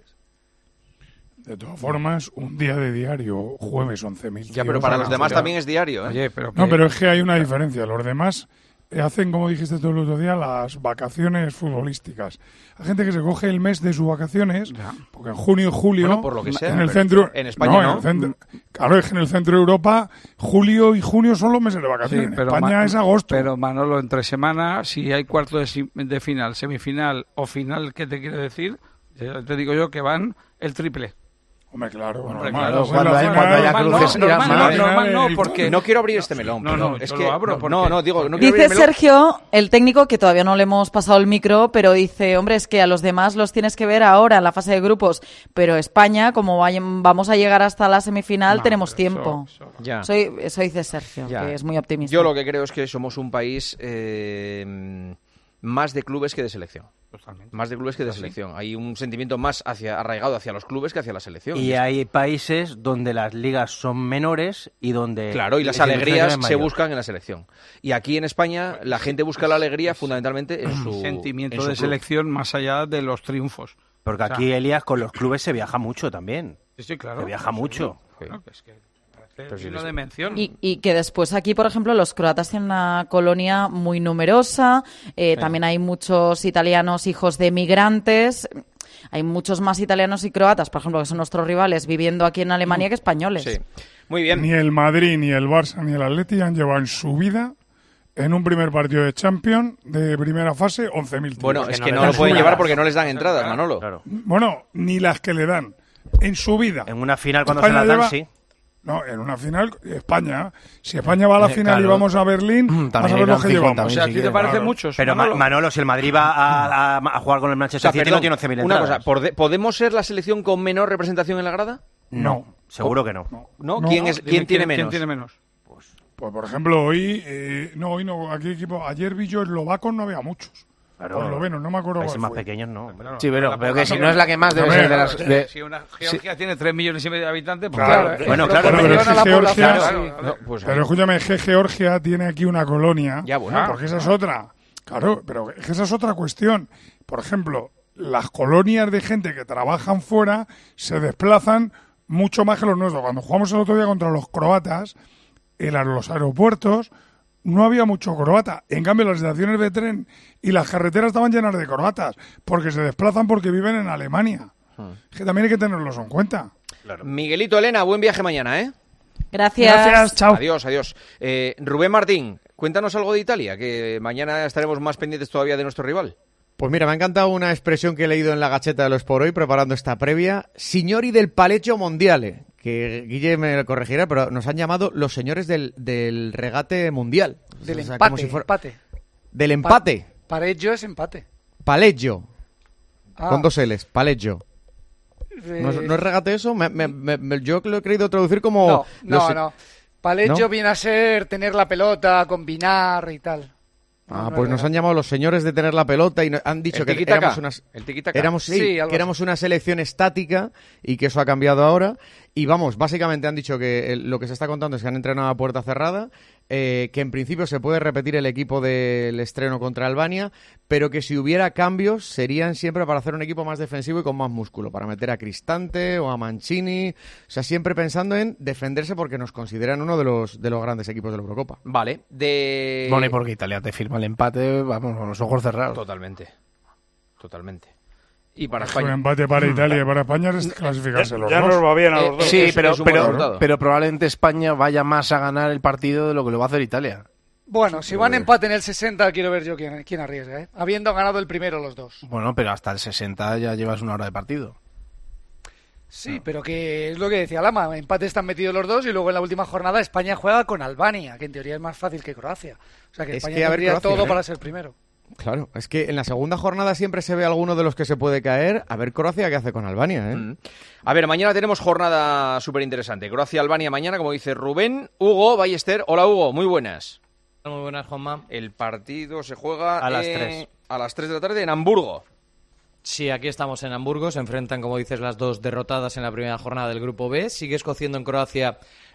De todas formas, un día de diario, jueves once mil. Ya, pero para los demás también es diario, ¿eh? Oye, pero No, que- pero es que hay una diferencia. Los demás hacen, como dijiste tú el otro día, las vacaciones futbolísticas. Hay gente que se coge el mes de sus vacaciones, ya. porque en junio y julio, bueno, por lo que sea, en el centro... En España no. no. En el centro, claro, es que en el centro de Europa, julio y junio son los meses de vacaciones. Sí, pero España Ma- es agosto. Pero Manolo, entre semana, si hay cuarto de, si- de final, semifinal o final, ¿qué te quiere decir? Yo te digo yo que van el triple. Hombre, claro, Hombre, normal, claro, o sea, cuando la hay- final- cuando haya cruces, normal, irán normal, mal. normal no, El- porque no quiero abrir este melón. No, pero no, es yo que lo abro no, porque- no, no, digo, no quiero Dice abrir el melón. Sergio, el técnico, que todavía no le hemos pasado el micro, pero dice, hombre, es que a los demás los tienes que ver ahora en la fase de grupos, pero España, como vayan- vamos a llegar hasta la semifinal, No, tenemos eso- tiempo. eso- Ya. Soy, eso dice Sergio, Ya. que es muy optimista. Yo lo que creo es que somos un país eh, más de clubes que de selección. Totalmente. Más de clubes que de selección. Hay un sentimiento más hacia, arraigado hacia los clubes que hacia la selección. Y hay países donde las ligas son menores y donde... Claro, y las la alegrías selección es se mayor. buscan en la selección. Y aquí en España la gente busca la alegría fundamentalmente en su Sentimiento en su de club. selección más allá de los triunfos. Porque O sea, aquí, Elías, con los clubes se viaja mucho también. Sí, sí, claro. Se viaja Sí, mucho. sí. Bueno, es que Pero parece sí, una sí. dimensión. Y, y que después aquí, por ejemplo, los croatas tienen una colonia muy numerosa, eh, también hay muchos italianos hijos de migrantes, hay muchos más italianos y croatas, por ejemplo, que son nuestros rivales, viviendo aquí en Alemania que españoles. Sí. Muy bien. Ni el Madrid, ni el Barça, ni el Atleti han llevado en su vida, en un primer partido de Champions, de primera fase, once mil tiros. Bueno, es que En no su lo pueden vida. llevar porque no les dan entradas, Manolo. Bueno, ni las que le dan. En su vida. En una final, cuando España se las dan, lleva- sí. No, en una final, España. Si España va a la Eh, final y claro. vamos a Berlín, vas a También ver lo irán que cincuenta llevamos. mil, O sea, ¿a ti te parece Claro. mucho? Pero Manolo, Manolo, si el Madrid va a, a- a jugar con el O Manchester sea, City, perdón, no tiene once mil una entradas. cosa, ¿pode- ¿podemos ser la selección con menor representación en la grada? No, seguro que no. ¿No? No. ¿Quién, es, Dime, ¿quién tiene ¿Quién menos? tiene menos? Pues por ejemplo, hoy, eh, no, hoy no, aquí equipo, ayer vi yo eslovacos, no había muchos. Claro. Eslovenos, no me acuerdo Países cuál más fue. pequeños, no. Sí, pero, La pero que si población- no es la que más debe A ser ver, de las... de- Si una Georgia tiene tres millones y medio de habitantes, pues Claro, claro. eh, Bueno, pero- claro, pero pero es que la población, Georgia, claro. No, pues, pero escúchame, es que Georgia tiene aquí una colonia, Ya, bueno. porque esa es otra. Claro, pero es que esa es otra cuestión. Por ejemplo, las colonias de gente que trabajan fuera se desplazan mucho más que los nuestros. Cuando jugamos el otro día contra los croatas, en los aeropuertos no había mucho croata. En cambio, las estaciones de tren y las carreteras estaban llenas de croatas, porque se desplazan porque viven en Alemania. Es que también hay que tenerlos en cuenta. Miguelito, Elena, buen viaje mañana, ¿eh? Gracias. Gracias, chao. Adiós, adiós. Eh, Rubén Martín, cuéntanos algo de Italia, que mañana estaremos más pendientes todavía de nuestro rival. Pues mira, me ha encantado una expresión que he leído en la Gacheta de los por hoy preparando esta previa. Signori del Pareggio Mondiale, que Guille me corregirá, pero nos han llamado los señores del, del regate mundial. Del O sea, empate, como si fuera- empate. Del empate. Para ello es empate. Paleggio. Ah. Con dos L's. Paleggio. Eh, ¿No, es- no es regate eso? Me- me- me- me- yo lo he querido traducir como... No, los- no, no. Paleggio ¿No? viene a ser tener la pelota, combinar y tal. Ah, No, pues no, nos no. han llamado los señores de tener la pelota y no- han dicho El que tiquitaca. éramos, unas, El tiquitaca. éramos, sí, Sí, algo que éramos una selección estática y que eso ha cambiado ahora. Y vamos, básicamente han dicho que el- lo que se está contando es que han entrenado a puerta cerrada, eh, que en principio se puede repetir el equipo del estreno contra Albania, pero que si hubiera cambios serían siempre para hacer un equipo más defensivo y con más músculo, para meter a Cristante o a Mancini, o sea, siempre pensando en defenderse porque nos consideran uno de los, de los grandes equipos de la Eurocopa. Vale, de... Bueno, y porque Italia te firma el empate, vamos, con los ojos cerrados. Totalmente, totalmente. Y para Un España. empate para Italia y para España es clasificarse los Ya dos. nos va bien a los Eh, dos. Sí, Es- pero, es un buen pero, resultado. pero probablemente España vaya más a ganar el partido de lo que lo va a hacer Italia. Bueno, si van empate en el sesenta, quiero ver yo quién, quién arriesga, ¿eh? Habiendo ganado el primero los dos. Bueno, pero hasta el sesenta ya llevas una hora de partido. Sí, pero que es lo que decía Lama, empate están metidos los dos y luego en la última jornada España juega con Albania, que en teoría es más fácil que Croacia. O sea que Es España que, a ver, tendría Croacia, todo ¿eh? para ser primero. Claro, es que en la segunda jornada siempre se ve alguno de los que se puede caer. A ver Croacia qué hace con Albania, ¿eh? Mm. A ver, mañana tenemos jornada súper interesante. Croacia-Albania mañana, como dice Rubén. Hugo Ballester. Hola, Hugo. Muy buenas. Muy buenas, Juanma. El partido se juega A las eh, tres. a las tres de la tarde en Hamburgo. Sí, aquí estamos en Hamburgo. Se enfrentan, como dices, las dos derrotadas en la primera jornada del Grupo B. Sigue escociendo en Croacia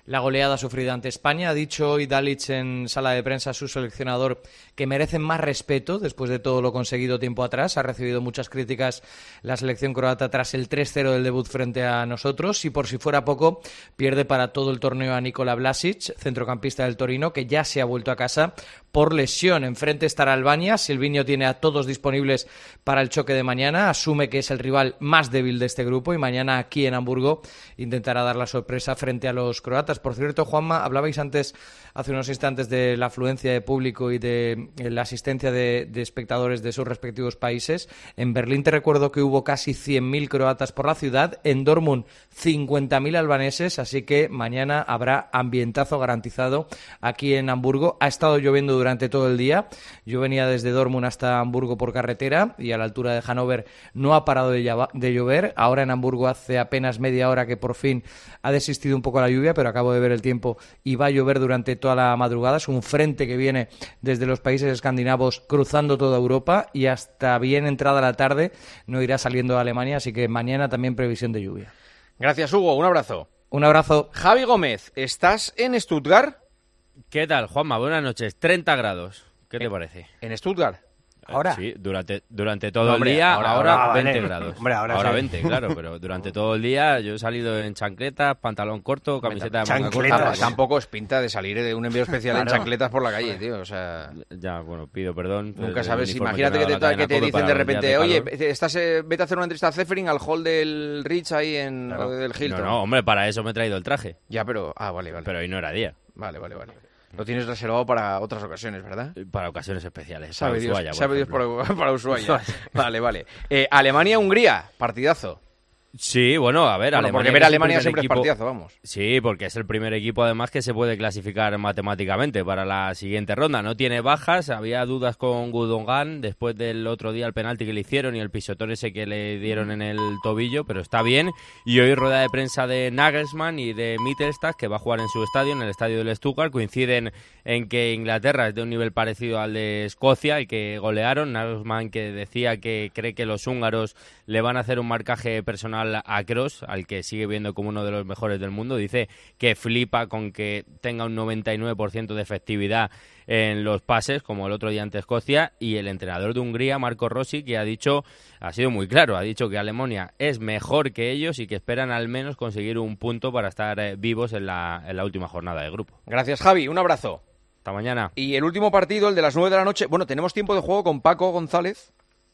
la goleada sufrida ante España. Ha dicho hoy Dalic en sala de prensa, su seleccionador, que merecen más respeto después de todo lo conseguido tiempo atrás. Ha recibido muchas críticas la selección croata tras el tres cero del debut frente a nosotros, y por si fuera poco, pierde para todo el torneo a Nikola Vlasic, centrocampista del Torino, que ya se ha vuelto a casa por lesión. Enfrente estará Albania. Silviño tiene a todos disponibles para el choque de mañana. Asume que es el rival más débil de este grupo y mañana aquí en Hamburgo intentará dar la sorpresa frente a los croatas. Por cierto, Juanma, hablabais antes, hace unos instantes, de la afluencia de público y de la asistencia de, de espectadores de sus respectivos países. En Berlín te recuerdo que hubo casi cien mil croatas por la ciudad. En Dortmund, cincuenta mil albaneses. Así que mañana habrá ambientazo garantizado aquí en Hamburgo. Ha estado lloviendo durante todo el día. Yo venía desde Dortmund hasta Hamburgo por carretera y a la altura de Hannover no ha parado de, llava, de llover. Ahora en Hamburgo hace apenas media hora que por fin ha desistido un poco la lluvia, pero acabo de ver el tiempo y va a llover durante toda la madrugada. Es un frente que viene desde los países escandinavos cruzando toda Europa y hasta bien entrada la tarde no irá saliendo de Alemania, así que mañana también previsión de lluvia. Gracias, Hugo. Un abrazo. Un abrazo. Javi Gómez, ¿estás en Stuttgart? ¿Qué tal, Juanma? Buenas noches. treinta grados. ¿Qué te parece? ¿En Stuttgart? ¿Ahora? Sí, durante, durante todo no, hombre, el día, ahora, ahora, ahora veinte vale. grados. Hombre, ahora ahora sí. veinte, claro, pero durante todo el día yo he salido en chancletas, pantalón corto, camiseta de manga corta. Ah, tampoco es pinta de salir de un envío especial Claro. en chancletas por la calle, tío, o sea... Ya, bueno, pido perdón. Nunca el sabes, uniforme imagínate que me te, da la que te cadena dicen Cope de para los días repente, oye, calor. estás, eh, vete a hacer una entrevista a Zeferin al hall del Ritz ahí en Claro. o del Hilton. No, no, hombre, para eso me he traído el traje. Ya, pero... Ah, vale, vale. Pero hoy no era día. Vale, vale, vale. Lo tienes reservado para otras ocasiones, ¿verdad? Para ocasiones especiales. Sabe para Dios, Ushuaia, por sabe Dios ejemplo. para, para Ushuaia. Vale, vale. Eh, Alemania-Hungría, partidazo. Sí, bueno, a ver, Bueno, Alemania porque ver es a el Alemania primer siempre es equipo- partidazo, vamos. Sí, porque es el primer equipo además que se puede clasificar matemáticamente para la siguiente ronda. No tiene bajas, había dudas con Gundogan después del otro día el penalti que le hicieron y el pisotón ese que le dieron en el tobillo, pero está bien. Y hoy rueda de prensa de Nagelsmann y de Mittelstadt, que va a jugar en su estadio, en el estadio del Stuttgart. Coinciden en que Inglaterra es de un nivel parecido al de Escocia, el que golearon. Nagelsmann, que decía que cree que los húngaros le van a hacer un marcaje personal a Kroos, al que sigue viendo como uno de los mejores del mundo. Dice que flipa con que tenga un noventa y nueve por ciento de efectividad en los pases, como el otro día ante Escocia. Y el entrenador de Hungría, Marco Rossi, que ha dicho, ha sido muy claro, ha dicho que Alemania es mejor que ellos y que esperan al menos conseguir un punto para estar eh, vivos en la, en la última jornada de grupo. Gracias, Javi. Un abrazo. Hasta mañana. Y el último partido, el de las nueve de la noche. Bueno, tenemos tiempo de juego con Paco González,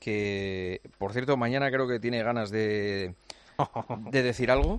que, por cierto, mañana creo que tiene ganas de, de decir algo.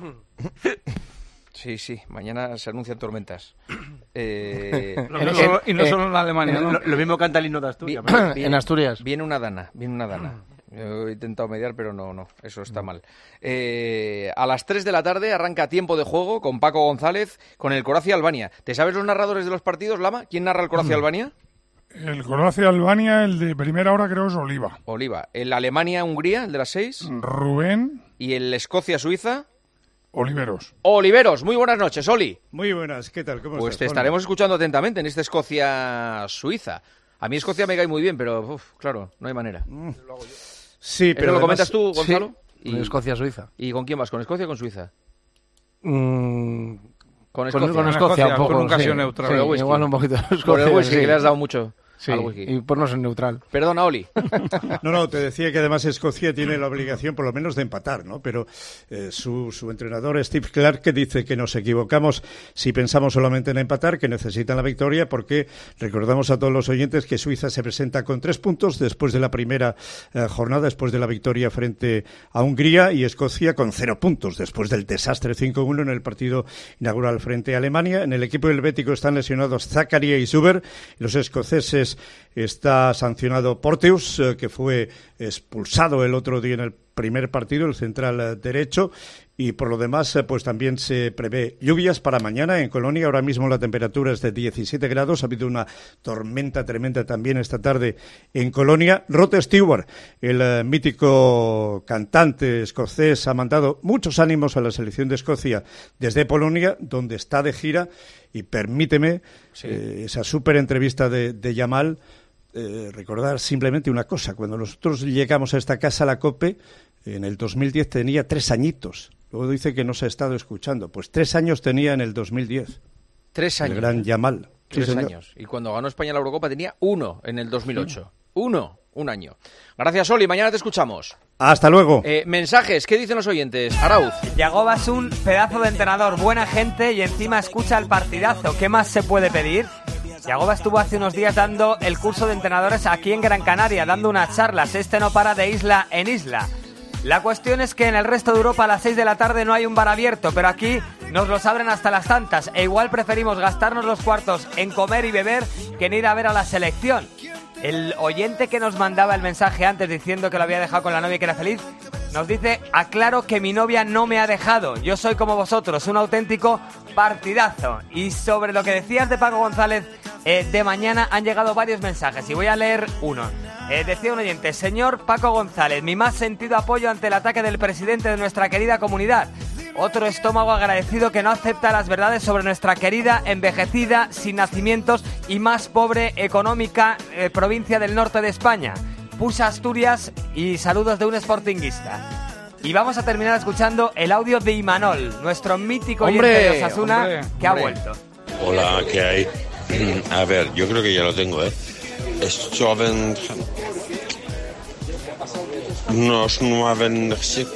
Sí, sí, mañana se anuncian tormentas. Eh, Lo que no solo- y no solo en Alemania, ¿no? Lo, lo mismo canta el himno de Asturias. Vi- ¿verdad? viene- En Asturias. Viene una dana, viene una dana. Yo he intentado mediar, pero no, no, eso está mal. Eh, a las tres de la tarde arranca tiempo de juego con Paco González, con el Croacia-Albania. ¿Te sabes los narradores de los partidos, Lama? ¿Quién narra el Croacia-Albania? El Croacia-Albania, el de primera hora creo es Oliva. Oliva. El Alemania-Hungría, el de las seis. Rubén. Y el Escocia-Suiza. Oliveros. Oliveros, muy buenas noches, Oli. Muy buenas, ¿qué tal? ¿Cómo Pues estás, te Juanma? estaremos escuchando atentamente en este Escocia-Suiza. A mí Escocia me cae muy bien, pero uf, claro, no hay manera. Sí, ¿Eso pero lo además- comentas tú, Gonzalo? Sí, en Escocia-Suiza. ¿Y con quién vas? ¿Con Escocia o con Suiza? Mm, Con con, Escocia. con Escocia, un poco. con un casio sí. neutral. Sí, Por el whisky. igual un poquito. Por el Escocia, whisky, sí. que le has dado mucho Sí, al whisky. y por no ser neutral. Perdona, Oli. No, no, te decía que además Escocia tiene la obligación por lo menos de empatar, ¿no? Pero eh, su, su entrenador Steve Clarke que dice que nos equivocamos si pensamos solamente en empatar, que necesitan la victoria porque recordamos a todos los oyentes que Suiza se presenta con tres puntos después de la primera eh, jornada, después de la victoria frente a Hungría, y Escocia con cero puntos después del desastre cinco uno en el partido inaugural frente a Alemania. En el equipo helvético están lesionados Zakaria y Zuber. Los escoceses está sancionado Porteus, eh, que fue expulsado el otro día en el primer partido, el central eh, derecho, y por lo demás eh, pues también se prevé lluvias para mañana en Colonia. Ahora mismo la temperatura es de diecisiete grados, ha habido una tormenta tremenda también esta tarde en Colonia. Rod Stewart, el eh, mítico cantante escocés, ha mandado muchos ánimos a la selección de Escocia desde Polonia, donde está de gira, y permíteme Sí. eh, esa súper entrevista de, de Yamal, eh, recordar simplemente una cosa. Cuando nosotros llegamos a esta casa, la COPE, en el dos mil diez tenía tres añitos. Luego dice que no se ha estado escuchando. Pues tres años tenía en el dos mil diez. Tres años. El gran Yamal. Sí, Tres señor. años. Y cuando ganó España la Eurocopa tenía uno en el dos mil ocho. Uno, un año. Gracias, Oli. Mañana te escuchamos. Hasta luego. Eh, mensajes, ¿qué dicen los oyentes? Arauz. Yagoba es un pedazo de entrenador, buena gente y encima escucha el partidazo. ¿Qué más se puede pedir? Yagoba estuvo hace unos días dando el curso de entrenadores aquí en Gran Canaria, dando unas charlas. Este no para de isla en isla. La cuestión es que en el resto de Europa a las seis de la tarde no hay un bar abierto, pero aquí nos los abren hasta las tantas e igual preferimos gastarnos los cuartos en comer y beber que en ir a ver a la selección. El oyente que nos mandaba el mensaje antes diciendo que lo había dejado con la novia y que era feliz, nos dice: aclaro que mi novia no me ha dejado, yo soy como vosotros, un auténtico partidazo. Y sobre lo que decías de Paco González, eh, de mañana han llegado varios mensajes y voy a leer uno. Eh, decía un oyente: señor Paco González, mi más sentido apoyo ante el ataque del presidente de nuestra querida comunidad. Otro estómago agradecido que no acepta las verdades sobre nuestra querida, envejecida, sin nacimientos y más pobre económica eh, provincia del norte de España. Pusa Asturias y saludos de un sportinguista. Y vamos a terminar escuchando el audio de Imanol, nuestro mítico oyente ¡Hombre! de Osasuna, ¡Hombre! que ha ¡Hombre! vuelto. Hola, ¿qué hay? A ver, yo creo que ya lo tengo, ¿eh? Es joven... Nos nueven...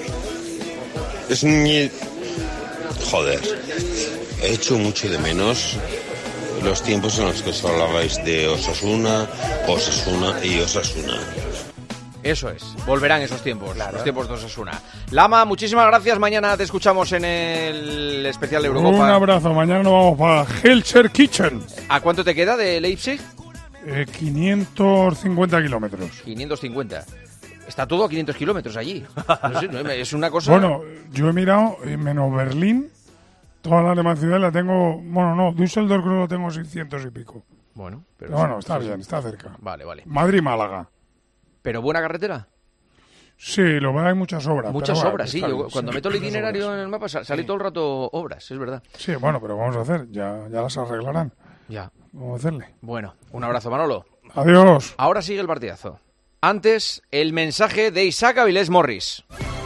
Es mi... Joder. He hecho mucho de menos los tiempos en los que os hablabais de Osasuna, Osasuna y Osasuna. Eso es, volverán esos tiempos, claro. Los tiempos de Osasuna. Lama, muchísimas gracias, mañana te escuchamos en el especial de Eurocopa. Un abrazo, mañana nos vamos para Helcher Kitchen. ¿A cuánto te queda de Leipzig? Eh, quinientos cincuenta kilómetros. quinientos cincuenta. Está todo a quinientos kilómetros allí. No sé, no, es una cosa... Bueno, yo he mirado, eh, menos Berlín, toda la demás ciudad la tengo... Bueno, no, Düsseldorf creo que lo tengo seiscientos y pico. Bueno, pero... pero bueno, sí, está sí, bien, sí. está cerca. Vale, vale. Madrid-Málaga. ¿Pero buena carretera? Sí, lo va, hay muchas obras. Muchas pero, obras, bueno, sí. Yo, bien, cuando sí, meto el muchas itinerario obras. en el mapa sal- sale Sí. todo el rato obras, es verdad. Sí, bueno, pero vamos a hacer, ya, ya las arreglarán. Ya. Vamos a hacerle. Bueno, un abrazo, Manolo. Adiós. Ahora sigue el partidazo. Antes, el mensaje de Isaac Avilés Morris.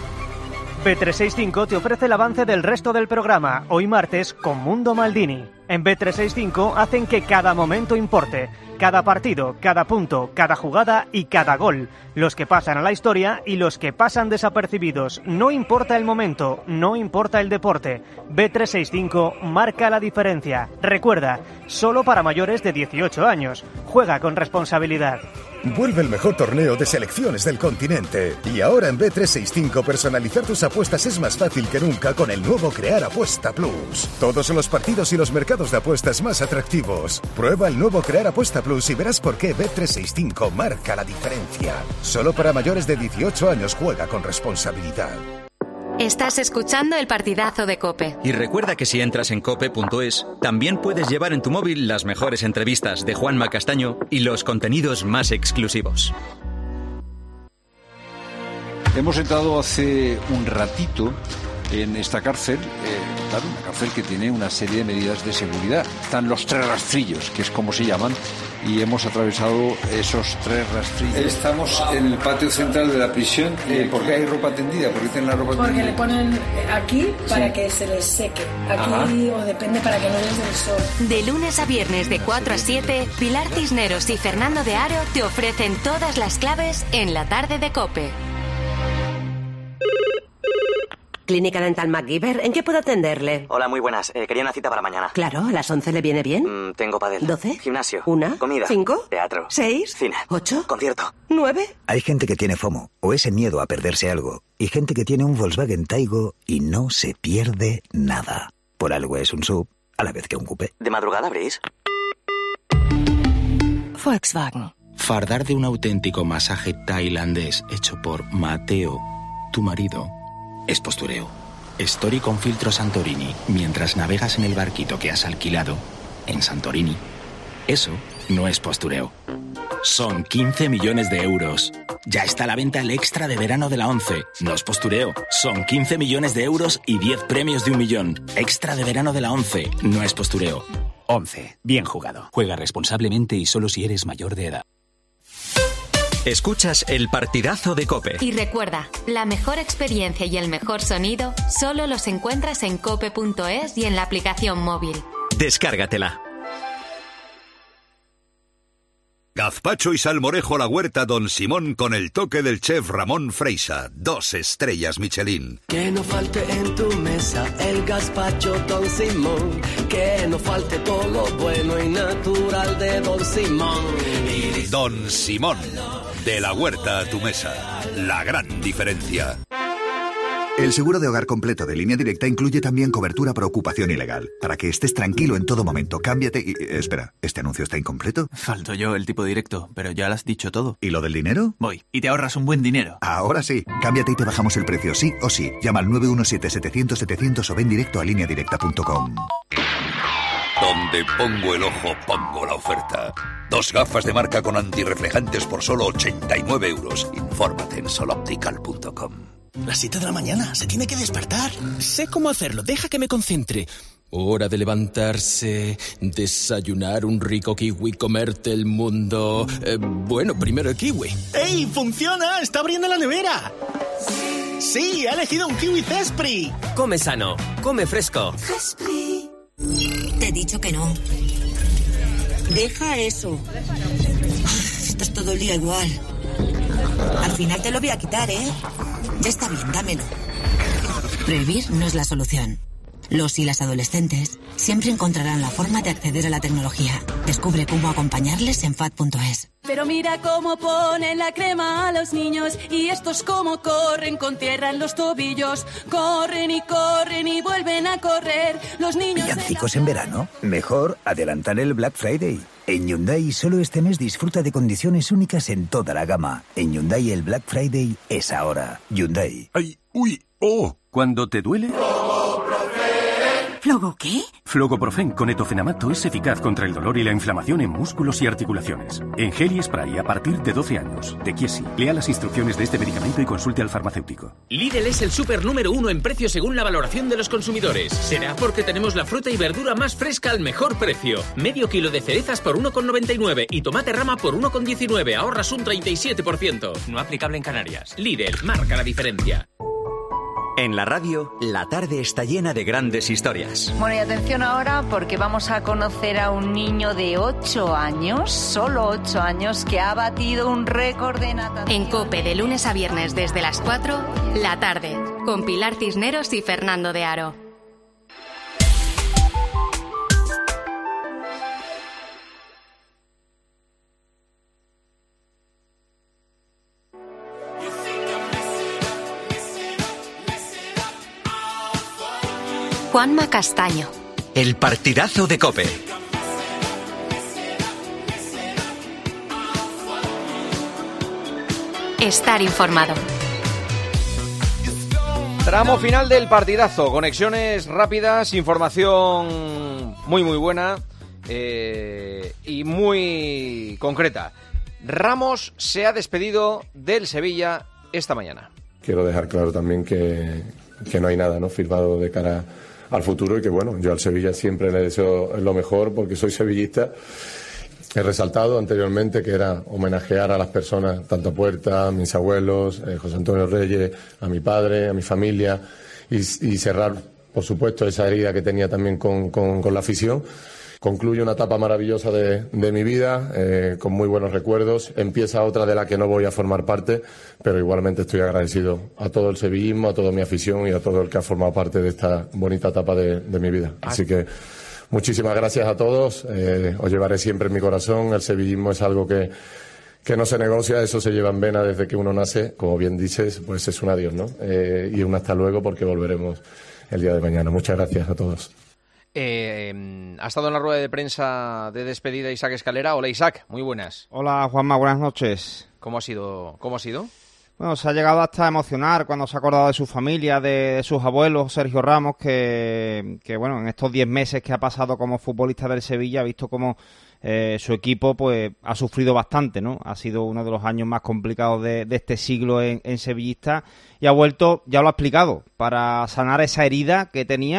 B trescientos sesenta y cinco te ofrece el avance del resto del programa, hoy martes con Mundo Maldini. En B trescientos sesenta y cinco hacen que cada momento importe, cada partido, cada punto, cada jugada y cada gol. Los que pasan a la historia y los que pasan desapercibidos. No importa el momento, no importa el deporte. B trescientos sesenta y cinco marca la diferencia. Recuerda, solo para mayores de dieciocho años. Juega con responsabilidad. Vuelve el mejor torneo de selecciones del continente. Y ahora en B trescientos sesenta y cinco personalizar tus apuestas es más fácil que nunca con el nuevo Crear Apuesta Plus. Todos son los partidos y los mercados de apuestas más atractivos. Prueba el nuevo Crear Apuesta Plus y verás por qué B trescientos sesenta y cinco marca la diferencia. Solo para mayores de dieciocho años. Juega con responsabilidad. Estás escuchando el partidazo de COPE. Y recuerda que si entras en cope punto es, también puedes llevar en tu móvil las mejores entrevistas de Juanma Castaño y los contenidos más exclusivos. Hemos entrado hace un ratito en esta cárcel, eh, claro, una cárcel que tiene una serie de medidas de seguridad. Están los tres rastrillos, que es como se llaman, y hemos atravesado esos tres rastrillos. Estamos en el patio central de la prisión. Eh, ¿Por qué hay ropa tendida? ¿Por qué tienen la ropa Porque tendida? le ponen aquí para Sí. que se les seque. Aquí Ajá. o depende para que no les dé el sol. De lunes a viernes de cuatro a siete, Pilar Cisneros y Fernando de Aro te ofrecen todas las claves en la tarde de COPE. Clínica Dental MacGyver, ¿en qué puedo atenderle? Hola, muy buenas. Eh, quería una cita para mañana. Claro, ¿a las once le viene bien? Mm, tengo pádel. ¿Doce? Gimnasio. ¿Una? Comida. ¿Cinco? Teatro. ¿Seis? Cine. ¿Ocho? Concierto. ¿Nueve? Hay gente que tiene FOMO, o ese miedo a perderse algo, y gente que tiene un Volkswagen Taigo y no se pierde nada. Por algo es un sub, a la vez que un coupé. ¿De madrugada abrís? Volkswagen. Fardar de un auténtico masaje tailandés hecho por Mateo, tu marido, es postureo. Story con filtro Santorini mientras navegas en el barquito que has alquilado en Santorini. Eso no es postureo. Son quince millones de euros. Ya está a la venta el extra de verano de la ONCE. No es postureo. Son quince millones de euros y diez premios de un millón. Extra de verano de la ONCE. No es postureo. ONCE. Bien jugado. Juega responsablemente y solo si eres mayor de edad. Escuchas el partidazo de COPE. Y recuerda, la mejor experiencia y el mejor sonido solo los encuentras en cope punto es y en la aplicación móvil. Descárgatela. Gazpacho y salmorejo a la huerta Don Simón con el toque del chef Ramón Freisa. Dos estrellas Michelin. Que no falte en tu mesa el gazpacho Don Simón. Que no falte todo lo bueno y natural de Don Simón. Don Simón. De la huerta a tu mesa. La gran diferencia. El seguro de hogar completo de Línea Directa incluye también cobertura por ocupación ilegal. Para que estés tranquilo en todo momento, cámbiate y... Espera, ¿este anuncio está incompleto? Falto yo, el tipo directo, pero ya lo has dicho todo. ¿Y lo del dinero? Voy, y te ahorras un buen dinero. Ahora sí. Cámbiate y te bajamos el precio, sí o sí. Llama al nueve uno siete, setecientos, setecientos o ven directo a línea directa punto com. Donde pongo el ojo, pongo la oferta. Dos gafas de marca con antirreflejantes por solo ochenta y nueve euros. Infórmate en soloptical punto com. Las siete de la mañana, se tiene que despertar. Sé cómo hacerlo, deja que me concentre. Hora de levantarse, desayunar un rico kiwi, comerte el mundo... Eh, bueno, primero el kiwi. ¡Ey, funciona! ¡Está abriendo la nevera! ¡Sí, ha elegido un kiwi Zespri! Come sano, come fresco. Zespri. Te he dicho que no. Deja eso. Esto es todo el día igual. Al final te lo voy a quitar, ¿eh? Ya está bien, dámelo. Prohibir no es la solución. Los y las adolescentes siempre encontrarán la forma de acceder a la tecnología. Descubre cómo acompañarles en fat punto es. Pero mira cómo ponen la crema a los niños y estos cómo corren con tierra en los tobillos. Corren y corren y vuelven a correr. Los niños... ¿Villancicos en verano? Mejor adelantar el Black Friday. En Hyundai solo este mes disfruta de condiciones únicas en toda la gama. En Hyundai el Black Friday es ahora. Hyundai. ¡Ay! ¡Uy! ¡Oh! ¿Cuando te duele? ¿Flogo qué? Flogoprofen con etofenamato es eficaz contra el dolor y la inflamación en músculos y articulaciones. En gel y spray a partir de doce años. De Chiesi. Lea las instrucciones de este medicamento y consulte al farmacéutico. Lidl es el súper número uno en precio según la valoración de los consumidores. Será porque tenemos la fruta y verdura más fresca al mejor precio. Medio kilo de cerezas por uno con noventa y nueve y tomate rama por uno con diecinueve. Ahorras un treinta y siete por ciento. No aplicable en Canarias. Lidl marca la diferencia. En la radio, la tarde está llena de grandes historias. Bueno, y atención ahora porque vamos a conocer a un niño de ocho años, solo ocho años, que ha batido un récord de natación. En COPE, de lunes a viernes desde las cuatro, la tarde, con Pilar Cisneros y Fernando de Aro. Juanma Castaño. El partidazo de COPE. Estar informado. Tramo final del partidazo. Conexiones rápidas, información muy muy buena eh, y muy concreta. Ramos se ha despedido del Sevilla esta mañana. Quiero dejar claro también que, que no hay nada, ¿no?, firmado de cara al futuro y que, bueno, yo al Sevilla siempre le deseo lo mejor porque soy sevillista. He resaltado anteriormente que era homenajear a las personas, tanto a Puerta, a mis abuelos, eh, José Antonio Reyes, a mi padre, a mi familia y, y cerrar, por supuesto, esa herida que tenía también con, con, con la afición. Concluye una etapa maravillosa de, de mi vida, eh, con muy buenos recuerdos. Empieza otra de la que no voy a formar parte, pero igualmente estoy agradecido a todo el sevillismo, a toda mi afición y a todo el que ha formado parte de esta bonita etapa de, de mi vida. Así que muchísimas gracias a todos. Eh, os llevaré siempre en mi corazón. El sevillismo es algo que, que no se negocia, eso se lleva en vena desde que uno nace. Como bien dices, pues es un adiós, ¿no? Eh, y un hasta luego porque volveremos el día de mañana. Muchas gracias a todos. Eh, ha estado en la rueda de prensa de despedida Isaac Escalera. Hola Isaac, muy buenas. Hola Juanma, buenas noches. ¿Cómo ha sido? ¿Cómo ha sido? Bueno, se ha llegado hasta a emocionar cuando se ha acordado de su familia, de, de sus abuelos, Sergio Ramos, que, que bueno, en estos diez meses que ha pasado como futbolista del Sevilla ha visto como eh, su equipo pues ha sufrido bastante, ¿no? Ha sido uno de los años más complicados de, de este siglo en, en sevillista y ha vuelto, ya lo ha explicado, para sanar esa herida que tenía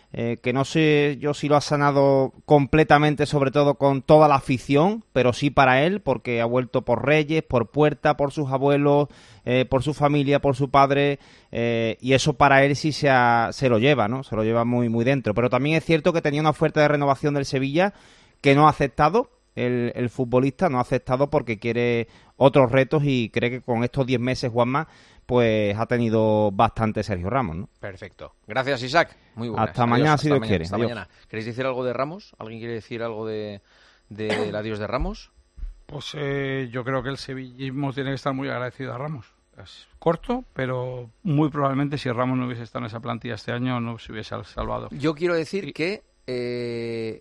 eh, que no sé yo si lo ha sanado completamente, sobre todo con toda la afición, pero sí para él, porque ha vuelto por Reyes, por Puerta, por sus abuelos, eh, por su familia, por su padre, eh, y eso para él sí se, ha, se lo lleva, ¿no? Se lo lleva muy, muy dentro. Pero también es cierto que tenía una oferta de renovación del Sevilla que no ha aceptado. El, el futbolista no ha aceptado porque quiere otros retos y cree que con estos diez meses, Juanma, pues ha tenido bastante Sergio Ramos, ¿no? Perfecto. Gracias, Isaac. Muy buenas. Hasta mañana, Adiós, si hasta Dios mañana, quiere. Hasta Adiós. mañana. ¿Queréis decir algo de Ramos? ¿Alguien quiere decir algo de, de, del adiós de Ramos? Pues eh, yo creo que el sevillismo tiene que estar muy agradecido a Ramos. Es corto, pero muy probablemente si Ramos no hubiese estado en esa plantilla este año no se hubiese salvado. Yo quiero decir y... que eh,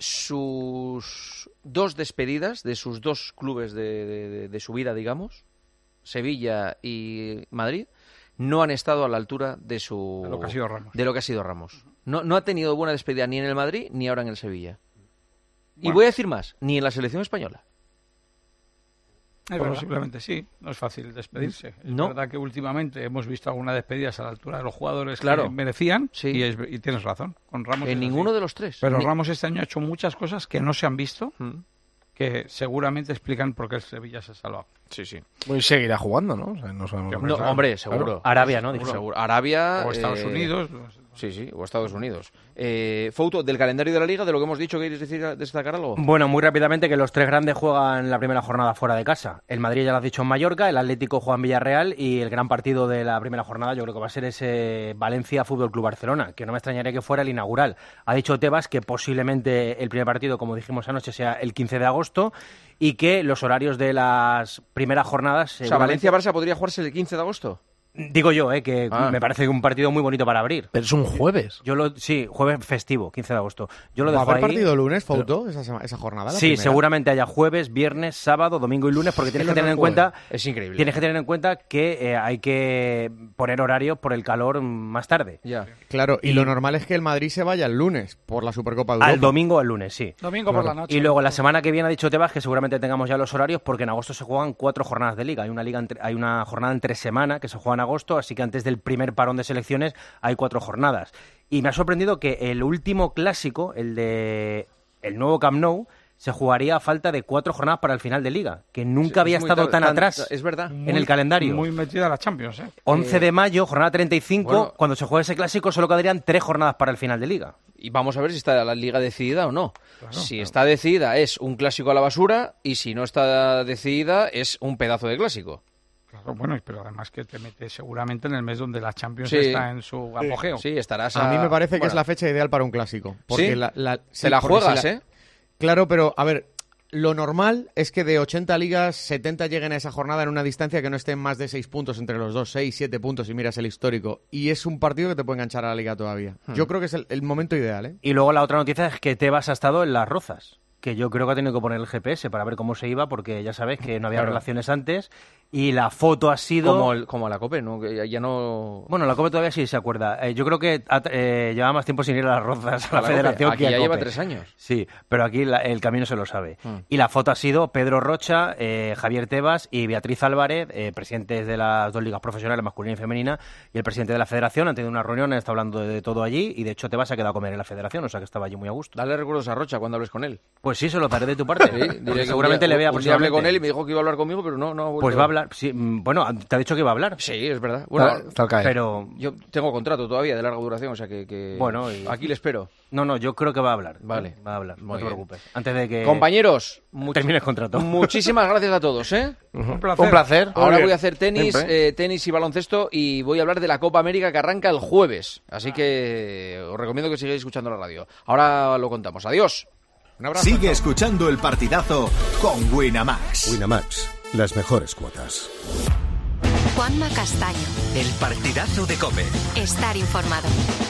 sus dos despedidas de sus dos clubes de, de, de su vida, digamos, Sevilla y Madrid, no han estado a la altura de su de lo que ha sido Ramos. De lo que ha sido Ramos. No, no ha tenido buena despedida ni en el Madrid ni ahora en el Sevilla. Bueno. Y voy a decir más, ni en la selección española. Es Por posiblemente sí, no es fácil despedirse. Es no. verdad que últimamente hemos visto algunas despedidas a la altura de los jugadores claro. que merecían, sí. y, es, y tienes razón. Con Ramos en ninguno así. de los tres. Pero Ni... Ramos este año ha hecho muchas cosas que no se han visto, mm. que seguramente explican por qué el Sevilla se ha salvado. Sí, sí. Pues seguirá jugando, ¿no? O sea, no sabemos. No, hombre, seguro. Claro. Arabia, ¿no? Seguro. Seguro. Arabia... O Estados eh... Unidos... Sí, sí, o Estados Unidos. Eh, Fouto, del calendario de la Liga, de lo que hemos dicho, ¿queréis decir, destacar algo? Bueno, muy rápidamente que los tres grandes juegan la primera jornada fuera de casa. El Madrid ya lo has dicho en Mallorca, el Atlético juega en Villarreal y el gran partido de la primera jornada yo creo que va a ser ese Valencia Fútbol Club Barcelona, que no me extrañaría que fuera el inaugural. Ha dicho Tebas que posiblemente el primer partido, como dijimos anoche, sea el quince de agosto y que los horarios de las primeras jornadas... O sea, Valencia-Barça podría jugarse el quince de agosto. Digo yo, eh, que ah. me parece un partido muy bonito para abrir. Pero es un jueves. Yo lo, sí, jueves festivo, quince de agosto. Yo lo dejo ¿Va a haber ahí. partido lunes, Fouto, esa, esa jornada? Sí, primera? seguramente haya jueves, viernes, sábado, domingo y lunes, porque tienes que tener en cuenta... Es increíble. Tienes que tener en cuenta que eh, hay que poner horario por el calor más tarde. Ya. Claro, y, y lo normal es que el Madrid se vaya el lunes por la Supercopa de Europa. Al domingo o el lunes, sí. Domingo claro. por la noche. Y luego la semana que viene ha dicho Tebas que seguramente tengamos ya los horarios porque en agosto se juegan cuatro jornadas de liga. Hay una liga entre, hay una jornada entre semana que se juega en agosto, así que antes del primer parón de selecciones hay cuatro jornadas. Y me ha sorprendido que el último clásico, el de el nuevo Camp Nou, se jugaría a falta de cuatro jornadas para el final de Liga, que nunca sí, había estado tan, tan atrás es verdad. en muy, el calendario. Muy metida la Champions, ¿eh? once de mayo, jornada treinta y cinco, bueno, cuando se juegue ese clásico solo quedarían tres jornadas para el final de Liga. Y vamos a ver si está la Liga decidida o no. Claro, si claro. está decidida es un clásico a la basura y si no está decidida es un pedazo de clásico. Claro, bueno, pero además que te metes seguramente en el mes donde la Champions sí, está en su apogeo. Sí, estarás a... a mí me parece bueno. que es la fecha ideal para un clásico. Porque ¿Sí? la, la, sí, Te la juegas, si la... ¿eh? Claro, pero a ver, lo normal es que de ochenta ligas, setenta lleguen a esa jornada en una distancia que no estén más de seis puntos entre los dos, seis, siete puntos si miras el histórico. Y es un partido que te puede enganchar a la Liga todavía. Hmm. Yo creo que es el, el momento ideal, ¿eh? Y luego la otra noticia es que Tebas ha estado en Las Rozas, que yo creo que ha tenido que poner el G P S para ver cómo se iba, porque ya sabes que no había claro. relaciones antes. Y la foto ha sido... Como, el, como la COPE, ¿no? Que ya, ya no... Bueno, la COPE todavía sí se acuerda. Eh, yo creo que ha, eh, lleva más tiempo sin ir a Las Rozas, a, a la, la Federación, aquí que a ya COPE. Lleva tres años. Sí, pero aquí la, el camino se lo sabe. Hmm. Y la foto ha sido Pedro Rocha, eh, Javier Tebas y Beatriz Álvarez, eh, presidentes de las dos ligas profesionales, masculina y femenina, y el presidente de la Federación. Han tenido una reunión, han estado hablando de, de todo allí, y de hecho Tebas se ha quedado a comer en la Federación, o sea que estaba allí muy a gusto. Dale recuerdos a Rocha cuando hables con él. Pues sí, se lo daré de tu parte. Sí, diré seguramente día, le vea un día hablé con él y me dijo que iba a hablar conmigo, pero no, no ha Pues va a hablar, sí, bueno, te ha dicho que iba a hablar. Sí, es verdad. Bueno, tal, tal pero yo tengo contrato todavía de larga duración, o sea que, que... bueno, y... aquí le espero. No, no, yo creo que va a hablar. Vale, va a hablar. Muy no te bien. preocupes. Antes de que compañeros, much... termine el contrato. Muchísimas gracias a todos, ¿eh? Uh-huh. Un placer. Un placer. Ahora voy a hacer tenis, eh, tenis y baloncesto y voy a hablar de la Copa América que arranca el jueves. Así que os recomiendo que sigáis escuchando la radio. Ahora lo contamos. Adiós. Un abrazo. Sigue escuchando el partidazo con Winamax. Winamax, las mejores cuotas. Juanma Castaño. El partidazo de COPE. Estar informado.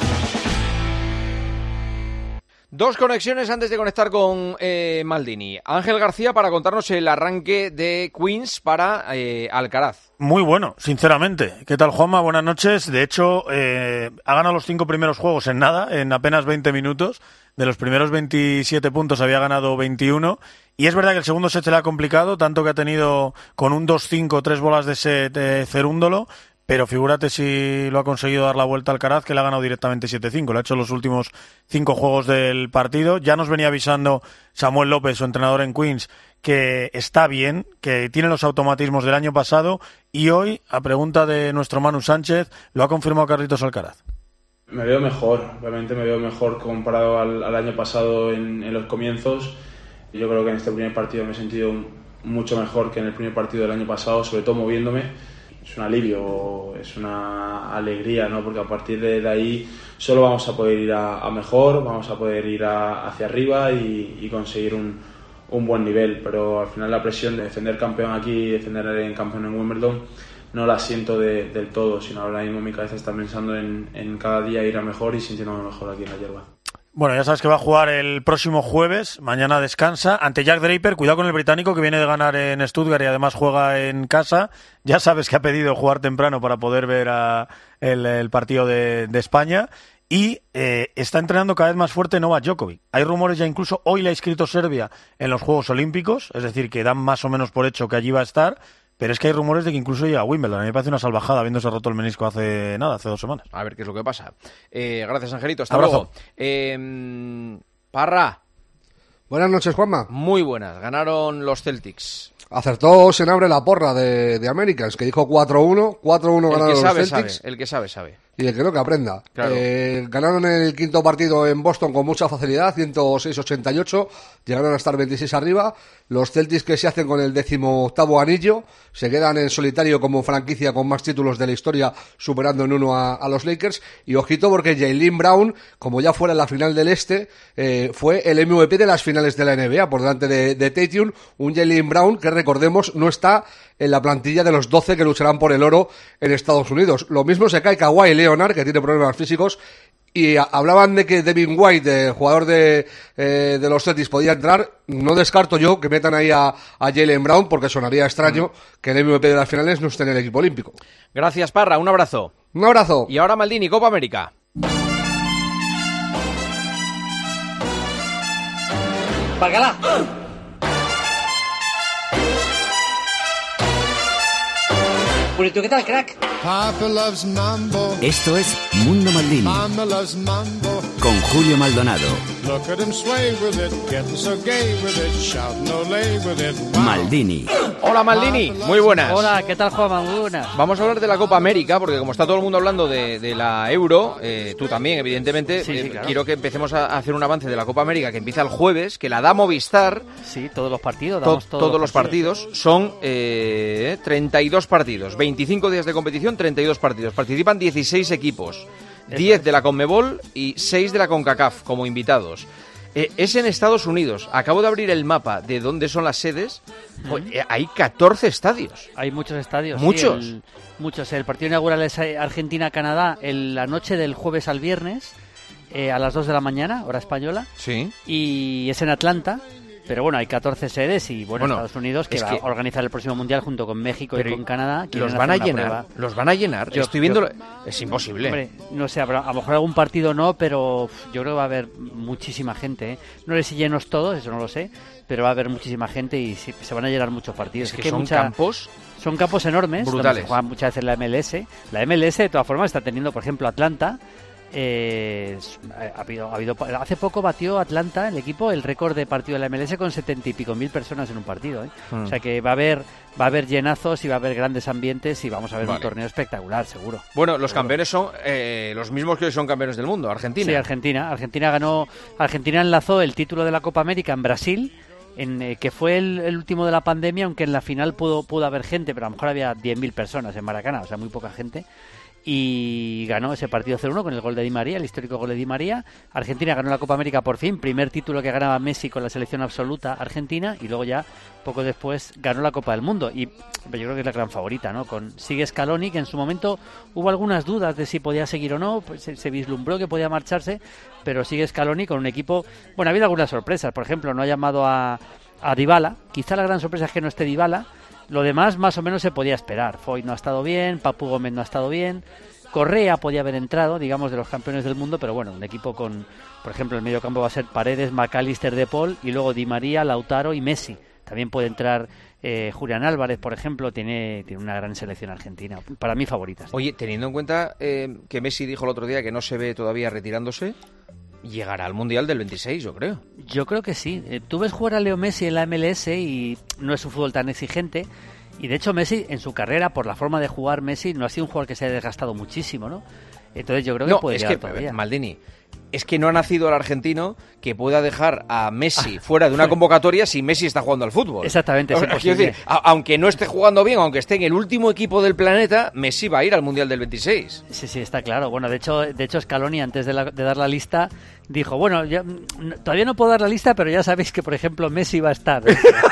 Dos conexiones antes de conectar con eh, Maldini. Ángel García para contarnos el arranque de Queens para eh, Alcaraz. Muy bueno, sinceramente. ¿Qué tal, Juanma? Buenas noches. De hecho, eh, ha ganado los cinco primeros juegos en nada, en apenas veinte minutos. De los primeros veintisiete puntos había ganado veintiuno. Y es verdad que el segundo set se le ha complicado, tanto que ha tenido con un dos cinco tres bolas de set eh, Cerúndolo. pero figúrate si lo ha conseguido dar la vuelta al Alcaraz, que le ha ganado directamente siete cinco, le ha hecho los últimos cinco juegos del partido. Ya nos venía avisando Samuel López, su entrenador en Queens, que está bien, que tiene los automatismos del año pasado, y hoy, a pregunta de nuestro Manu Sánchez, lo ha confirmado Carlitos Alcaraz. Me veo mejor, obviamente me veo mejor comparado al, al año pasado en, en los comienzos. Yo creo que en este primer partido me he sentido mucho mejor que en el primer partido del año pasado, sobre todo moviéndome. Es un alivio, es una alegría, ¿no? Porque a partir de ahí solo vamos a poder ir a, a mejor, vamos a poder ir a, hacia arriba y, y conseguir un, un buen nivel. Pero al final la presión de defender campeón aquí, defender en campeón en Wimbledon, no la siento de, del todo, sino ahora mismo mi cabeza está pensando en, en cada día ir a mejor y sintiéndome mejor aquí en la hierba. Bueno, ya sabes que va a jugar el próximo jueves, mañana descansa, ante Jack Draper. Cuidado con el británico, que viene de ganar en Stuttgart y además juega en casa. Ya sabes que ha pedido jugar temprano para poder ver a el, el partido de, de España. Y eh, está entrenando cada vez más fuerte Novak Djokovic. Hay rumores ya, incluso hoy le ha inscrito Serbia en los Juegos Olímpicos, es decir, que dan más o menos por hecho que allí va a estar. Pero es que hay rumores de que incluso llega a Wimbledon. A mí me parece una salvajada, habiéndose roto el menisco hace nada, hace dos semanas. A ver qué es lo que pasa. Eh, gracias, Angelito. Hasta Abrazo. luego. Eh, Parra. Buenas noches, Juanma. Muy buenas. Ganaron los Celtics. Acertó Senabre la porra de, de Americans, que dijo cuatro uno. cuatro uno ganaron sabe, los Celtics. Sabe. El que sabe, sabe. Y el que no, que aprenda. Claro. Eh, ganaron el quinto partido en Boston con mucha facilidad, ciento seis a ochenta y ocho. Llegaron a estar veintiséis arriba. Los Celtics, que se hacen con el decimoctavo anillo, se quedan en solitario como franquicia con más títulos de la historia, superando en uno a, a los Lakers. Y ojito, porque Jaylen Brown, como ya fuera en la final del Este, eh, fue el M V P de las finales de la N B A, por delante de, de Tatum. Un Jaylen Brown que, recordemos, no está en la plantilla de los doce que lucharán por el oro en Estados Unidos. Lo mismo se cae Kawhi Leonard, que tiene problemas físicos. Y a, hablaban de que Devin White, el jugador de, eh, de los Celtics, podía entrar. No descarto yo que metan ahí a, a Jaylen Brown, porque sonaría extraño mm. que el M V P de las finales no esté en el equipo olímpico. Gracias, Parra. Un abrazo. Un abrazo. Y ahora Maldini, Copa América. ¡Párgala! Purito, ¿qué tal, crack? Esto es Mundo Maldini con Julio Maldonado. Maldini. Hola, Maldini. Muy buenas. Hola, ¿qué tal, Juanma? Muy buenas. Vamos a hablar de la Copa América, porque como está todo el mundo hablando de, de la Euro, eh, tú también, evidentemente, sí, sí, eh, claro. Quiero que empecemos a hacer un avance de la Copa América, que empieza el jueves, que la da Movistar. Sí, todos los partidos. To- Damos todos, todos los los partidos. partidos son eh, treinta y dos partidos, veinticinco días de competición, treinta y dos partidos. Participan dieciséis equipos, diez de la Conmebol y seis de la CONCACAF como invitados. Eh, es en Estados Unidos. Acabo de abrir el mapa de dónde son las sedes. Uh-huh. eh, hay catorce estadios. Hay muchos estadios. Muchos. Sí, el, muchos. El partido inaugural es Argentina-Canadá en la noche del jueves al viernes, eh, a las dos de la mañana, hora española. Sí. Y es en Atlanta. Pero bueno, hay catorce sedes y bueno, bueno Estados Unidos que va que... a organizar el próximo Mundial junto con México y con Canadá. ¿Los van a llenar? Prueba. ¿Los van a llenar? Yo, Estoy viendo... Yo, es imposible. Hombre, no sé, a lo mejor algún partido no, pero yo creo que va a haber muchísima gente, ¿eh? No sé si llenos todos, eso no lo sé, pero va a haber muchísima gente y sí, se van a llenar muchos partidos. Es que, es que son mucha... campos... Son campos enormes, brutales. Donde se juega muchas veces la M L S. La M L S, de todas formas, está teniendo, por ejemplo, Atlanta... Eh, ha habido, ha habido, hace poco batió Atlanta, el equipo, el récord de partido de la M L S con setenta y pico mil personas en un partido, ¿eh? Mm. O sea que va a haber va a haber llenazos y va a haber grandes ambientes y vamos a ver vale. un torneo espectacular, seguro. Bueno, los seguro. campeones son eh, los mismos que hoy son campeones del mundo, Argentina. Sí, Argentina. Argentina ganó, Argentina enlazó el título de la Copa América en Brasil, en, eh, que fue el, el último de la pandemia, aunque en la final pudo, pudo haber gente, pero a lo mejor había diez mil personas en Maracaná, o sea, muy poca gente. Y ganó ese partido cero uno con el gol de Di María, el histórico gol de Di María. Argentina ganó la Copa América por fin, primer título que ganaba Messi con la selección absoluta argentina, y luego ya poco después ganó la Copa del Mundo y yo creo que es la gran favorita, ¿no? Con sigue Scaloni, que en su momento hubo algunas dudas de si podía seguir o no, pues se, se vislumbró que podía marcharse, pero sigue Scaloni con un equipo, bueno, ha habido algunas sorpresas, por ejemplo, no ha llamado a, a Dybala, quizá la gran sorpresa es que no esté Dybala. Lo demás más o menos se podía esperar. Foyt no ha estado bien, Papu Gómez no ha estado bien, Correa podía haber entrado, digamos, de los campeones del mundo, pero bueno, un equipo con, por ejemplo, el medio campo va a ser Paredes, McAllister, De Paul y luego Di María, Lautaro y Messi. también puede entrar eh, Julián Álvarez, por ejemplo, tiene, tiene una gran selección argentina, para mí favoritas. Oye, teniendo en cuenta eh, que Messi dijo el otro día que no se ve todavía retirándose, llegará al Mundial del veintiséis, yo creo. Yo creo que sí. Eh, tú ves jugar a Leo Messi en la M L S y no es un fútbol tan exigente. Y de hecho Messi, en su carrera, por la forma de jugar, Messi no ha sido un jugador que se haya desgastado muchísimo, ¿no? Entonces yo creo que no, puede es llegar que, todavía. Maldini, es que no ha nacido el argentino que pueda dejar a Messi fuera de una convocatoria si Messi está jugando al fútbol. Exactamente, es Quiero imposible. decir, a- aunque no esté jugando bien, aunque esté en el último equipo del planeta, Messi va a ir al Mundial del veintiséis. Sí, sí, está claro. Bueno, de hecho, de hecho Scaloni, antes de, la- de dar la lista, dijo, bueno, ya, mm, todavía no puedo dar la lista, pero ya sabéis que, por ejemplo, Messi va a estar.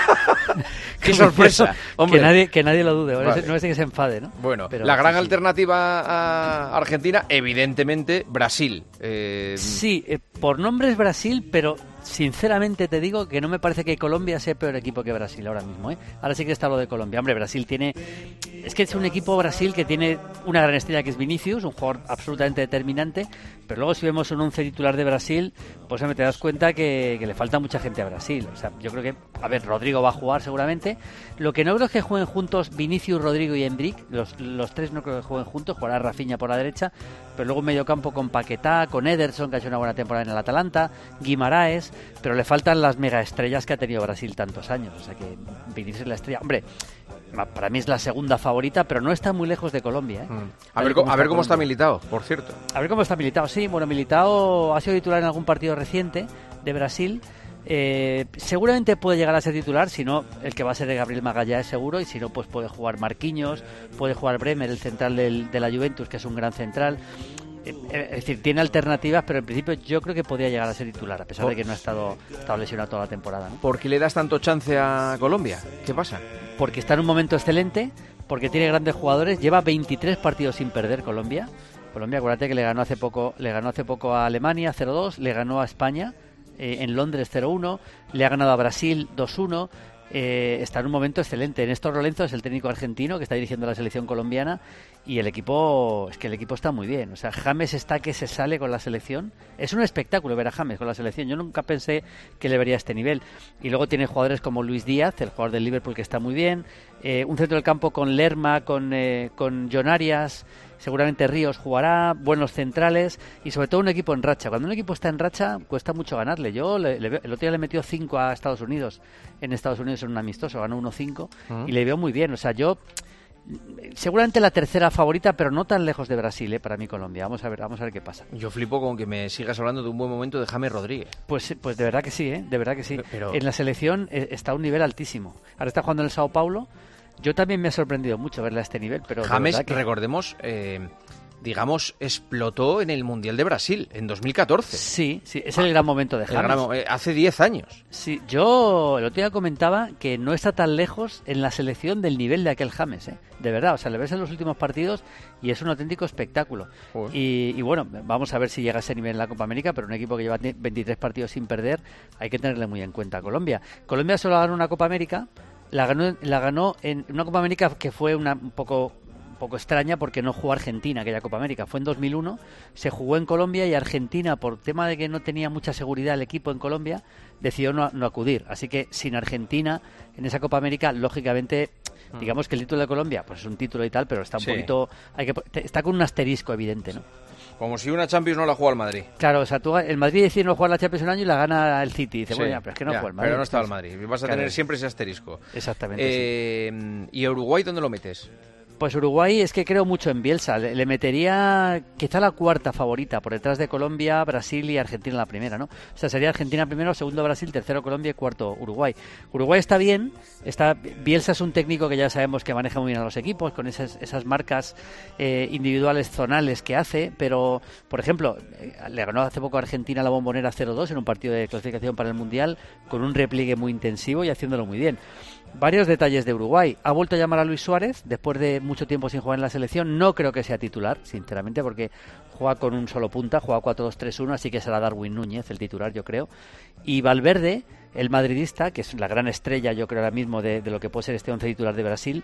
¡Qué sorpresa! Hombre. Que nadie, que nadie lo dude, Vale. no es de que se enfade, ¿no? Bueno, Pero, la gran sí, sí. alternativa a Argentina, evidentemente, Brasil. Eh, Sí, eh, por nombre es Brasil, pero sinceramente te digo que no me parece que Colombia sea peor equipo que Brasil ahora mismo, ¿eh? Ahora sí que está lo de Colombia. Hombre, Brasil tiene... Es que es un equipo Brasil que tiene una gran estrella que es Vinicius, un jugador absolutamente determinante, pero luego si vemos un once titular de Brasil, pues hombre, te das cuenta que, que le falta mucha gente a Brasil. O sea, yo creo que, a ver, Rodrigo va a jugar seguramente. Lo que no creo es que jueguen juntos Vinicius, Rodrigo y Endrick. Los, los tres no creo que jueguen juntos, jugará Rafinha por la derecha, pero luego un mediocampo con Paquetá, con Ederson, que ha hecho una buena temporada en el Atalanta, Guimaraes, pero le faltan las megaestrellas que ha tenido Brasil tantos años. O sea que Vinicius es la estrella. Hombre, para mí es la segunda favorita, pero no está muy lejos de Colombia, ¿eh? a ver, co- a ver cómo está Colombia. Militao, por cierto. A ver cómo está Militao. Sí, bueno, Militao ha sido titular en algún partido reciente de Brasil. Eh, seguramente puede llegar a ser titular, si no, el que va a ser de Gabriel Magallanes seguro, y si no, pues puede jugar Marquinhos, puede jugar Bremer, el central del, de la Juventus, que es un gran central. Eh, Es decir, tiene alternativas, pero en principio yo creo que podría llegar a ser titular, a pesar de que no ha estado, estado lesionado toda la temporada, ¿no? ¿Por qué le das tanto chance a Colombia? ¿Qué pasa? Porque está en un momento excelente, porque tiene grandes jugadores, lleva veintitrés partidos sin perder Colombia. Colombia, acuérdate que le ganó hace poco, le ganó hace poco a Alemania cero dos, le ganó a España eh, en Londres cero uno, le ha ganado a Brasil dos uno. Eh, está en un momento excelente. Néstor Lorenzo es el técnico argentino que está dirigiendo la selección colombiana y el equipo, es que el equipo está muy bien. O sea, James está que se sale con la selección. Es un espectáculo ver a James con la selección. Yo nunca pensé que le vería a este nivel. Y luego tiene jugadores como Luis Díaz, el jugador del Liverpool, que está muy bien. Eh, un centro del campo con Lerma, con, eh, con John Arias. Seguramente Ríos jugará, buenos centrales y sobre todo un equipo en racha. Cuando un equipo está en racha cuesta mucho ganarle. Yo le, le veo- el otro día le metió cinco a Estados Unidos, en Estados Unidos en un amistoso, ganó uno cinco Ah. y le veo muy bien. O sea, yo seguramente la tercera favorita, pero no tan lejos de Brasil, ¿eh? Para mí Colombia. Vamos a ver, vamos a ver qué pasa. Yo flipo con que me sigas hablando de un buen momento de James Rodríguez. Pues, pues de verdad que sí, ¿eh? De verdad que sí. Pero- En la selección eh, está a un nivel altísimo. Ahora está jugando en el Sao Paulo. Yo también me ha sorprendido mucho verle a este nivel, pero de James, verdad que- recordemos, eh, digamos, explotó en el Mundial de Brasil en dos mil catorce. Sí, sí, es el gran momento de El James. gran mo- eh, hace diez años. Sí, yo el otro día comentaba que no está tan lejos en la selección del nivel de aquel James, ¿eh? De verdad, o sea, le ves en los últimos partidos y es un auténtico espectáculo. Y, y bueno, vamos a ver si llega a ese nivel en la Copa América, pero un equipo que lleva veintitrés partidos sin perder, hay que tenerle muy en cuenta a Colombia. Colombia solo ganó una Copa América, la ganó, la ganó en una Copa América que fue una, un poco... un poco extraña porque no jugó Argentina aquella Copa América, fue en dos mil uno, se jugó en Colombia y Argentina, por tema de que no tenía mucha seguridad el equipo en Colombia, decidió no, no acudir, así que sin Argentina en esa Copa América, lógicamente, digamos que el título de Colombia pues es un título y tal, pero está un Sí. poquito, hay que está con un asterisco evidente, ¿no? Como si una Champions no la juega el Madrid. Claro, o sea, tú, el Madrid decide no jugar la Champions un año y la gana el City, dice, Sí, bueno, ya, pero es que no ya, juega el Madrid. pero no está el entonces, Madrid. Vas a claro. tener siempre ese asterisco. Exactamente, Eh, ¿Y Uruguay dónde lo metes? Pues Uruguay es que creo mucho en Bielsa. Le, le metería quizá la cuarta favorita, por detrás de Colombia, Brasil y Argentina la primera, ¿no? O sea, sería Argentina primero, segundo Brasil, tercero Colombia y cuarto Uruguay. Uruguay está bien, está Bielsa es un técnico que ya sabemos que maneja muy bien a los equipos, con esas, esas marcas eh, individuales zonales que hace, pero, por ejemplo, eh, le ganó hace poco a Argentina la Bombonera cero dos en un partido de clasificación para el Mundial, con un repliegue muy intensivo y haciéndolo muy bien. Varios detalles de Uruguay. Ha vuelto a llamar a Luis Suárez después de mucho tiempo sin jugar en la selección. No creo que sea titular, sinceramente, porque juega con un solo punta, juega cuatro dos tres uno, así que será Darwin Núñez el titular, yo creo. Y Valverde, el madridista, que es la gran estrella, yo creo ahora mismo, de, de lo que puede ser este once titular de Brasil,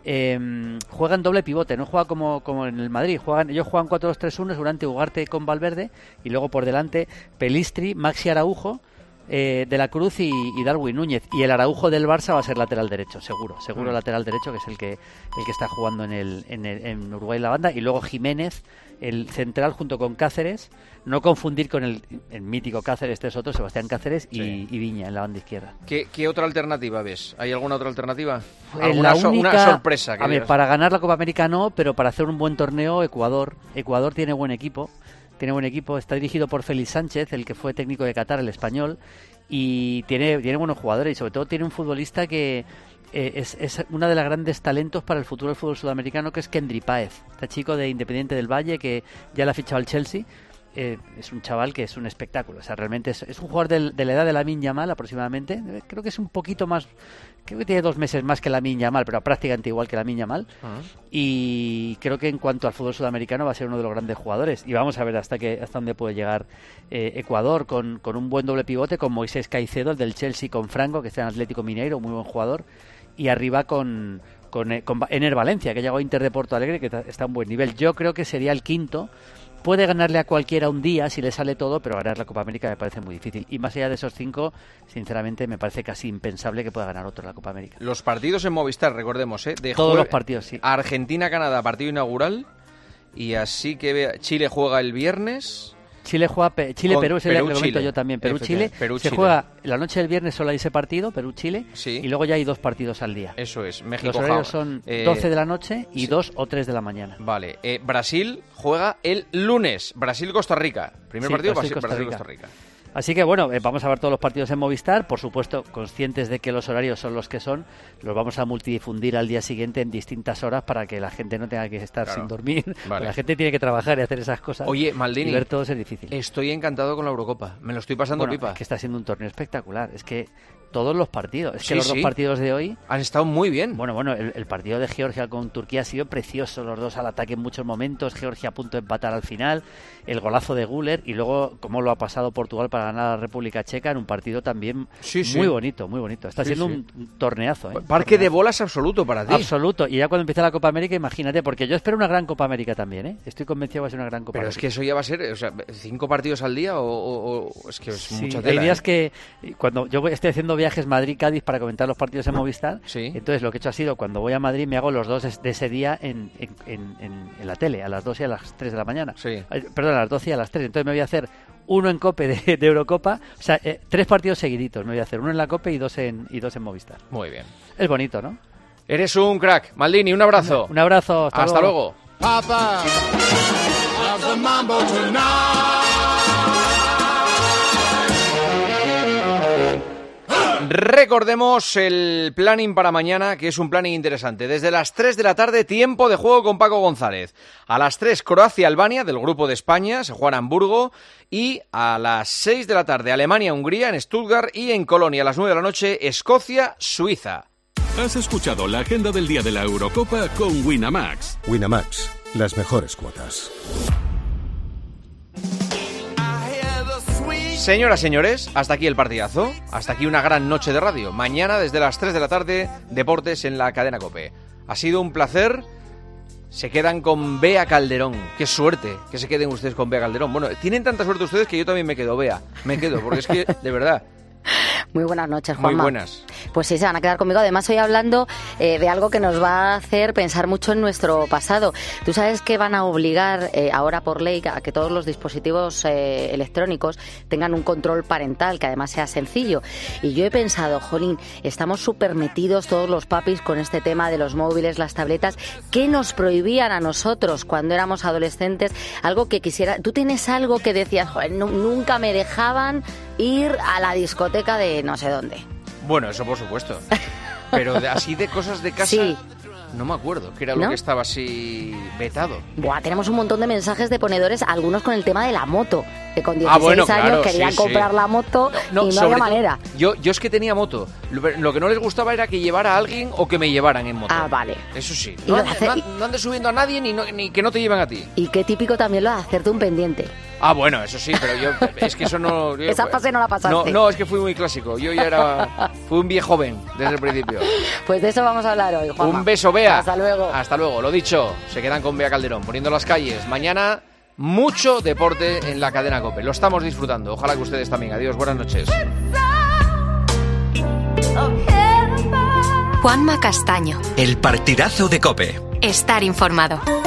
eh, juega en doble pivote, no juega como, como en el Madrid. Juegan, ellos juegan cuatro dos tres uno, seguramente Ugarte con Valverde, y luego por delante Pelistri, Maxi Araujo, eh, De la Cruz y, y Darwin Núñez. Y el Araujo del Barça va a ser lateral derecho, seguro. Seguro mm. lateral derecho, que es el que el que está jugando en, el, en, el, en Uruguay la banda. Y luego Jiménez, el central, junto con Cáceres. No confundir con el, el mítico Cáceres, este es otro, Sebastián Cáceres, y, sí. y Viña en la banda izquierda. ¿Qué, ¿Qué otra alternativa ves? ¿Hay alguna otra alternativa? ¿Alguna la única, una sorpresa? Que a ver, para ganar la Copa América no, pero para hacer un buen torneo, Ecuador. Ecuador tiene buen equipo. Tiene buen equipo, está dirigido por Félix Sánchez, el que fue técnico de Qatar, el español, y tiene, tiene buenos jugadores y sobre todo tiene un futbolista que eh, es, es una de las grandes talentos para el futuro del fútbol sudamericano, que es Kendry Páez, este chico de Independiente del Valle que ya le ha fichado al Chelsea. Eh, es un chaval que es un espectáculo, o sea, realmente es, es un jugador de, de la edad de Lamine Yamal aproximadamente, creo que es un poquito más, creo que tiene dos meses más que Lamine Yamal, pero prácticamente igual que Lamine Yamal, uh-huh. y creo que en cuanto al fútbol sudamericano va a ser uno de los grandes jugadores, y vamos a ver hasta que hasta dónde puede llegar eh, Ecuador con, con un buen doble pivote, con Moisés Caicedo, el del Chelsea, con Franco, que está en Atlético Mineiro, muy buen jugador, y arriba con, con, con Ener Valencia, que llegó a Inter de Porto Alegre, que está a un buen nivel. Yo creo que sería el quinto. Puede ganarle a cualquiera un día si le sale todo, pero ganar la Copa América me parece muy difícil. Y más allá de esos cinco, sinceramente me parece casi impensable que pueda ganar otro la Copa América. Los partidos en Movistar, recordemos, ¿eh? De Todos jue- los partidos, sí. Argentina-Canadá, partido inaugural. Y así que vea, Chile juega el viernes. Chile juega Chile-Perú, ese Perú, lo comento yo también. Perú-Chile. Perú, se juega la noche del viernes, solo hay ese partido, Perú-Chile. Sí. Y luego ya hay dos partidos al día. Eso es. México. Los horarios son eh, doce de la noche y sí. dos o tres de la mañana. Vale. Eh, Brasil juega el lunes. Brasil-Costa Rica. Primer sí, partido, Brasil-Costa Rica. Rica. Así que bueno, eh, vamos a ver todos los partidos en Movistar, por supuesto, conscientes de que los horarios son los que son, los vamos a multidifundir al día siguiente en distintas horas para que la gente no tenga que estar claro. sin dormir, vale. La gente tiene que trabajar y hacer esas cosas. Oye, Maldini, y ver todo es difícil. Estoy encantado con la Eurocopa, me lo estoy pasando bueno, pipa. Es que está siendo un torneo espectacular, es que todos los partidos, es sí, que los sí. dos partidos de hoy han estado muy bien. Bueno, bueno, el, el partido de Georgia con Turquía ha sido precioso, los dos al ataque en muchos momentos, Georgia a punto de empatar al final, el golazo de Güler y luego cómo lo ha pasado Portugal para ganar a la República Checa en un partido también sí, sí. muy bonito, muy bonito. Está sí, siendo sí. un torneazo. ¿eh? Parque torneazo. de bolas absoluto para ti. Absoluto. Y ya cuando empiece la Copa América, imagínate, porque yo espero una gran Copa América también, ¿eh? Estoy convencido que va a ser una gran Copa Pero América. es que eso ya va a ser, o sea, cinco partidos al día o, o, o es que es sí, mucha tela. Hay días ¿eh? que cuando yo estoy haciendo viajes Madrid-Cádiz para comentar los partidos en Movistar, sí. entonces lo que he hecho ha sido, cuando voy a Madrid me hago los dos de ese día en, en, en, en la tele, a las dos y a las tres de la mañana. Sí. Perdón, a las doce y a las tres. Entonces me voy a hacer uno en COPE de, de Eurocopa, o sea, eh, tres partidos seguiditos me voy a hacer, uno en la COPE y dos en, y dos en Movistar. Muy bien. Es bonito, ¿no? Eres un crack. Maldini, un abrazo. Un, un abrazo. Hasta, hasta luego. luego. Papa, recordemos el planning para mañana, que es un planning interesante. Desde las tres de la tarde, tiempo de juego con Paco González. A las tres, Croacia-Albania, del Grupo de España, se juega en Hamburgo. Y a las seis de la tarde, Alemania-Hungría, en Stuttgart. Y en Colonia, a las nueve de la noche, Escocia-Suiza. Has escuchado la agenda del día de la Eurocopa con Winamax. Winamax, las mejores cuotas. Señoras, señores, hasta aquí el partidazo, hasta aquí una gran noche de radio. Mañana desde las tres de la tarde, deportes en la cadena COPE. Ha sido un placer. Se quedan con Bea Calderón. Qué suerte que se queden ustedes con Bea Calderón. Bueno, tienen tanta suerte ustedes que yo también me quedo, Bea. Me quedo, porque es que, de verdad... Muy buenas noches, Juanma. Muy buenas. Pues sí, se van a quedar conmigo. Además, hoy hablando eh, de algo que nos va a hacer pensar mucho en nuestro pasado. Tú sabes que van a obligar eh, ahora por ley a que todos los dispositivos eh, electrónicos tengan un control parental, que además sea sencillo. Y yo he pensado, jolín, estamos súper metidos todos los papis con este tema de los móviles, las tabletas. ¿Qué nos prohibían a nosotros cuando éramos adolescentes? Algo que quisiera... ¿Tú tienes algo que decías, joder, no, nunca me dejaban ir a la discoteca de no sé dónde? Bueno, eso por supuesto. Pero de, así de cosas de casa... Sí. No me acuerdo, que era lo ¿No? que estaba así vetado. Buah, tenemos un montón de mensajes de ponedores, algunos con el tema de la moto, que con dieciséis ah, bueno, años claro, querían sí, comprar sí. la moto no, no, y no había todo, manera. Yo, yo es que tenía moto. Lo, lo que no les gustaba era que llevara a alguien o que me llevaran en moto. Ah, vale. Eso sí. Y No, lo de hacer- no, no andes subiendo a nadie ni, no- ni que no te lleven a ti. Y qué típico también lo de hacerte un pendiente. Ah, bueno, eso sí, pero yo... Es que eso no... Yo, Esa fase no la pasaste. No, no, es que fui muy clásico. Yo ya era... Fui un viejo joven desde el principio. Pues de eso vamos a hablar hoy, Juanma. Un beso, Bea. Hasta luego. Hasta luego. Lo dicho, se quedan con Bea Calderón, poniendo las calles. Mañana... mucho deporte en la cadena COPE. Lo estamos disfrutando. Ojalá que ustedes también. Adiós, buenas noches. Juanma Castaño. El partidazo de COPE. Estar informado.